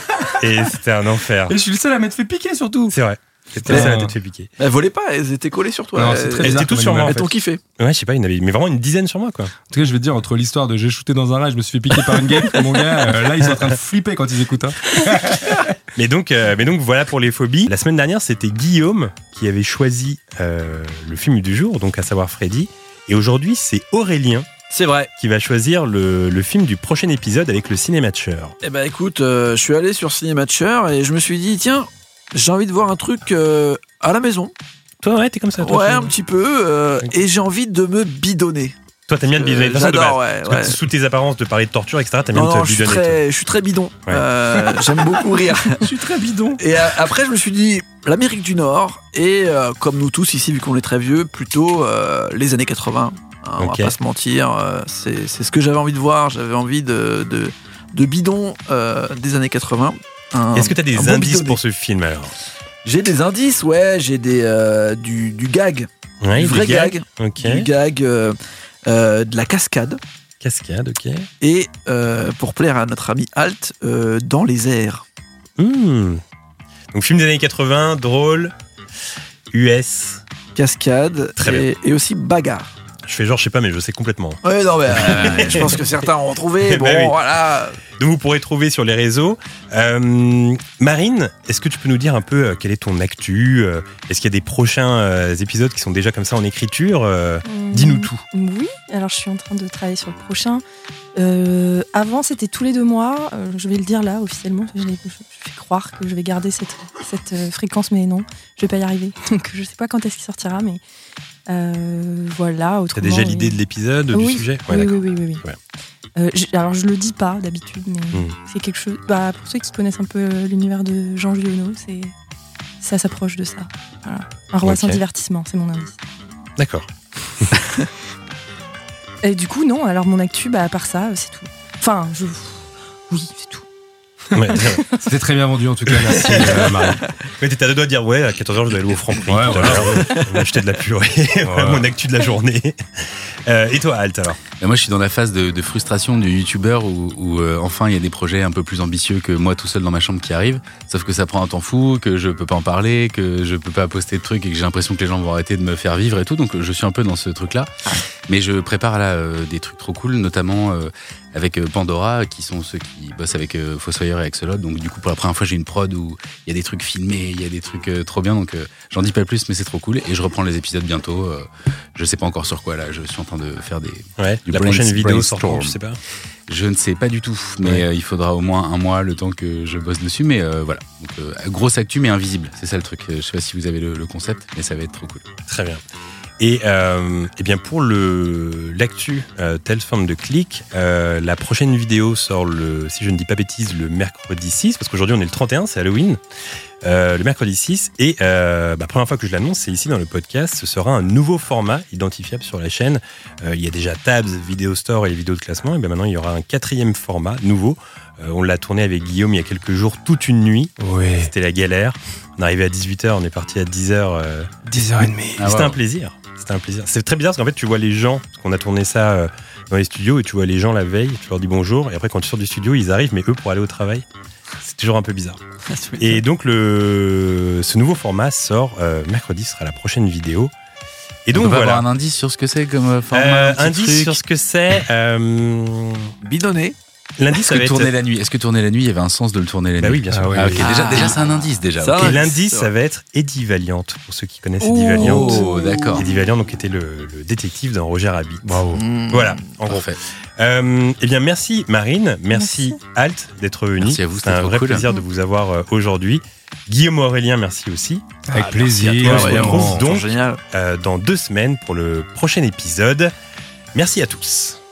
Et c'était un enfer. Et je suis le seul à m'être fait piquer surtout. C'est vrai. C'était Mais- ça la tête fait piquer. Elles volaient pas, elles étaient collées sur toi. Non, Elles- c'est très Elles bizarre étaient toutes comme sur moi. animal. En Elles fait. t'ont kiffé. Ouais, je sais pas, il y en avait, mais vraiment une dizaine sur moi, quoi. En tout cas, je vais te dire, entre l'histoire de j'ai shooté dans un rail, je me suis fait piquer par une guêpe, mon gars, euh, là ils sont en train de flipper quand ils écoutent. Hein. Mais donc, euh, mais donc voilà pour les phobies. La semaine dernière, c'était Guillaume qui avait choisi euh, le film du jour, donc à savoir Freddy. Et aujourd'hui, c'est Aurélien C'est vrai. qui va choisir le, le film du prochain épisode avec le Cinématcher. Eh ben écoute, euh, je suis allé sur Cinématcher et je me suis dit, tiens, j'ai envie de voir un truc euh, à la maison. Toi, ouais, t'es comme ça. Toi, Ouais, tu- un petit peu. euh, et j'ai envie de me bidonner. Toi, t'aimes bien te bidonner. De toute façon, de J'adore, base. ouais, Parce que ouais. sous tes apparences de parler de torture, et cetera, t'aimes bien Non, te non, je suis bidonner. très, je suis très bidon. Ouais. Euh, J'aime beaucoup rire. Je suis très bidon. Et euh, après, je me suis dit, l'Amérique du Nord, et euh, comme nous tous ici, vu qu'on est très vieux, plutôt euh, les années quatre-vingts. Hein, On Ok. va pas se mentir, euh, c'est c'est ce que j'avais envie de voir. J'avais envie de, de, de bidon euh, des années quatre-vingts. Un- Est-ce que t'as des un bon indices bidonné. pour ce film alors? J'ai des indices, ouais, j'ai des euh, du, du gag, Ouais, du des vrai gags. gag, Ok. du gag, euh, euh, de la cascade, Cascade, ok. et euh, pour plaire à notre ami Alt, euh, dans les airs. Hmm. Donc film des années quatre-vingts, drôle, U S. Cascade Très et, et aussi bagarre. Je fais genre, je sais pas, mais je sais complètement. Ouais, non, mais euh, je pense que certains ont trouvé. Bon, Bah oui. voilà. Donc vous pourrez trouver sur les réseaux. Euh, Marine, est-ce que tu peux nous dire un peu euh, quel est ton actu euh, Est-ce qu'il y a des prochains euh, épisodes qui sont déjà comme ça en écriture euh, Dis-nous tout. Oui, alors je suis en train de travailler sur le prochain. Euh, avant, c'était tous les deux mois. Euh, je vais le dire là, officiellement. Je, l'ai- je fais croire que je vais garder cette, cette euh, fréquence, mais non, je vais pas y arriver. Donc je sais pas quand est-ce qu'il sortira, mais euh, voilà. T'as Autrement, déjà oui. l'idée de l'épisode, Oui, du sujet oui, d'accord. oui, oui, oui, oui. Ouais. Euh, je- alors je le dis pas d'habitude, mais Hmm. c'est quelque chose. Bah, pour ceux qui connaissent un peu l'univers de Jean Giono, c'est ça s'approche de ça. Voilà. Un roi Ok. sans divertissement, c'est mon indice. D'accord. Et du coup, non. Alors mon actu, bah, à part ça, c'est tout. Enfin, je. Oui, c'est tout. Ouais, C'était très bien vendu en tout cas, merci euh, Marie. ouais, t'étais à deux doigts de dire ouais, à quatorze heures je dois aller au Franprix. Ouais, tout à voilà. l'heure. On a acheté de la purée, voilà mon actu de la journée. Euh, et toi, Alt, alors? Et moi, je suis dans la phase de, de frustration du youtubeur où, où euh, enfin, il y a des projets un peu plus ambitieux que moi tout seul dans ma chambre qui arrivent. Sauf que ça prend un temps fou, que je peux pas en parler, que je peux pas poster de trucs et que j'ai l'impression que les gens vont arrêter de me faire vivre et tout. Donc, je suis un peu dans ce truc-là. Mais je prépare là euh, des trucs trop cool, notamment euh, avec euh, Pandora, qui sont ceux qui bossent avec euh, Fossoyeur et Axolot. Donc, du coup, pour la première fois, j'ai une prod où il y a des trucs filmés, il y a des trucs euh, trop bien. Donc, euh, j'en dis pas plus, mais c'est trop cool. Et je reprends les épisodes bientôt. Euh, je sais pas encore sur quoi là. Je suis en train de faire des. Ouais, du la brain- prochaine vidéo sort brainstorm. quand, je sais pas. Je ne sais pas du tout, mais Ouais. euh, il faudra au moins un mois le temps que je bosse dessus. Mais euh, voilà, donc euh, grosse actu mais invisible, c'est ça le truc. Je sais pas si vous avez le, le concept, mais ça va être trop cool. Très bien. Et, euh, eh bien pour le l'actu euh, Tales from the Click, euh, la prochaine vidéo sort le, si je ne dis pas bêtise, le mercredi six, parce qu'aujourd'hui on est le trente et un, c'est Halloween. Euh, le mercredi six, et euh, bah, première fois que je l'annonce, c'est ici dans le podcast. Ce sera un nouveau format identifiable sur la chaîne. Euh, il y a déjà Tabs, Vidéo Store et les vidéos de classement, et bien maintenant il y aura un quatrième format nouveau. Euh, on l'a tourné avec Guillaume il y a quelques jours, toute une nuit. Oui. C'était la galère. On est arrivé à dix-huit heures, on est parti à dix heures. Euh, dix heures trente. Ah, C'était wow. un plaisir. C'était un plaisir. C'est très bizarre parce qu'en fait, tu vois les gens, parce qu'on a tourné ça euh, dans les studios, et tu vois les gens la veille, tu leur dis bonjour, et après, quand tu sors du studio, ils arrivent, mais eux, pour aller au travail, c'est toujours un peu bizarre. Et donc, le, ce nouveau format sort euh, mercredi, ce sera la prochaine vidéo. Et donc, On peut voilà. avoir un indice sur ce que c'est comme euh, format. Euh, un petit indice truc. sur ce que c'est. Euh, Bidonné. L'indice, Est-ce ça va que être. tourner la nuit Est-ce que tourner la nuit, il y avait un sens de le tourner la Bah nuit oui, bien sûr. Ah oui, Ah, ok, oui. déjà, Ah. déjà c'est un indice déjà. Ça ok. va. Et l'indice, c'est ça va être Eddie Valiant, pour ceux qui connaissent Eddie Valiant. Oh, d'accord. Eddie Valiant, donc, était le, le détective dans Roger Rabbit. Bravo. Mmh. Voilà, en gros. Parfait. Euh, eh bien, merci Marine, merci, Merci. Alt d'être venu. Merci à vous, c'était c'était un trop vrai cool. plaisir de vous avoir euh, aujourd'hui. Guillaume Aurélien, merci aussi. Avec Ah, plaisir. merci à toi, On se ouais, retrouve vraiment, donc génial. euh, dans deux semaines pour le prochain épisode. Merci à tous.